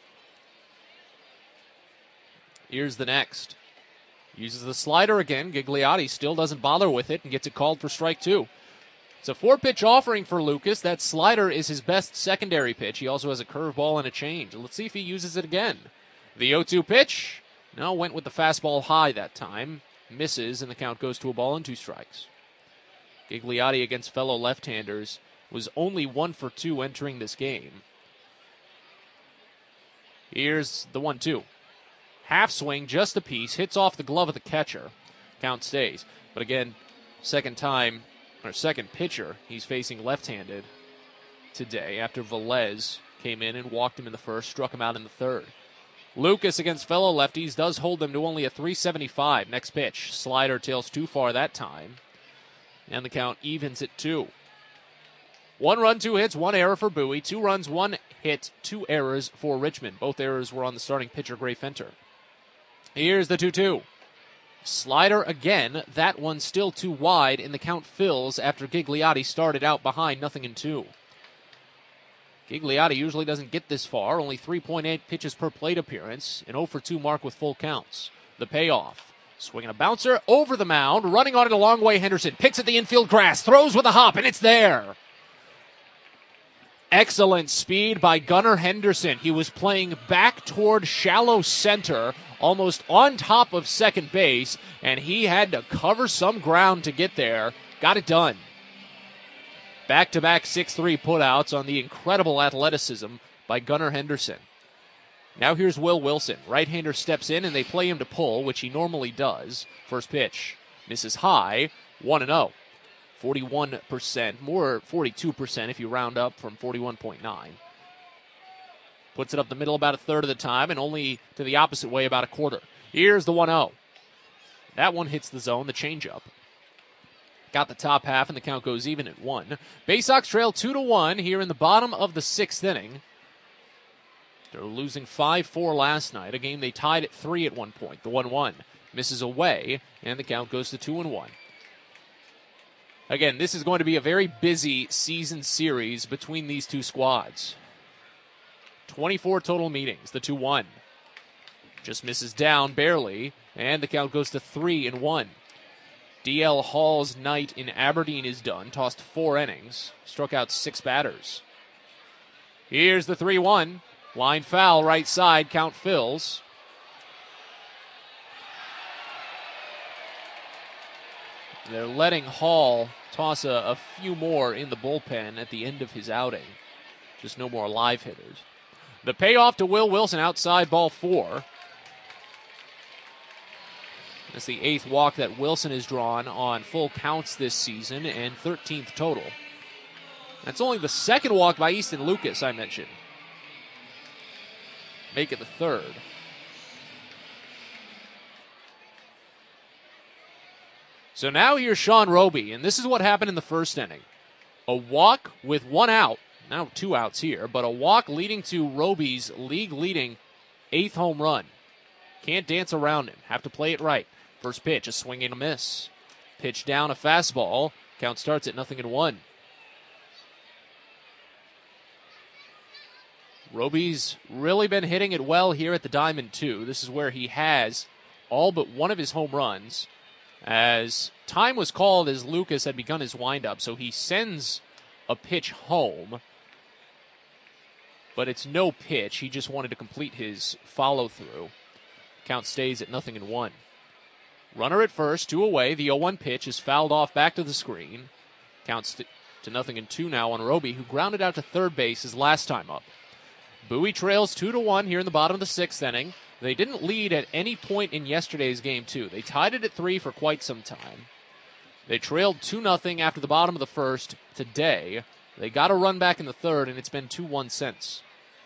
Here's the next. Uses the slider again. Gigliotti still doesn't bother with it and gets it called for strike 2. It's a 4-pitch offering for Lucas. That slider is his best secondary pitch. He also has a curveball and a change. Let's see if he uses it again. The 0-2 pitch. No, went with the fastball high that time. Misses, and the count goes to a ball and 2 strikes. Gigliotti against fellow left-handers was only 1 for 2 entering this game. Here's the 1-2. Half swing, just a piece, hits off the glove of the catcher. Count stays. But again, second pitcher he's facing left-handed today after Velez came in and walked him in the first, struck him out in the third. Lucas against fellow lefties does hold them to only a 375. Next pitch, slider tails too far that time. And the count evens at 2. 1 run, 2 hits, 1 error for Bowie. 2 runs, 1 hit, 2 errors for Richmond. Both errors were on the starting pitcher, Gray Fenter. Here's the 2-2. Slider again. That one still too wide, and the count fills after Gigliotti started out behind 0-2. Gigliotti usually doesn't get this far, only 3.8 pitches per plate appearance, an 0 for 2 mark with full counts. The payoff. Swinging a bouncer over the mound, running on it a long way. Henderson picks at the infield grass, throws with a hop, and it's there. Excellent speed by Gunnar Henderson. He was playing back toward shallow center, almost on top of second base, and he had to cover some ground to get there. Got it done. Back-to-back 6-3 putouts on the incredible athleticism by Gunnar Henderson. Now here's Will Wilson. Right-hander steps in, and they play him to pull, which he normally does. First pitch misses high, 1-0. 41%, more 42% if you round up from 41.9. Puts it up the middle about a third of the time and only to the opposite way about a quarter. Here's the 1-0. That one hits the zone, the changeup. Got the top half and the count goes even at 1. Bay Sox trail 2-1 here in the bottom of the 6th inning. They're losing 5-4 last night, a game they tied at 3 at one point. The 1-1 misses away and the count goes to 2-1. Again, this is going to be a very busy season series between these two squads. 24 total meetings, the 2-1. Just misses down barely, and the count goes to 3-1. D.L. Hall's night in Aberdeen is done. Tossed 4 innings, struck out 6 batters. Here's the 3-1. Line foul, right side, count fills. They're letting Hall toss a few more in the bullpen at the end of his outing. Just no more live hitters. The payoff to Will Wilson outside ball 4. That's the 8th walk that Wilson has drawn on full counts this season and 13th total. That's only the 2nd walk by Easton Lucas I mentioned. Make it the 3rd. So now here's Sean Roby, and this is what happened in the first inning. A walk with 1 out. now 2 outs here, but a walk leading to Roby's league-leading 8th home run. Can't dance around him. Have to play it right. First pitch, a swing and a miss. Pitch down, a fastball. Count starts at 0-1. Roby's really been hitting it well here at the Diamond, too. This is where he has all but one of his home runs, as time was called as Lucas had begun his windup, so he sends a pitch home, but it's no pitch. He just wanted to complete his follow-through. Count stays at 0-1. Runner at first, 2 away. The 0-1 pitch is fouled off back to the screen. Counts to 0-2 now on Roby, who grounded out to third base his last time up. Bowie trails 2-1 here in the bottom of the 6th inning. They didn't lead at any point in yesterday's game, too. They tied it at 3 for quite some time. They trailed 2-0 after the bottom of the 1st today. They got a run back in the 3rd, and it's been 2-1 since.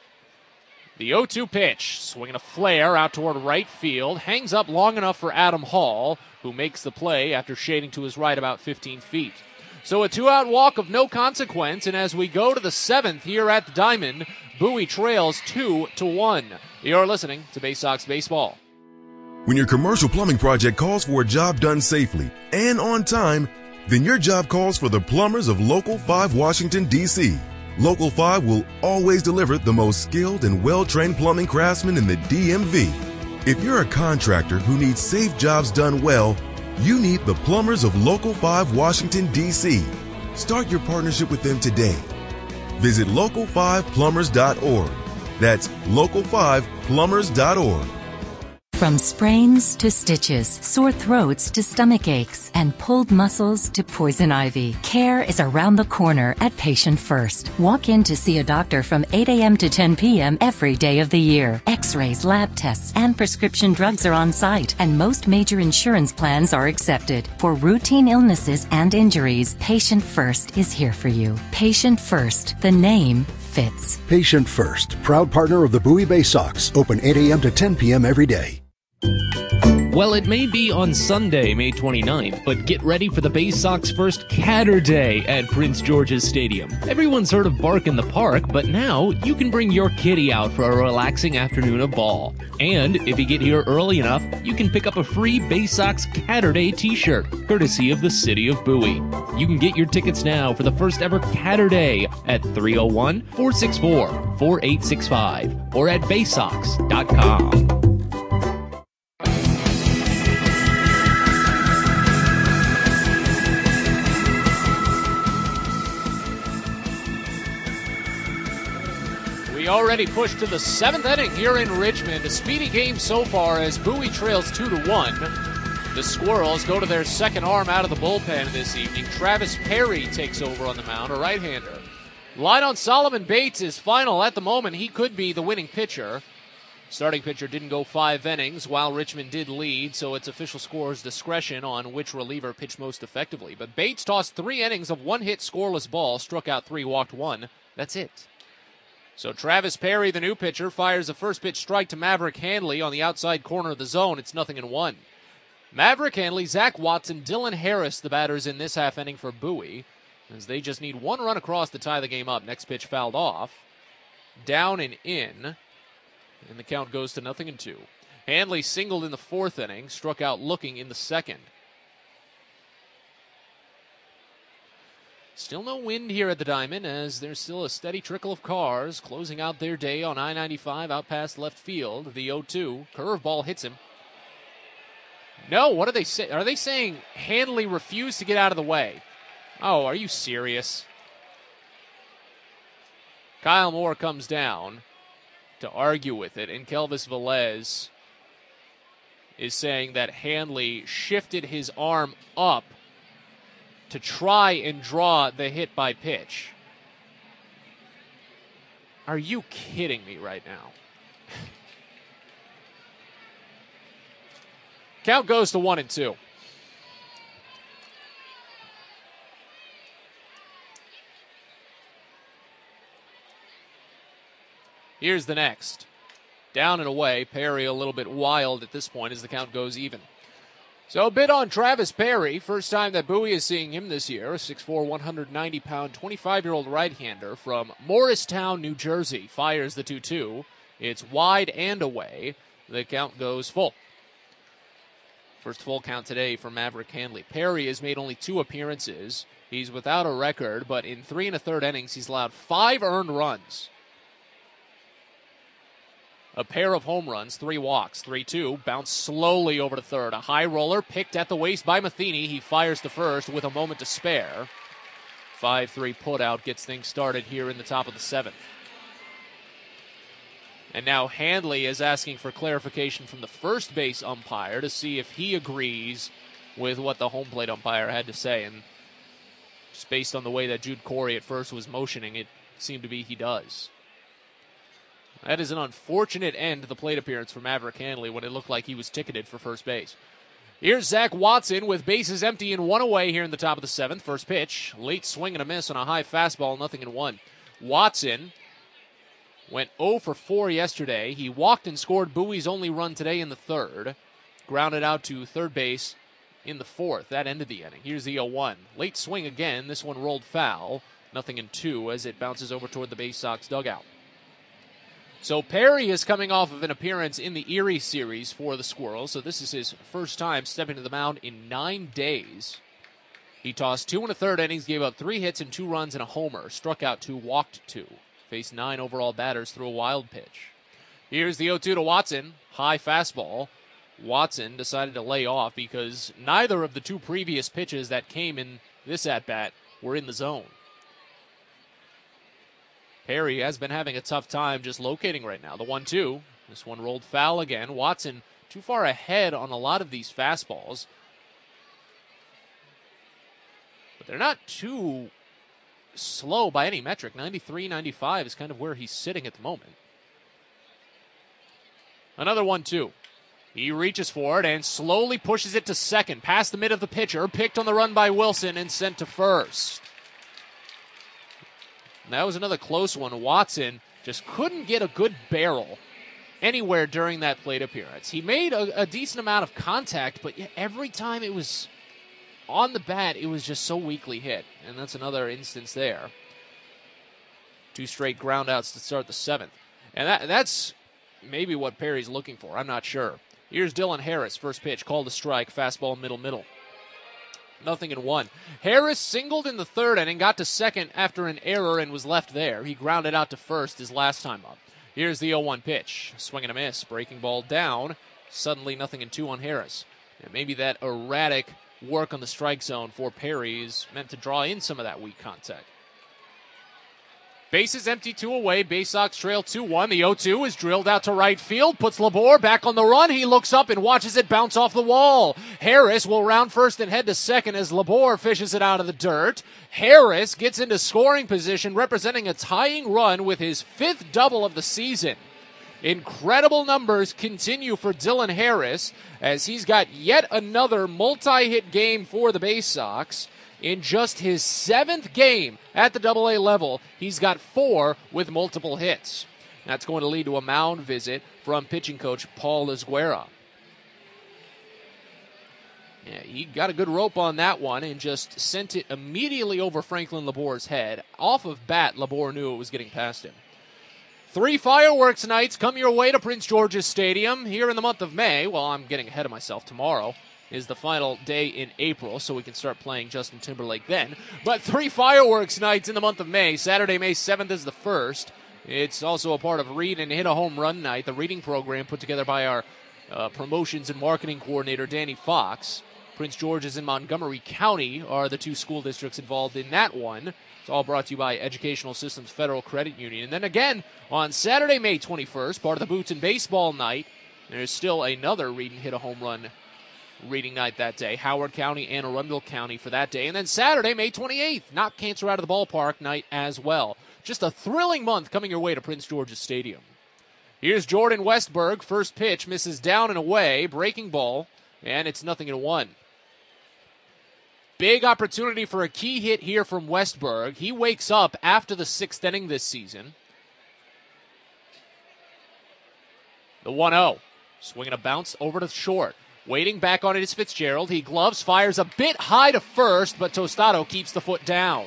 The 0-2 pitch, swinging a flare out toward right field, hangs up long enough for Adam Hall, who makes the play after shading to his right about 15 feet. So a 2-out walk of no consequence, and as we go to the 7th here at the Diamond, Bowie trails 2-1. You're listening to Bay Sox Baseball. When your commercial plumbing project calls for a job done safely and on time, then your job calls for the plumbers of Local 5 Washington, D.C. Local 5 will always deliver the most skilled and well-trained plumbing craftsmen in the DMV. If you're a contractor who needs safe jobs done well, you need the plumbers of Local 5 Washington, D.C. Start your partnership with them today. Visit local5plumbers.org. That's local5plumbers.org. From sprains to stitches, sore throats to stomach aches, and pulled muscles to poison ivy, care is around the corner at Patient First. Walk in to see a doctor from 8 a.m. to 10 p.m. every day of the year. X-rays, lab tests, and prescription drugs are on site, and most major insurance plans are accepted. For routine illnesses and injuries, Patient First is here for you. Patient First, the name fits. Patient First, proud partner of the Bowie Bay Sox. Open 8 a.m. to 10 p.m. every day. Well, it may be on Sunday, May 29th, but get ready for the Bay Sox first Catter Day at Prince George's Stadium. Everyone's heard of Bark in the Park, but now you can bring your kitty out for a relaxing afternoon of ball. And if you get here early enough, you can pick up a free Bay Sox Catter Day t-shirt, courtesy of the City of Bowie. You can get your tickets now for the first ever Catter Day at 301-464-4865 or at baysox.com. We already pushed to the 7th inning here in Richmond. A speedy game so far as Bowie trails 2-1. The Squirrels go to their second arm out of the bullpen this evening. Travis Perry takes over on the mound, a right-hander. Line on Solomon Bates is final at the moment. He could be the winning pitcher. Starting pitcher didn't go 5 innings, while Richmond did lead, so it's official scorer's discretion on which reliever pitched most effectively. But Bates tossed 3 innings of 1-hit scoreless ball, struck out 3, walked 1. That's it. So Travis Perry, the new pitcher, fires a first pitch strike to Maverick Handley on the outside corner of the zone. It's 0-1. Maverick Handley, Zach Watson, Dylan Harris, the batters in this half inning for Bowie, as they just need 1 run across to tie the game up. Next pitch fouled off. Down and in, and the count goes to 0-2. Handley singled in the 4th inning, struck out looking in the 2nd. Still no wind here at the Diamond, as there's still a steady trickle of cars closing out their day on I-95 out past left field. The 0-2 curveball hits him. No, what are they saying? Are they saying Handley refused to get out of the way? Oh, are you serious? Kyle Moore comes down to argue with it, and Kelvis Velez is saying that Handley shifted his arm up to try and draw the hit by pitch. Are you kidding me right now? Count goes to 1-2. Here's the next. Down and away. Perry a little bit wild at this point as the count goes even. So a bit on Travis Perry. First time that Bowie is seeing him this year. A 6'4", 190-pound, 25-year-old right-hander from Morristown, New Jersey. Fires the 2-2. It's wide and away. The count goes full. First full count today for Maverick Handley. Perry has made only 2 appearances. He's without a record, but in 3 1/3 innings, he's allowed 5 earned runs. A pair of home runs, 3 walks, 3-2, bounce slowly over to third. A high roller picked at the waist by Matheny. He fires to first with a moment to spare. 5-3 putout gets things started here in the top of the 7th. And now Handley is asking for clarification from the first base umpire to see if he agrees with what the home plate umpire had to say. And just based on the way that Jude Corey at first was motioning, it seemed to be he does. That is an unfortunate end to the plate appearance for Maverick Handley when it looked like he was ticketed for first base. Here's Zach Watson with bases empty and 1 away here in the top of the 7th. First pitch, late swing and a miss on a high fastball, 0-1. Watson went 0 for 4 yesterday. He walked and scored Bowie's only run today in the 3rd. Grounded out to third base in the 4th. That ended the inning. Here's the 0-1. Late swing again. This one rolled foul. 0-2 as it bounces over toward the Bay Sox dugout. So Perry is coming off of an appearance in the Erie series for the Squirrels. So this is his first time stepping to the mound in 9 days. He tossed 2 1/3 innings, gave up 3 hits and 2 runs and a homer. Struck out 2, walked 2. Faced 9 overall batters through a wild pitch. Here's the 0-2 to Watson. High fastball. Watson decided to lay off because neither of the 2 previous pitches that came in this at-bat were in the zone. Perry has been having a tough time just locating right now. The 1-2. This one rolled foul again. Watson too far ahead on a lot of these fastballs. But they're not too slow by any metric. 93, 95 is kind of where he's sitting at the moment. Another 1-2. He reaches for it and slowly pushes it to second. Past the mid of the pitcher. Picked on the run by Wilson and sent to first. That was another close one. Watson just couldn't get a good barrel anywhere during that plate appearance. He made a decent amount of contact, but every time it was on the bat, it was just so weakly hit. And that's another instance there. 2 straight groundouts to start the 7th. And that's maybe what Perry's looking for. I'm not sure. Here's Dylan Harris. First pitch, called a strike. Fastball middle. 0-1. Harris singled in the 3rd inning, got to second after an error and was left there. He grounded out to first his last time up. Here's the 0-1 pitch. Swing and a miss. Breaking ball down. Suddenly 0-2 on Harris. And maybe that erratic work on the strike zone for Perry is meant to draw in some of that weak contact. Bases empty, 2 away. Bay Sox trail 2-1. The 0-2 is drilled out to right field. Puts Labor back on the run. He looks up and watches it bounce off the wall. Harris will round first and head to second as Labor fishes it out of the dirt. Harris gets into scoring position, representing a tying run with his 5th double of the season. Incredible numbers continue for Dylan Harris as he's got yet another multi-hit game for the Bay Sox. In just his 7th game at the AA level, he's got 4 with multiple hits. That's going to lead to a mound visit from pitching coach Paul Esguerra. Yeah, he got a good rope on that one and just sent it immediately over Franklin Labor's head. Off of bat, Labor knew it was getting past him. 3 fireworks nights come your way to Prince George's Stadium here in the month of May. Well, I'm getting ahead of myself. Tomorrow is the final day in April, so we can start playing Justin Timberlake then. But 3 fireworks nights in the month of May. Saturday, May 7th is the first. It's also a part of Read and Hit a Home Run Night, the reading program put together by our promotions and marketing coordinator, Danny Fox. Prince George's and Montgomery County are the 2 school districts involved in that one. It's all brought to you by Educational Systems Federal Credit Union. And then again, on Saturday, May 21st, part of the Boots and Baseball Night, there's still another Read and Hit a Home Run reading night that day. Howard County, Anne Arundel County for that day. And then Saturday, May 28th, Knock Cancer Out of the Ballpark night as well. Just a thrilling month coming your way to Prince George's Stadium. Here's Jordan Westberg. First pitch misses down and away. Breaking ball. And it's 0-1. Big opportunity for a key hit here from Westberg. He wakes up after the 6th inning this season. The 1-0. Swinging a bounce over to short. Waiting back on it is Fitzgerald. He gloves, fires a bit high to first, but Tostado keeps the foot down.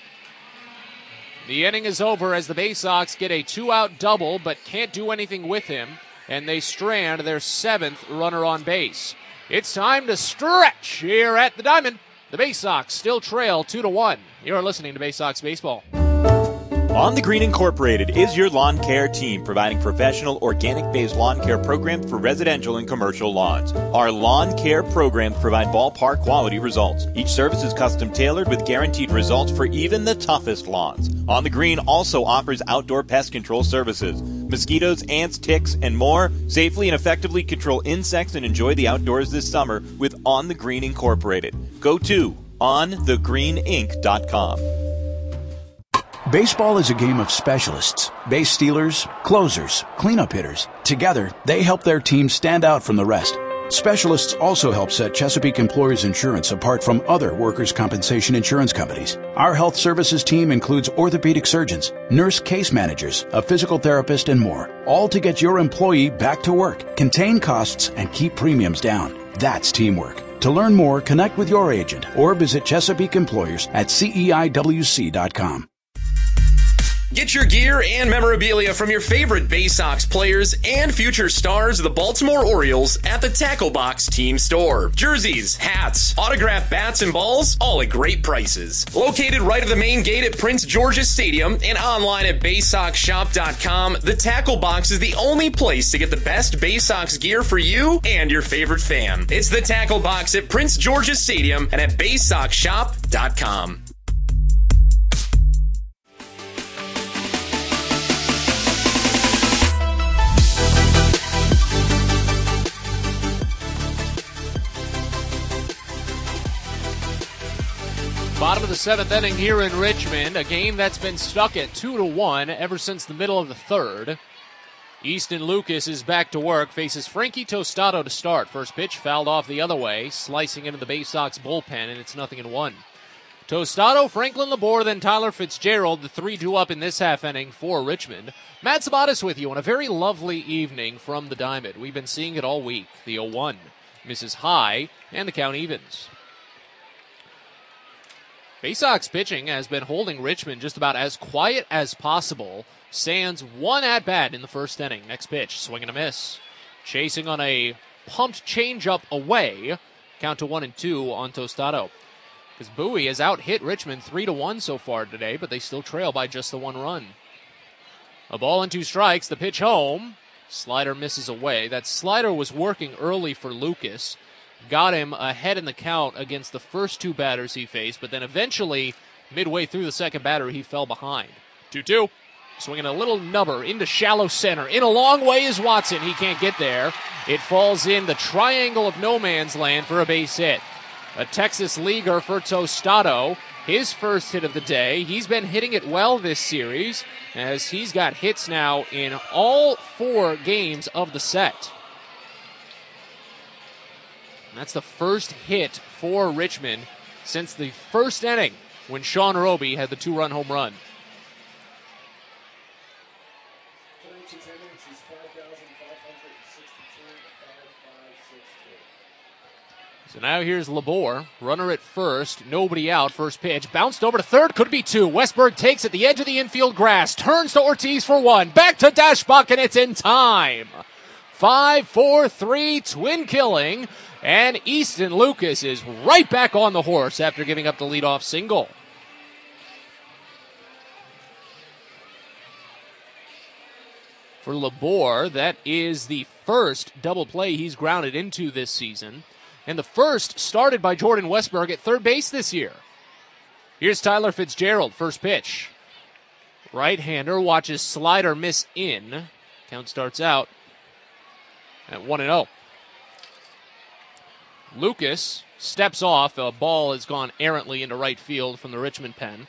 The inning is over as the Bay Sox get a 2-out double, but can't do anything with him, and they strand their 7th runner on base. It's time to stretch here at the Diamond. The Bay Sox still trail 2-1. You're listening to Bay Sox Baseball. On the Green Incorporated is your lawn care team, providing professional organic-based lawn care programs for residential and commercial lawns. Our lawn care programs provide ballpark quality results. Each service is custom tailored with guaranteed results for even the toughest lawns. On the Green also offers outdoor pest control services. Mosquitoes, ants, ticks, and more. Safely and effectively control insects and enjoy the outdoors this summer with On the Green Incorporated. Go to onthegreeninc.com. Baseball is a game of specialists. Base stealers, closers, cleanup hitters. Together, they help their team stand out from the rest. Specialists also help set Chesapeake Employers Insurance apart from other workers' compensation insurance companies. Our health services team includes orthopedic surgeons, nurse case managers, a physical therapist, and more. All to get your employee back to work, contain costs, and keep premiums down. That's teamwork. To learn more, connect with your agent or visit Chesapeake Employers at CEIWC.com. Get your gear and memorabilia from your favorite Bay Sox players and future stars of the Baltimore Orioles at the Tackle Box Team Store. Jerseys, hats, autographed bats and balls, all at great prices. Located right at the main gate at Prince George's Stadium and online at BaySoxShop.com, the Tackle Box is the only place to get the best Bay Sox gear for you and your favorite fan. It's the Tackle Box at Prince George's Stadium and at BaySoxShop.com. Bottom of the 7th inning here in Richmond, a game that's been stuck at 2-1 ever since the middle of the 3rd. Easton Lucas is back to work, faces Frankie Tostado to start. First pitch fouled off the other way, slicing into the Bay Sox bullpen, and it's 0-1. Tostado, Franklin Labor, then Tyler Fitzgerald, the 3-2 up in this half inning for Richmond. Matt Sabatis with you on a very lovely evening from the Diamond. We've been seeing it all week. The 0-1 misses high, and the count evens. Bay Sox pitching has been holding Richmond just about as quiet as possible. Sans one at-bat in the first inning. Next pitch, swing and a miss. Chasing on a pumped changeup away. Count to 1-2 on Tostado. Because Bowie has out-hit Richmond 3-1 so far today, but they still trail by just the 1 run. A ball and 2 strikes, the pitch home. Slider misses away. That slider was working early for Lucas. Got him ahead in the count against the first 2 batters he faced, but then eventually, midway through the second batter, he fell behind. 2-2. Swinging a little nubber into shallow center. In a long way is Watson. He can't get there. It falls in the triangle of no man's land for a base hit. A Texas leaguer for Tostado. His first hit of the day. He's been hitting it well this series, as he's got hits now in all 4 games of the set. And that's the first hit for Richmond since the first inning when Sean Roby had the 2-run home run. So now here's Labor, runner at first, nobody out, first pitch, bounced over to third, could be 2. Westberg takes at the edge of the infield grass, turns to Ortiz for 1, back to Dashbach, and it's in time. 5-4-3 twin killing, and Easton Lucas is right back on the horse after giving up the leadoff single. For Labor, that is the first double play he's grounded into this season, and the first started by Jordan Westberg at third base this year. Here's Tyler Fitzgerald, first pitch. Right-hander watches slider miss in. Count starts out at 1-0. Lucas steps off. A ball has gone errantly into right field from the Richmond pen.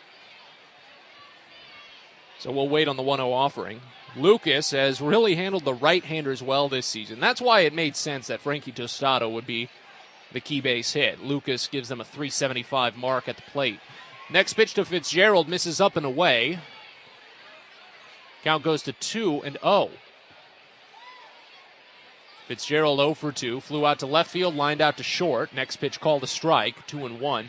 So we'll wait on the 1-0 offering. Lucas has really handled the right-handers well this season. That's why it made sense that Frankie Tostado would be the key base hit. Lucas gives them a .375 mark at the plate. Next pitch to Fitzgerald misses up and away. Count goes to 2-0. Fitzgerald 0 for 2, flew out to left field, lined out to short. Next pitch called a strike, 2-1.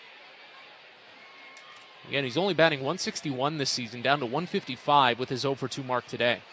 Again, he's only batting 161 this season, down to 155 with his 0 for 2 mark today.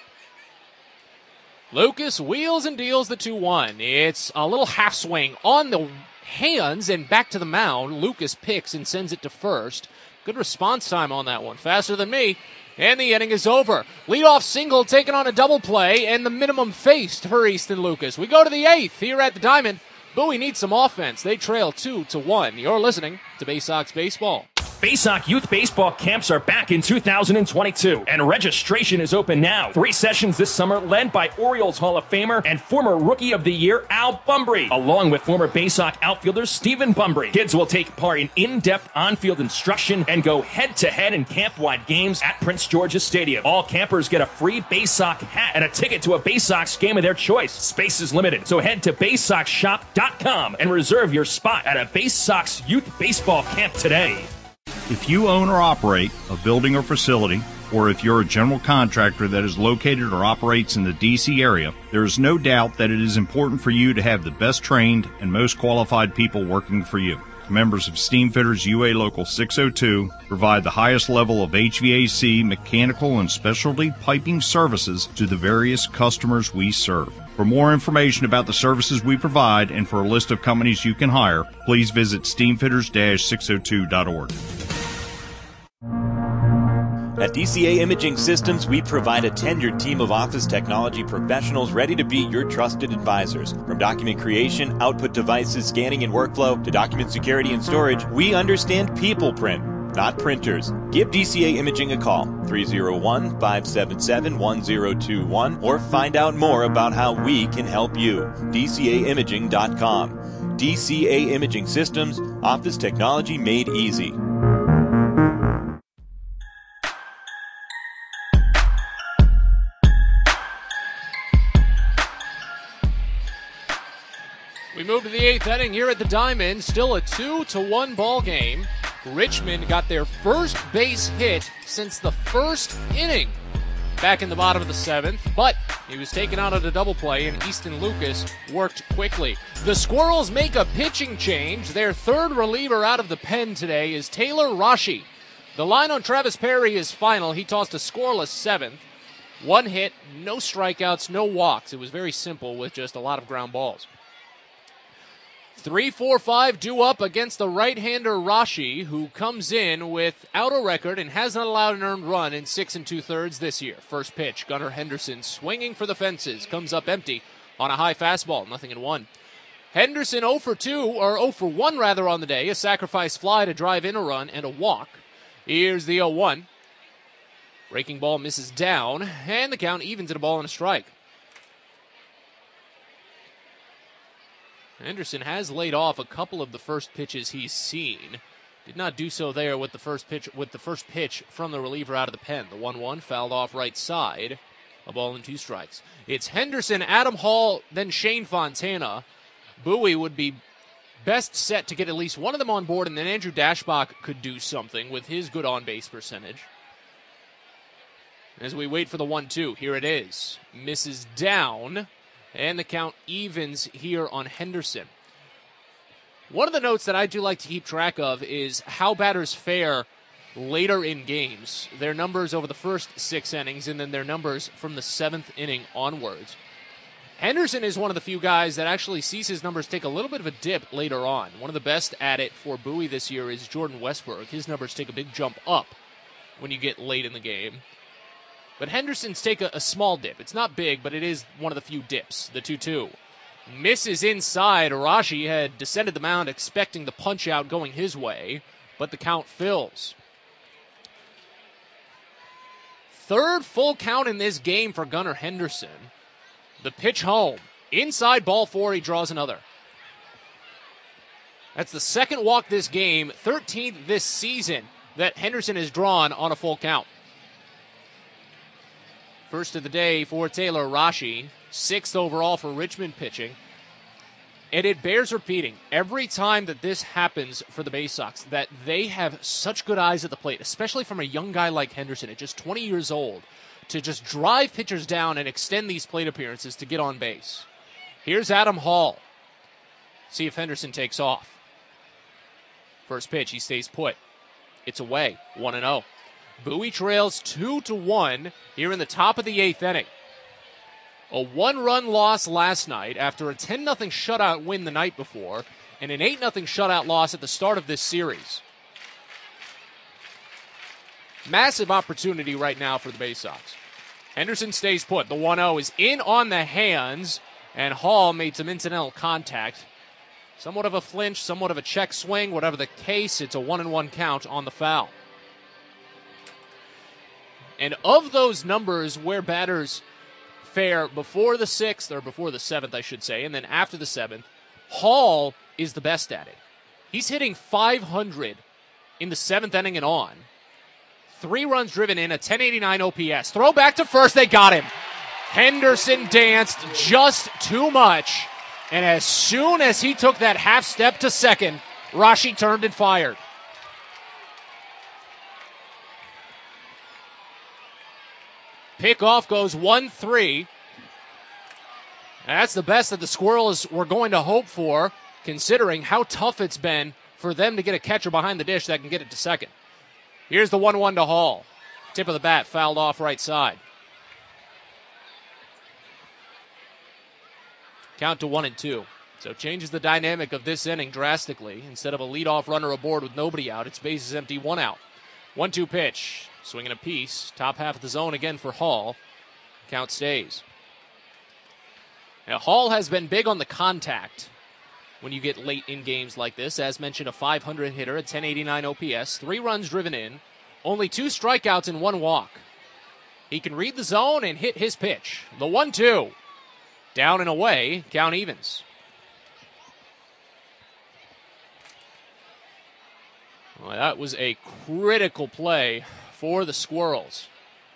Lucas wheels and deals the 2-1. It's a little half swing on the hands and back to the mound. Lucas picks and sends it to first. Good response time on that one. Faster than me. And the inning is over. Leadoff single taken on a double play and the minimum faced for Easton Lucas. We go to the 8th here at the Diamond. Bowie needs some offense. They trail 2-1. You're listening to Bay Sox Baseball. Baysock Youth Baseball camps are back in 2022, and registration is open now. 3 sessions this summer led by Orioles Hall of Famer and former Rookie of the Year Al Bumbry, along with former Baysock outfielder Stephen Bumbry. Kids will take part in in-depth on-field instruction and go head-to-head in camp-wide games at Prince George's Stadium. All campers get a free Baysock hat and a ticket to a Baysox game of their choice. Space is limited, so head to BaysoxShop.com and reserve your spot at a Baysox Youth Baseball camp today. If you own or operate a building or facility, or if you're a general contractor that is located or operates in the D.C. area, there is no doubt that it is important for you to have the best trained and most qualified people working for you. Members of Steamfitters UA Local 602 provide the highest level of HVAC, mechanical, and specialty piping services to the various customers we serve. For more information about the services we provide and for a list of companies you can hire, please visit steamfitters-602.org. At DCA Imaging Systems, we provide a tenured team of office technology professionals ready to be your trusted advisors. From document creation, output devices, scanning and workflow, to document security and storage, we understand people print, not printers. Give DCA Imaging a call, 301-577-1021, or find out more about how we can help you. DCAimaging.com. DCA Imaging Systems, office technology made easy. We move to the 8th inning here at the Diamond. Still a 2-1 ball game. Richmond got their first base hit since the first inning back in the bottom of the 7th, but he was taken out at a double play, and Easton Lucas worked quickly. The Squirrels make a pitching change. Their third reliever out of the pen today is Taylor Rashi. The line on Travis Perry is final. He tossed a scoreless 7th. 1 hit, no strikeouts, no walks. It was very simple with just a lot of ground balls. 3-4-5 due up against the right-hander Rashi, who comes in without a record and hasn't allowed an earned run in 6 2/3 this year. First pitch, Gunnar Henderson swinging for the fences, comes up empty on a high fastball, 0-1. Henderson 0 for 1 on the day, a sacrifice fly to drive in a run and a walk. Here's the 0-1. Breaking ball misses down, and the count evens at a ball and a strike. Henderson has laid off a couple of the first pitches he's seen. Did not do so there with the first pitch from the reliever out of the pen. The 1-1 fouled off right side. A ball and 2 strikes. It's Henderson, Adam Hall, then Shane Fontana. Bowie would be best set to get at least one of them on board, and then Andrew Dashbach could do something with his good on-base percentage. As we wait for the 1-2, here it is. Misses down. And the count evens here on Henderson. One of the notes that I do like to keep track of is how batters fare later in games. Their numbers over the first 6 innings and then their numbers from the 7th inning onwards. Henderson is one of the few guys that actually sees his numbers take a little bit of a dip later on. One of the best at it for Bowie this year is Jordan Westberg. His numbers take a big jump up when you get late in the game. But Henderson's take a small dip. It's not big, but it is one of the few dips. The 2-2. Misses inside. Arashi had descended the mound expecting the punch out going his way, but the count fills. Third full count in this game for Gunnar Henderson. The pitch home. Inside ball 4, he draws another. That's the second walk this game, 13th this season, that Henderson has drawn on a full count. First of the day for Taylor Rashi, 6th overall for Richmond pitching. And it bears repeating every time that this happens for the Bay Sox, that they have such good eyes at the plate, especially from a young guy like Henderson at just 20 years old, to just drive pitchers down and extend these plate appearances to get on base. Here's Adam Hall. See if Henderson takes off. First pitch, he stays put. It's away, 1-0. Bowie trails 2-1 here in the top of the 8th inning. A 1-run loss last night after a 10-0 shutout win the night before, and an 8-0 shutout loss at the start of this series. Massive opportunity right now for the Bay Sox. Henderson stays put. The 1-0 is in on the hands, and Hall made some incidental contact. Somewhat of a flinch, somewhat of a check swing, whatever the case, it's a 1-1 count on the foul. And of those numbers where batters fare before the 6th, or before the 7th, I should say, and then after the 7th, Hall is the best at it. He's hitting .500 in the 7th inning and on. 3 runs driven in, a 1089 OPS. Throw back to first, they got him. Henderson danced just too much, and as soon as he took that half step to second, Rashi turned and fired. Pickoff goes 1-3. That's the best that the Squirrels were going to hope for, considering how tough it's been for them to get a catcher behind the dish that can get it to second. Here's the 1-1 to Hall. Tip of the bat fouled off right side. Count to 1-2. So it changes the dynamic of this inning drastically. Instead of a leadoff runner aboard with nobody out, it's bases empty, 1 out. 1-2 pitch. Swinging a piece. Top half of the zone again for Hall. Count stays. Now, Hall has been big on the contact when you get late in games like this. As mentioned, a .500 hitter, a 1089 OPS, 3 runs driven in, only 2 strikeouts and 1 walk. He can read the zone and hit his pitch. The 1-2. Down and away, count evens. Well, that was a critical play for the Squirrels.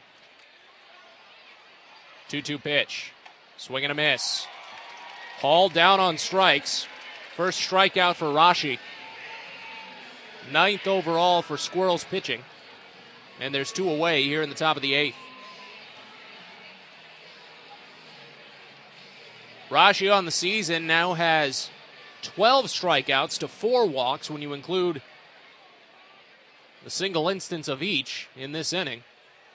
2-2 pitch. Swing and a miss. Hall down on strikes. First strikeout for Rashi. 9th overall for Squirrels pitching. And there's 2 away here in the top of the 8th. Rashi on the season now has 12 strikeouts to 4 walks when you include the single instance of each in this inning.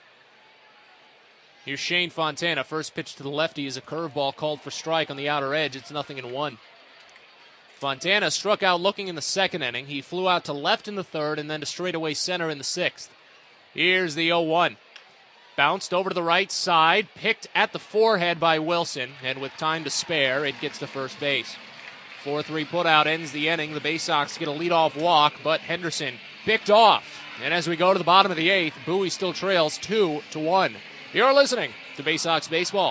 Here's Shane Fontana. First pitch to the lefty is a curveball called for strike on the outer edge. It's 0-1. Fontana struck out looking in the 2nd inning. He flew out to left in the 3rd and then to straightaway center in the 6th. Here's the 0-1. Bounced over to the right side, picked at the forehead by Wilson, and with time to spare, it gets to first base. 4-3 putout ends the inning. The Bay Sox get a leadoff walk, but Henderson picked off. And as we go to the bottom of the 8th, Bowie still trails 2-1. You're listening to Bay Sox Baseball.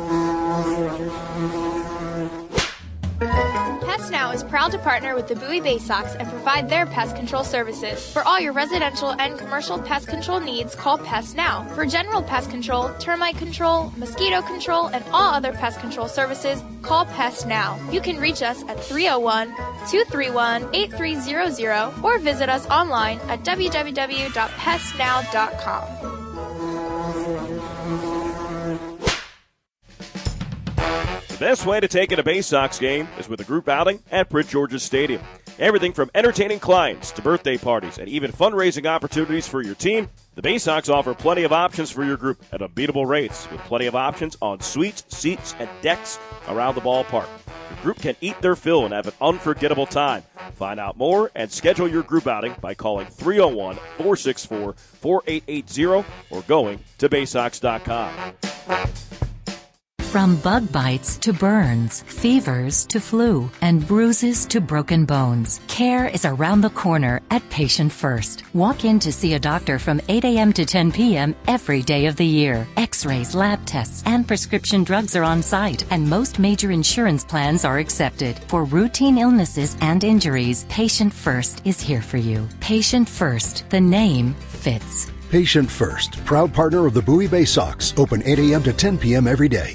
Pest Now is proud to partner with the Bowie Bay Sox and provide their pest control services. For all your residential and commercial pest control needs, call Pest Now. For general pest control, termite control, mosquito control, and all other pest control services, call Pest Now. You can reach us at 301-231-8300 or visit us online at www.pestnow.com. The best way to take in a Bay Sox game is with a group outing at Prince George's Stadium. Everything from entertaining clients to birthday parties and even fundraising opportunities for your team, the Bay Sox offer plenty of options for your group at unbeatable rates with plenty of options on suites, seats, and decks around the ballpark. Your group can eat their fill and have an unforgettable time. Find out more and schedule your group outing by calling 301-464-4880 or going to baysox.com. From bug bites to burns, fevers to flu, and bruises to broken bones, care is around the corner at Patient First. Walk in to see a doctor from 8 a.m. to 10 p.m. every day of the year. X-rays, lab tests, and prescription drugs are on site, and most major insurance plans are accepted. For routine illnesses and injuries, Patient First is here for you. Patient First, the name fits. Patient First, proud partner of the Bowie Bay Sox, open 8 a.m. to 10 p.m. every day.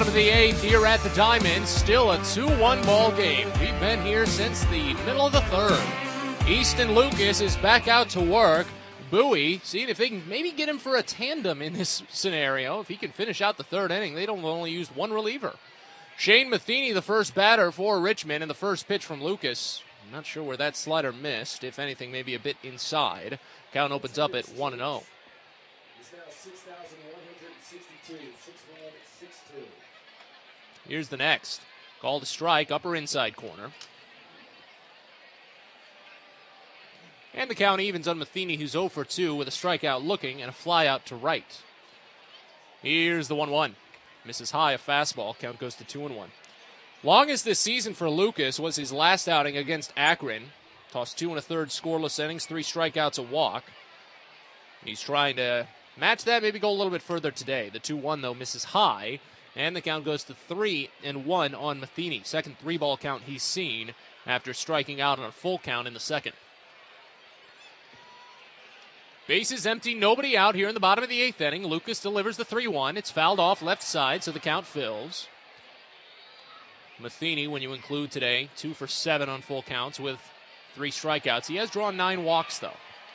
Bottom of the 8th here at the Diamond. Still a 2-1 ball game. We've been here since the middle of the 3rd. Easton Lucas is back out to work. Bowie, seeing if they can maybe get him for a tandem in this scenario. If he can finish out the 3rd inning, they don't only use one reliever. Shane Matheny, the first batter for Richmond, and the first pitch from Lucas. I'm not sure where that slider missed. If anything, maybe a bit inside. Count opens up at 1-0. Here's the next. Called a strike, upper inside corner. And the count evens on Matheny, who's 0 for 2 with a strikeout looking and a fly out to right. Here's the 1-1. Misses high, a fastball. Count goes to 2-1. Longest this season for Lucas was his last outing against Akron. Tossed 2 1/3 scoreless innings, 3 strikeouts, a walk. He's trying to match that, maybe go a little bit further today. The 2-1, though, misses high, and the count goes to 3-1 on Matheny. Second 3-ball count he's seen after striking out on a full count in the second. Bases empty, nobody out here in the bottom of the 8th inning. Lucas delivers the 3-1. It's fouled off left side, so the count fills. Matheny, when you include today, 2 for 7 on full counts with 3 strikeouts. He has drawn 9 walks, though.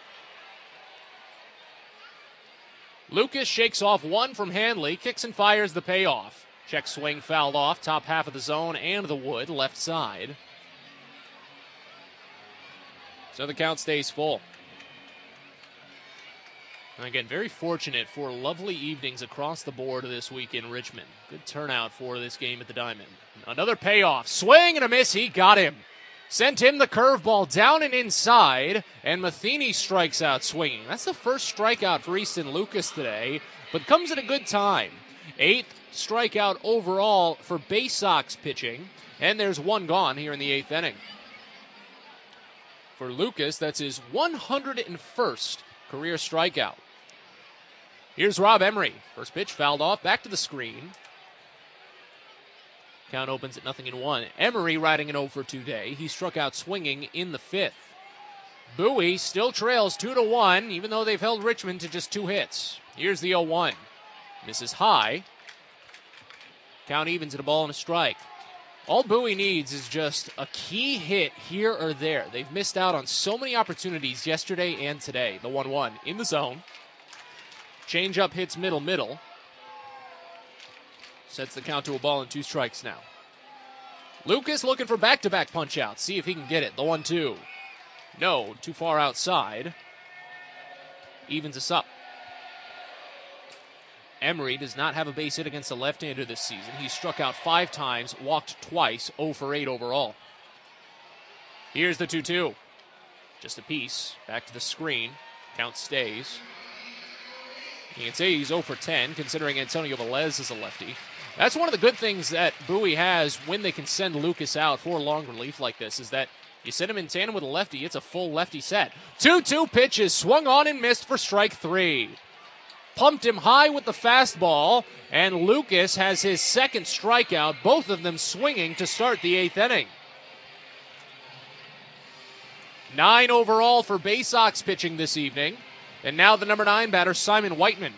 Lucas shakes off 1 from Hanley, kicks and fires the payoff. Check swing fouled off, top half of the zone and the wood, left side. So the count stays full. And again, very fortunate for lovely evenings across the board this week in Richmond. Good turnout for this game at the Diamond. Another payoff. Swing and a miss. He got him. Sent him the curveball down and inside, and Matheny strikes out swinging. That's the first strikeout for Easton Lucas today, but comes at a good time. 8th strikeout overall for Bay Sox pitching, and there's 1 gone here in the 8th inning. For Lucas, that's his 101st career strikeout. Here's Rob Emery. First pitch fouled off, back to the screen. Count opens at 0-1. Emery riding an 0 for 2 day. He struck out swinging in the 5th. Bowie still trails 2-1, even though they've held Richmond to just 2 hits. Here's the 0-1. Misses high. Count evens at a ball and a strike. All Bowie needs is just a key hit here or there. They've missed out on so many opportunities yesterday and today. The 1-1 in the zone. Changeup hits middle. Sets the count to a ball and 2 strikes now. Lucas looking for back-to-back punch-outs. See if he can get it. The 1-2. No, too far outside. Evens us up. Emery does not have a base hit against a left-hander this season. He's struck out 5 times, walked twice, 0 for 8 overall. Here's the 2-2. Just a piece. Back to the screen. Count stays. You can say he's 0 for 10, considering Antonio Velez is a lefty. That's one of the good things that Bowie has when they can send Lucas out for long relief like this, is that you send him in tandem with a lefty, it's a full lefty set. 2-2 pitches, swung on and missed for strike 3. Pumped him high with the fastball, and Lucas has his second strikeout, both of them swinging to start the 8th inning. 9 overall for Bay Sox pitching this evening. And now the number 9 batter, Simon Whiteman.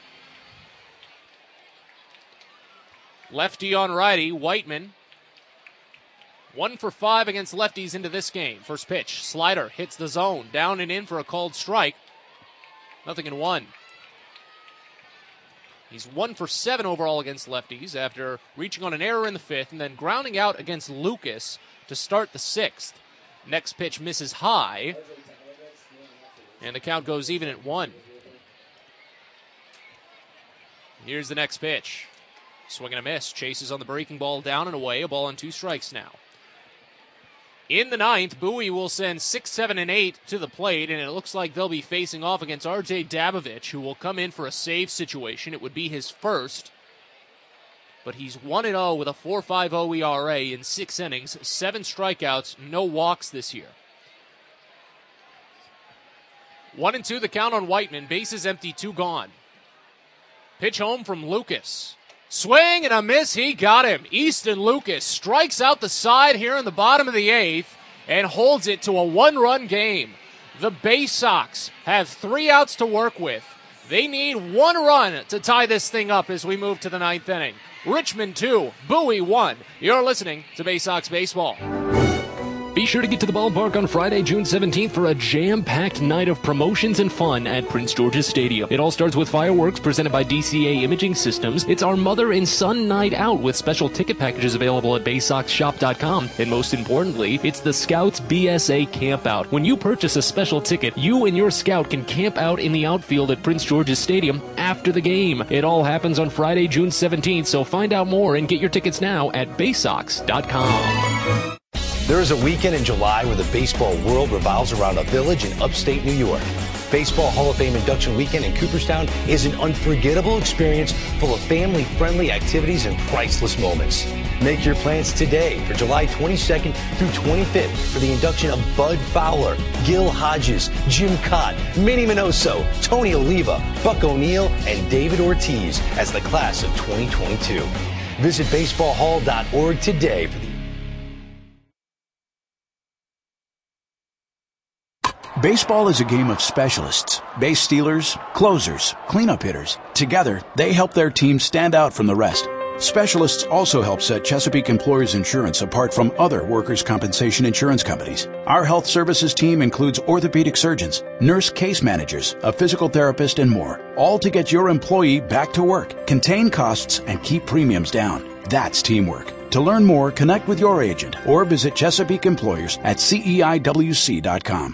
Lefty on righty, Whiteman. 1 for 5 against lefties into this game. First pitch, slider, hits the zone. Down and in for a called strike. 0-1. He's 1 for 7 overall against lefties after reaching on an error in the 5th and then grounding out against Lucas to start the 6th. Next pitch misses high. And the count goes even at 1. Here's the next pitch. Swing and a miss. Chases on the breaking ball down and away. A ball and 2 strikes now. In the 9th, Bowie will send 6, 7, and 8 to the plate, and it looks like they'll be facing off against R.J. Dabovich, who will come in for a save situation. It would be his first, but he's 1-0 with a 4.50 ERA in 6 innings, 7 strikeouts, no walks this year. 1-2 the count on Whiteman. Bases empty, 2 gone. Pitch home from Lucas. Swing and a miss. He got him. Easton Lucas strikes out the side here in the bottom of the 8th and holds it to a 1-run game. The Bay Sox have 3 outs to work with. They need 1 run to tie this thing up as we move to the 9th inning. Richmond 2, Bowie 1. You're listening to Bay Sox Baseball. Be sure to get to the ballpark on Friday, June 17th for a jam-packed night of promotions and fun at Prince George's Stadium. It all starts with fireworks presented by DCA Imaging Systems. It's our mother and son night out with special ticket packages available at BaySoxShop.com. And most importantly, it's the Scouts BSA Campout. When you purchase a special ticket, you and your scout can camp out in the outfield at Prince George's Stadium after the game. It all happens on Friday, June 17th, so find out more and get your tickets now at BaySox.com. There is a weekend in July where the baseball world revolves around a village in upstate New York. Baseball Hall of Fame induction weekend in Cooperstown is an unforgettable experience full of family-friendly activities and priceless moments. Make your plans today for July 22nd through 25th for the induction of Bud Fowler, Gil Hodges, Jim Cott, Minnie Minoso, Tony Oliva, Buck O'Neil, and David Ortiz as the class of 2022. Visit baseballhall.org today for the Baseball is a game of specialists. Base stealers, closers, cleanup hitters. Together, they help their team stand out from the rest. Specialists also help set Chesapeake Employers Insurance apart from other workers' compensation insurance companies. Our health services team includes orthopedic surgeons, nurse case managers, a physical therapist, and more, all to get your employee back to work, contain costs, and keep premiums down. That's teamwork. To learn more, connect with your agent or visit Chesapeake Employers at CEIWC.com.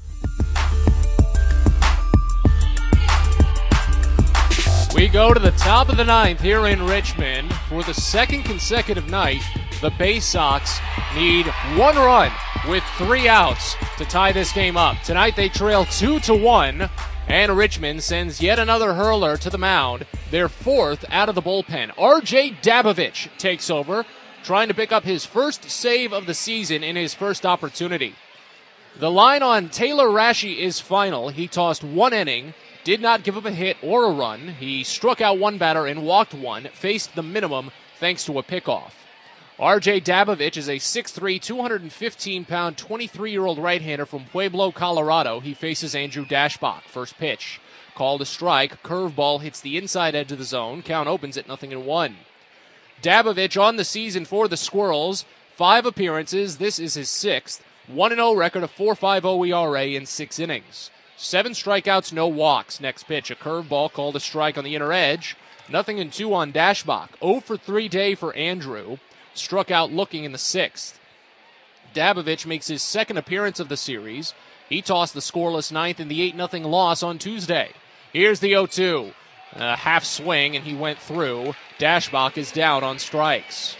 We go to the top of the ninth here in Richmond. For the second consecutive night, the Bay Sox need one run with 3 outs to tie this game up. Tonight they trail 2-1, and Richmond sends yet another hurler to the mound, their 4th out of the bullpen. R.J. Dabovich takes over, trying to pick up his first save of the season in his first opportunity. The line on Taylor Rashi is final. He tossed 1 inning, did not give up a hit or a run. He struck out 1 batter and walked 1, faced the minimum thanks to a pickoff. R.J. Dabovich is a 6'3", 215-pound, 23-year-old right-hander from Pueblo, Colorado. He faces Andrew Dashbach. First pitch, called a strike. Curveball hits the inside edge of the zone. Count opens at 0-1. Dabovich on the season for the Squirrels. 5 appearances. This is his 6th. 1-0 record, a 4.50 ERA in 6 innings. 7 strikeouts, no walks. Next pitch, a curveball called a strike on the inner edge. 0-2 on Dashbach. 0 for 3 day for Andrew. Struck out looking in the 6th. Dabovich makes his 2nd appearance of the series. He tossed the scoreless 9th in the 8-0 loss on Tuesday. Here's the 0-2. Half swing, and he went through. Dashbach is down on strikes.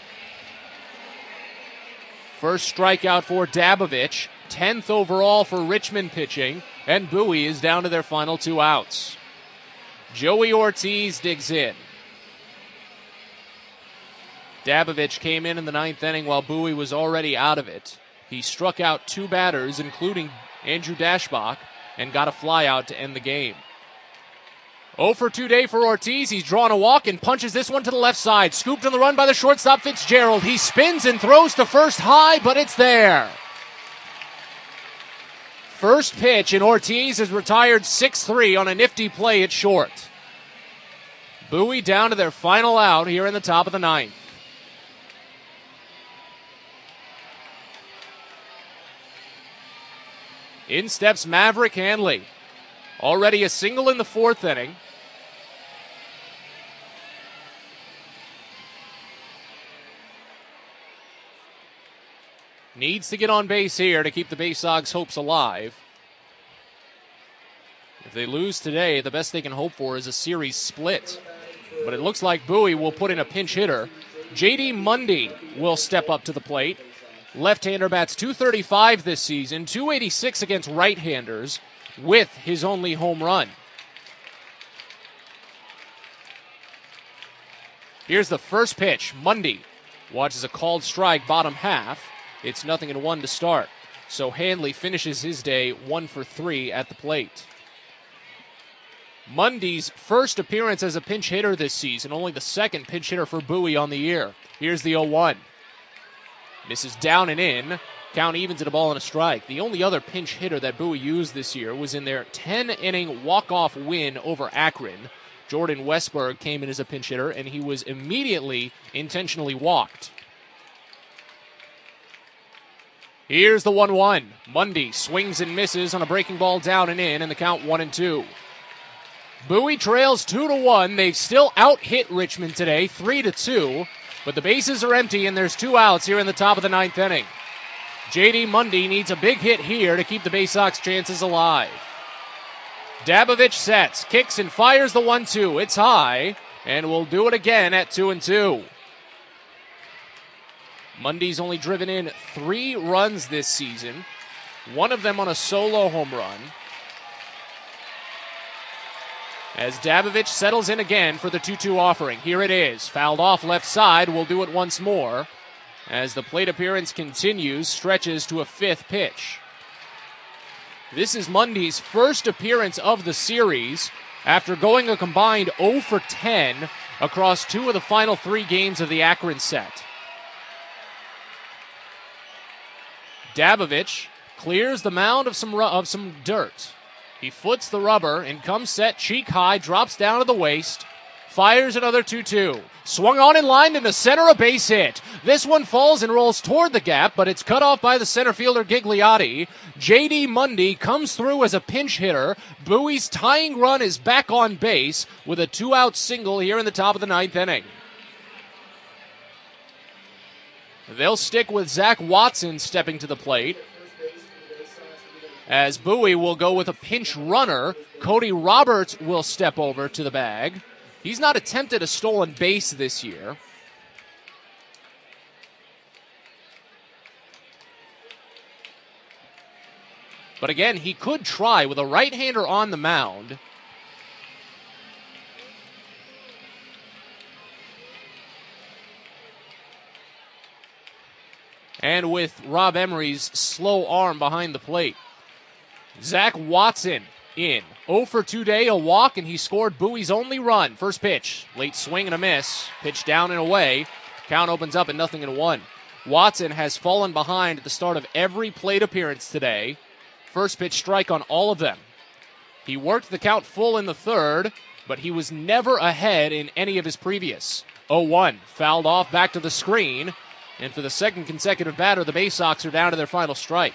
First strikeout for Dabovich. 10th overall for Richmond pitching. And Bowie is down to their final 2 outs. Joey Ortiz digs in. Dabovich came in the 9th inning while Bowie was already out of it. He struck out 2 batters, including Andrew Dashbach, and got a flyout to end the game. 0 for 2 day for Ortiz. He's drawn a walk and punches this one to the left side. Scooped on the run by the shortstop Fitzgerald. He spins and throws to first high, but it's there. First pitch, and Ortiz is retired 6-3 on a nifty play at short. Bowie down to their final out here in the top of the 9th. In steps Maverick Hanley. Already a single in the 4th inning. Needs to get on base here to keep the Bay Sox hopes alive. If they lose today, the best they can hope for is a series split. But it looks like Bowie will put in a pinch hitter. J.D. Mundy will step up to the plate. Left-hander bats .235 this season, .286 against right-handers with his only home run. Here's the first pitch. Mundy watches a called strike bottom half. It's 0-1 to start. So Hanley finishes his day 1 for 3 at the plate. Mundy's first appearance as a pinch hitter this season, only the 2nd pinch hitter for Bowie on the year. Here's the 0-1. Misses down and in. Count evens at a ball and a strike. The only other pinch hitter that Bowie used this year was in their 10-inning walk-off win over Akron. Jordan Westberg came in as a pinch hitter, and he was immediately intentionally walked. Here's the 1-1. Mundy swings and misses on a breaking ball down and in, and the count 1-2. Bowie trails 2-1. They've still out-hit Richmond today, 3-2, but the bases are empty, and there's 2 outs here in the top of the 9th inning. J.D. Mundy needs a big hit here to keep the Bay Sox chances alive. Dabovich sets, kicks and fires the 1-2. It's high, and will do it again at 2-2. Mundy's only driven in 3 runs this season, one of them on a solo home run. As Dabovich settles in again for the 2-2 offering. Here it is. Fouled off left side. Will do it once more. As the plate appearance continues, stretches to a 5th pitch. This is Mundy's first appearance of the series after going a combined 0 for 10 across 2 of the final 3 games of the Akron set. Dabovich clears the mound of some dirt. He foots the rubber and comes set, cheek high, drops down to the waist, fires another 2-2. Swung on and lined into center, a base hit. This one falls and rolls toward the gap, but it's cut off by the center fielder Gigliotti. J.D. Mundy comes through as a pinch hitter. Bowie's tying run is back on base with a 2-out single here in the top of the 9th inning. They'll stick with Zach Watson stepping to the plate, as Bowie will go with a pinch runner. Cody Roberts will step over to the bag. He's not attempted a stolen base this year. But again, he could try with a right-hander on the mound. And with Rob Emery's slow arm behind the plate. Zach Watson in. 0 for 2 day, a walk, and he scored Bowie's only run. First pitch, late swing and a miss. Pitch down and away. Count opens up at 0-1. Watson has fallen behind at the start of every plate appearance today. First pitch strike on all of them. He worked the count full in the 3rd, but he was never ahead in any of his previous. 0-1, fouled off back to the screen, and for the 2nd consecutive batter, the Bay Sox are down to their final strike.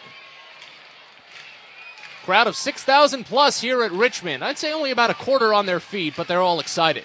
Crowd of 6,000 plus here at Richmond. I'd say only about a quarter on their feet, but they're all excited.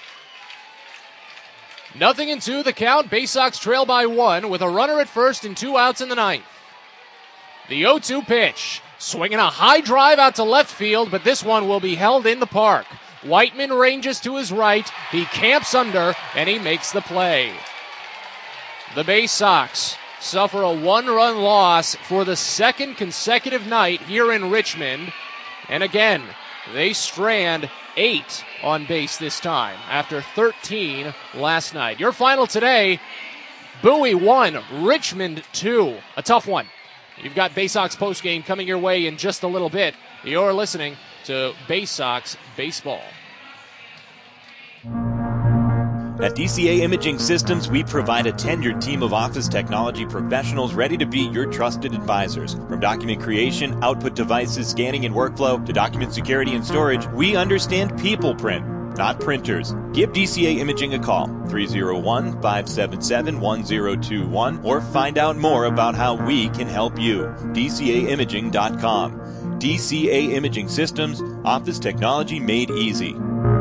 0-2 the count. Bay Sox trail by 1 with a runner at first and 2 outs in the 9th. The 0-2 pitch. Swinging a high drive out to left field, but this one will be held in the park. Whiteman ranges to his right. He camps under, and he makes the play. The Bay Sox suffer a 1-run loss for the 2nd consecutive night here in Richmond. And again, they strand 8 on base this time after 13 last night. Your final today, Bowie 1, Richmond 2. A tough one. You've got Bay Sox postgame coming your way in just a little bit. You're listening to Bay Sox Baseball. At DCA Imaging Systems, we provide a tenured team of office technology professionals ready to be your trusted advisors. From document creation, output devices, scanning and workflow, to document security and storage, we understand people print, not printers. Give DCA Imaging a call, 301-577-1021, or find out more about how we can help you. DCAimaging.com. DCA Imaging Systems, office technology made easy.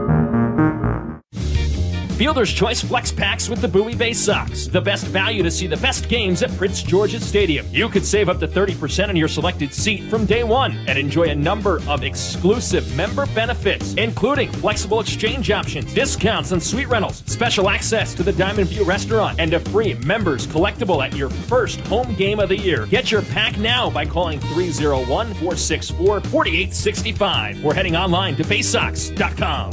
Fielder's Choice Flex Packs with the Bowie Bay Sox. The best value to see the best games at Prince George's Stadium. You could save up to 30% on your selected seat from day one and enjoy a number of exclusive member benefits, including flexible exchange options, discounts on suite rentals, special access to the Diamond View restaurant, and a free members collectible at your first home game of the year. Get your pack now by calling 301-464-4865 or heading online to baysox.com.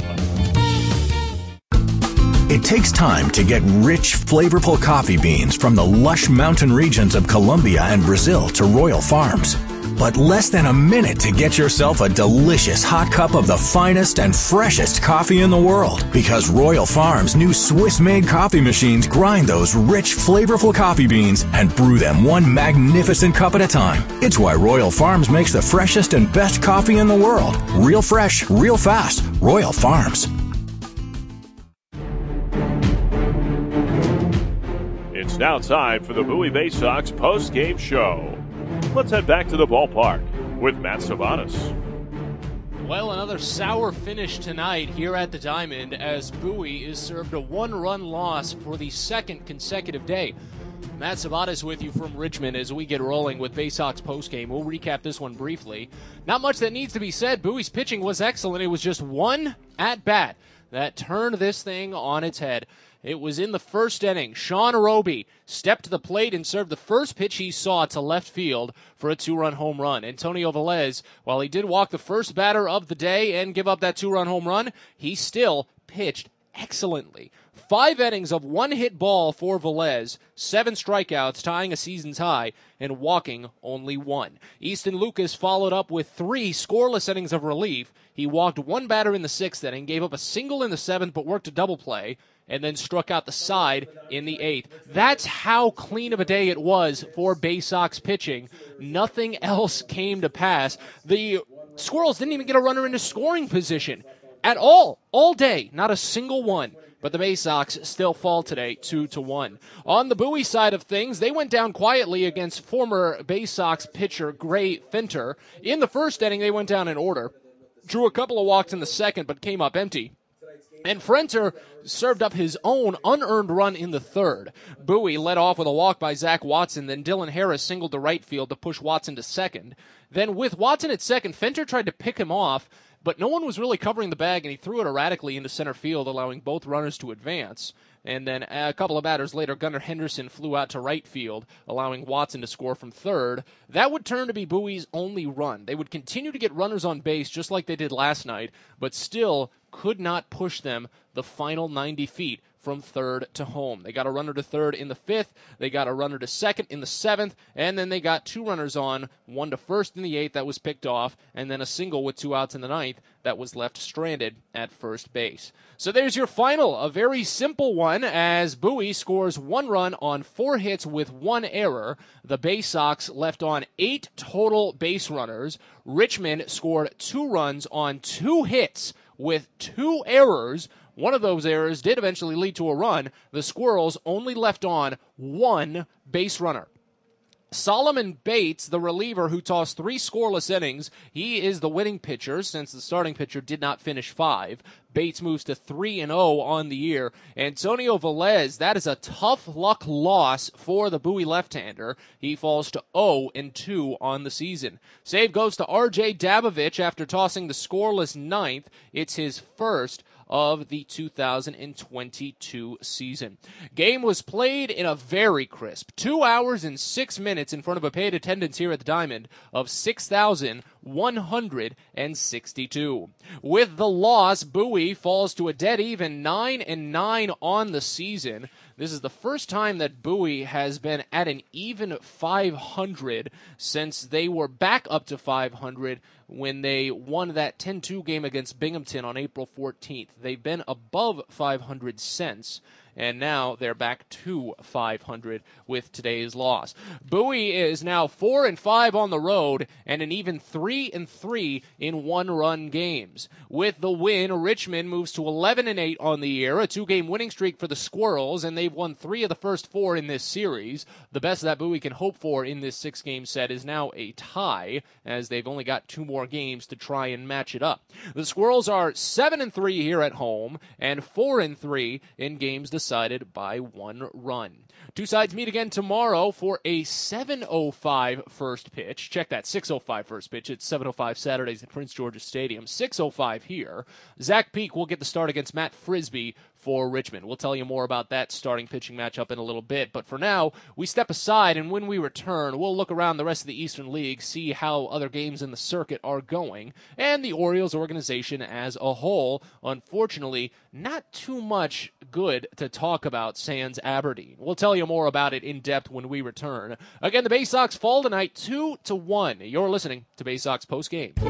It takes time to get rich, flavorful coffee beans from the lush mountain regions of Colombia and Brazil to Royal Farms. But less than a minute to get yourself a delicious hot cup of the finest and freshest coffee in the world. Because Royal Farms' new Swiss-made coffee machines grind those rich, flavorful coffee beans and brew them one magnificent cup at a time. It's why Royal Farms makes the freshest and best coffee in the world. Real fresh, real fast. Royal Farms. It's now time for the Bowie Bay Sox post-game show. Let's head back to the ballpark with Matt Savanas. Well, another sour finish tonight here at the Diamond as Bowie is served a one-run loss for the second consecutive day. Matt Savanas with you from Richmond as we get rolling with Bay Sox postgame. We'll recap this one briefly. Not much that needs to be said. Bowie's pitching was excellent. It was just one at-bat that turned this thing on its head. It was in the first inning. Sean Roby stepped to the plate and served the first pitch he saw to left field for a two-run home run. Antonio Velez, while he did walk the first batter of the day and give up that two-run home run, he still pitched excellently. 5 innings of one-hit ball for Velez, 7 strikeouts, tying a season's high, and walking only 1. Easton Lucas followed up with 3 scoreless innings of relief. He walked 1 batter in the 6th inning, gave up a single in the 7th, but worked a double play, and then struck out the side in the 8th. That's how clean of a day it was for Bay Sox pitching. Nothing else came to pass. The Squirrels didn't even get a runner into scoring position at all day, not a single one. But the Bay Sox still fall today 2-1. On the Bowie side of things, they went down quietly against former Bay Sox pitcher Gray Finter. In the first inning, they went down in order, drew a couple of walks in the second, but came up empty. And Finter served up his own unearned run in the third. Bowie led off with a walk by Zach Watson, then Dylan Harris singled to right field to push Watson to second. Then with Watson at second, Finter tried to pick him off, but no one was really covering the bag, and he threw it erratically into center field, allowing both runners to advance. And then a couple of batters later, Gunnar Henderson flew out to right field, allowing Watson to score from third. That would turn to be Bowie's only run. They would continue to get runners on base just like they did last night, but still could not push them the final 90 feet from third to home. They got a runner to third in the 5th, they got a runner to second in the 7th, and then they got 2 runners on, 1 to first in the 8th that was picked off, and then a single with 2 outs in the 9th that was left stranded at first base. So there's your final, a very simple one, as Bowie scores 1 run on 4 hits with 1 error. The Bay Sox left on 8 total base runners. Richmond scored 2 runs on 2 hits with 2 errors. One of those errors did eventually lead to a run. The Squirrels only left on 1 base runner. Solomon Bates, the reliever who tossed 3 scoreless innings, he is the winning pitcher since the starting pitcher did not finish 5. Bates moves to 3-0 on the year. Antonio Velez, that is a tough luck loss for the Bowie left-hander. He falls to 0-2 on the season. Save goes to R.J. Dabovich after tossing the scoreless 9th. It's his first of the 2022 season. Game was played in a very crisp 2 hours and 6 minutes in front of a paid attendance here at the Diamond of 6,162. With the loss, Bowie falls to a dead even 9-9 on the season. This is the first time that Bowie has been at an even 500 since they were back up to 500 when they won that 10-2 game against Binghamton on April 14th. They've been above 500 since, and now they're back to 500 with today's loss. Bowie is now 4-5 on the road and an even 3-3 in one-run games. With the win, Richmond moves to 11-8 on the year, a 2-game winning streak for the Squirrels, and they've won 3 of the first 4 in this series. The best that Bowie can hope for in this 6-game set is now a tie, as they've only got 2 more games to try and match it up. The Squirrels are 7-3 here at home and 4-3 in games decided by 1 run. 2 sides meet again tomorrow for a 7:05 first pitch. Check that, 6:05 first pitch. It's 7:05 Saturdays at Prince George's Stadium. 6:05 here. Zach Peak will get the start against Matt Frisbee for Richmond. We'll tell you more about that starting pitching matchup in a little bit. But for now, we step aside, and when we return, we'll look around the rest of the Eastern League, see how other games in the circuit are going, and the Orioles organization as a whole. Unfortunately, not too much good to talk about sans Aberdeen. We'll tell you more about it in depth when we return. Again, the Bay Sox fall tonight 2-1. You're listening to Bay Sox Post Game.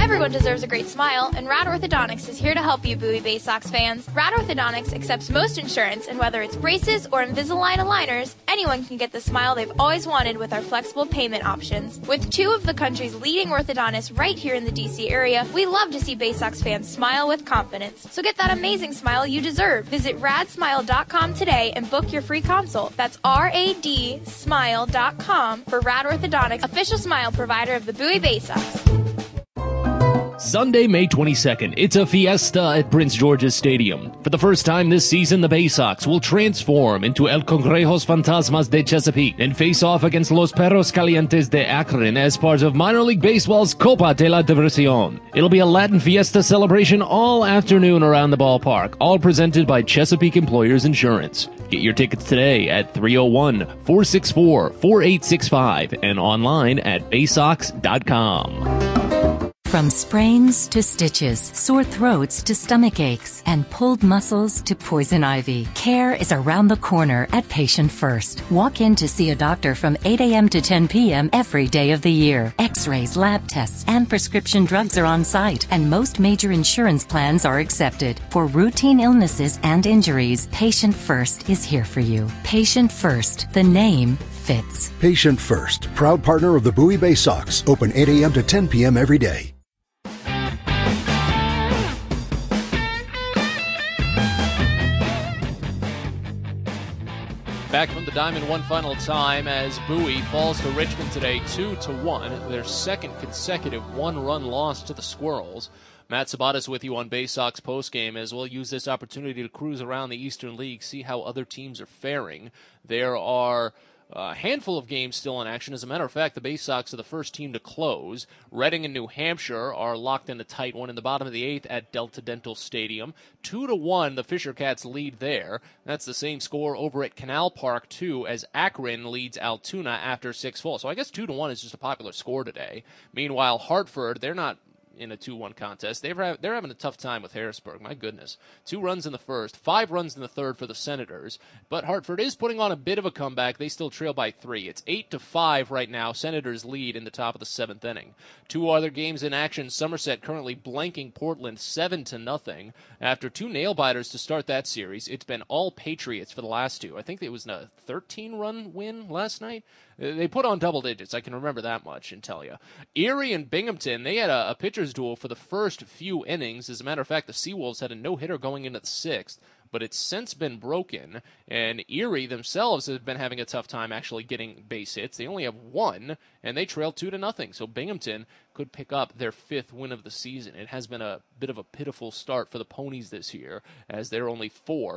Everyone deserves a great smile, and Rad Orthodontics is here to help you, Bowie Bay Sox fans. Rad Orthodontics accepts most insurance, and whether it's braces or Invisalign aligners, anyone can get the smile they've always wanted with our flexible payment options. With two of the country's leading orthodontists right here in the D.C. area, we love to see Bay Sox fans smile with confidence. So get that amazing smile you deserve. Visit radsmile.com today and book your free consult. That's radsmile.com for Rad Orthodontics, official smile provider of the Bowie Bay Sox. Sunday, May 22nd, it's a fiesta at Prince George's Stadium. For the first time this season, the Bay Sox will transform into El Congrejos Fantasmas de Chesapeake and face off against Los Perros Calientes de Akron as part of Minor League Baseball's Copa de la Diversión. It'll be a Latin fiesta celebration all afternoon around the ballpark, all presented by Chesapeake Employers Insurance. Get your tickets today at 301-464-4865 and online at baysox.com. From sprains to stitches, sore throats to stomach aches, and pulled muscles to poison ivy, care is around the corner at Patient First. Walk in to see a doctor from 8 a.m. to 10 p.m. every day of the year. X-rays, lab tests, and prescription drugs are on site, and most major insurance plans are accepted. For routine illnesses and injuries, Patient First is here for you. Patient First, the name fits. Patient First, proud partner of the Bowie Bay Sox. Open 8 a.m. to 10 p.m. every day. Back from the diamond one final time as Bowie falls to Richmond today 2-1, their second consecutive one-run loss to the Squirrels. Matt Sabatas with you on Bay Sox postgame as we'll use this opportunity to cruise around the Eastern League, see how other teams are faring. There are a handful of games still in action. As a matter of fact, the Bay Sox are the first team to close. Reading and New Hampshire are locked in a tight one in the bottom of the eighth at Delta Dental Stadium. 2-1, the Fisher Cats lead there. That's the same score over at Canal Park, too, as Akron leads Altoona after 6 full. So I guess 2-1 is just a popular score today. Meanwhile, Hartford, they're not in a 2-1 contest. They're having a tough time with Harrisburg. My goodness. 2 runs in the first, 5 runs in the third for the Senators. But Hartford is putting on a bit of a comeback. They still trail by 3. It's 8-5 right now. Senators lead in the top of the 7th inning. 2 other games in action. Somerset currently blanking Portland 7-0. After 2 nail-biters to start that series, it's been all Patriots for the last 2. I think it was a 13-run win last night. They put on double digits. I can remember that much and tell you. Erie and Binghamton, they had a pitcher's duel for the first few innings. As a matter of fact, the Seawolves had a no-hitter going into the 6th, but it's since been broken, and Erie themselves have been having a tough time actually getting base hits. They only have 1, and they trail 2-0. So Binghamton could pick up their 5th win of the season. It has been a bit of a pitiful start for the Ponies this year, as they're only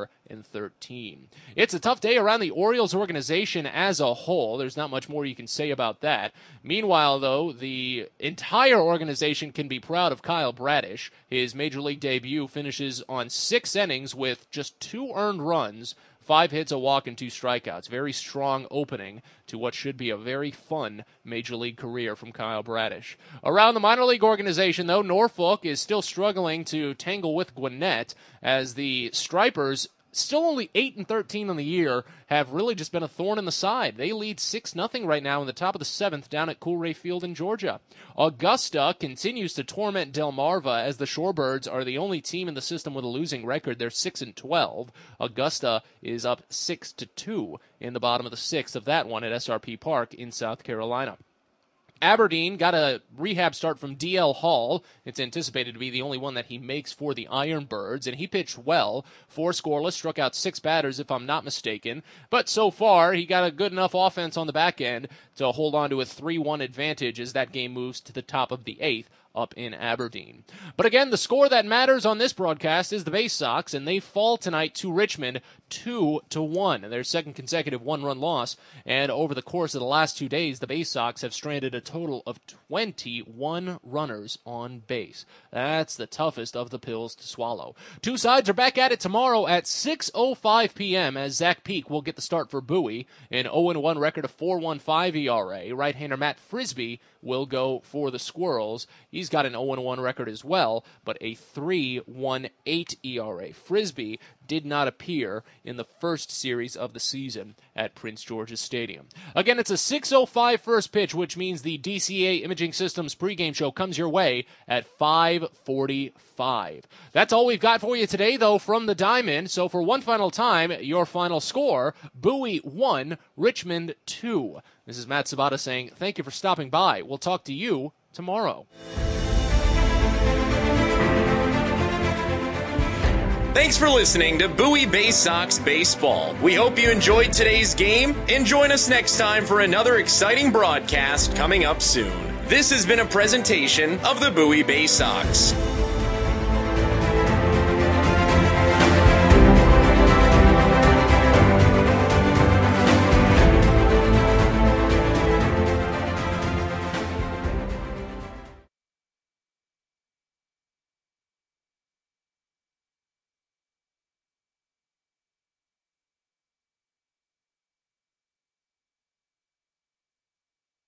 4-13. It's a tough day around the Orioles organization as a whole. There's not much more you can say about that. Meanwhile, though, the entire organization can be proud of Kyle Bradish. His Major League debut finishes on 6 innings with just 2 earned runs, 5 hits, a walk, and 2 strikeouts. Very strong opening to what should be a very fun Major League career from Kyle Bradish. Around the minor league organization, though, Norfolk is still struggling to tangle with Gwinnett as the Stripers, still only 8-13 on the year, have really just been a thorn in the side. They lead 6-0 right now in the top of the 7th down at Coolray Field in Georgia. Augusta continues to torment Delmarva as the Shorebirds are the only team in the system with a losing record. They're 6-12. Augusta is up 6-2 in the bottom of the 6th of that one at SRP Park in South Carolina. Aberdeen got a rehab start from D.L. Hall. It's anticipated to be the only one that he makes for the Ironbirds, and he pitched well. 4 scoreless, struck out 6 batters, if I'm not mistaken. But so far, he got a good enough offense on the back end to hold on to a 3-1 advantage as that game moves to the top of the 8th. Up in Aberdeen. But again, the score that matters on this broadcast is the Bay Sox, and they fall tonight to Richmond 2-1, their second consecutive one-run loss. And over the course of the last 2 days, the Bay Sox have stranded a total of 21 runners on base. That's the toughest of the pills to swallow. 2 sides are back at it tomorrow at 6:05 p.m. as Zach Peak will get the start for Bowie. An 0-1 record of 4.15 ERA. Right-hander Matt Frisbee will go for the Squirrels. He's got an 0-1 record as well, but a 3.18 ERA. Frisbee did not appear in the first series of the season at Prince George's Stadium. Again, it's a 6:05 first pitch, which means the DCA Imaging Systems pregame show comes your way at 5:45. That's all we've got for you today, though, from the Diamond. So for one final time, your final score, Bowie 1, Richmond 2. This is Matt Sabata saying thank you for stopping by. We'll talk to you tomorrow. Thanks for listening to Bowie Bay Sox Baseball. We hope you enjoyed today's game, and join us next time for another exciting broadcast coming up soon. This has been a presentation of the Bowie Bay Sox.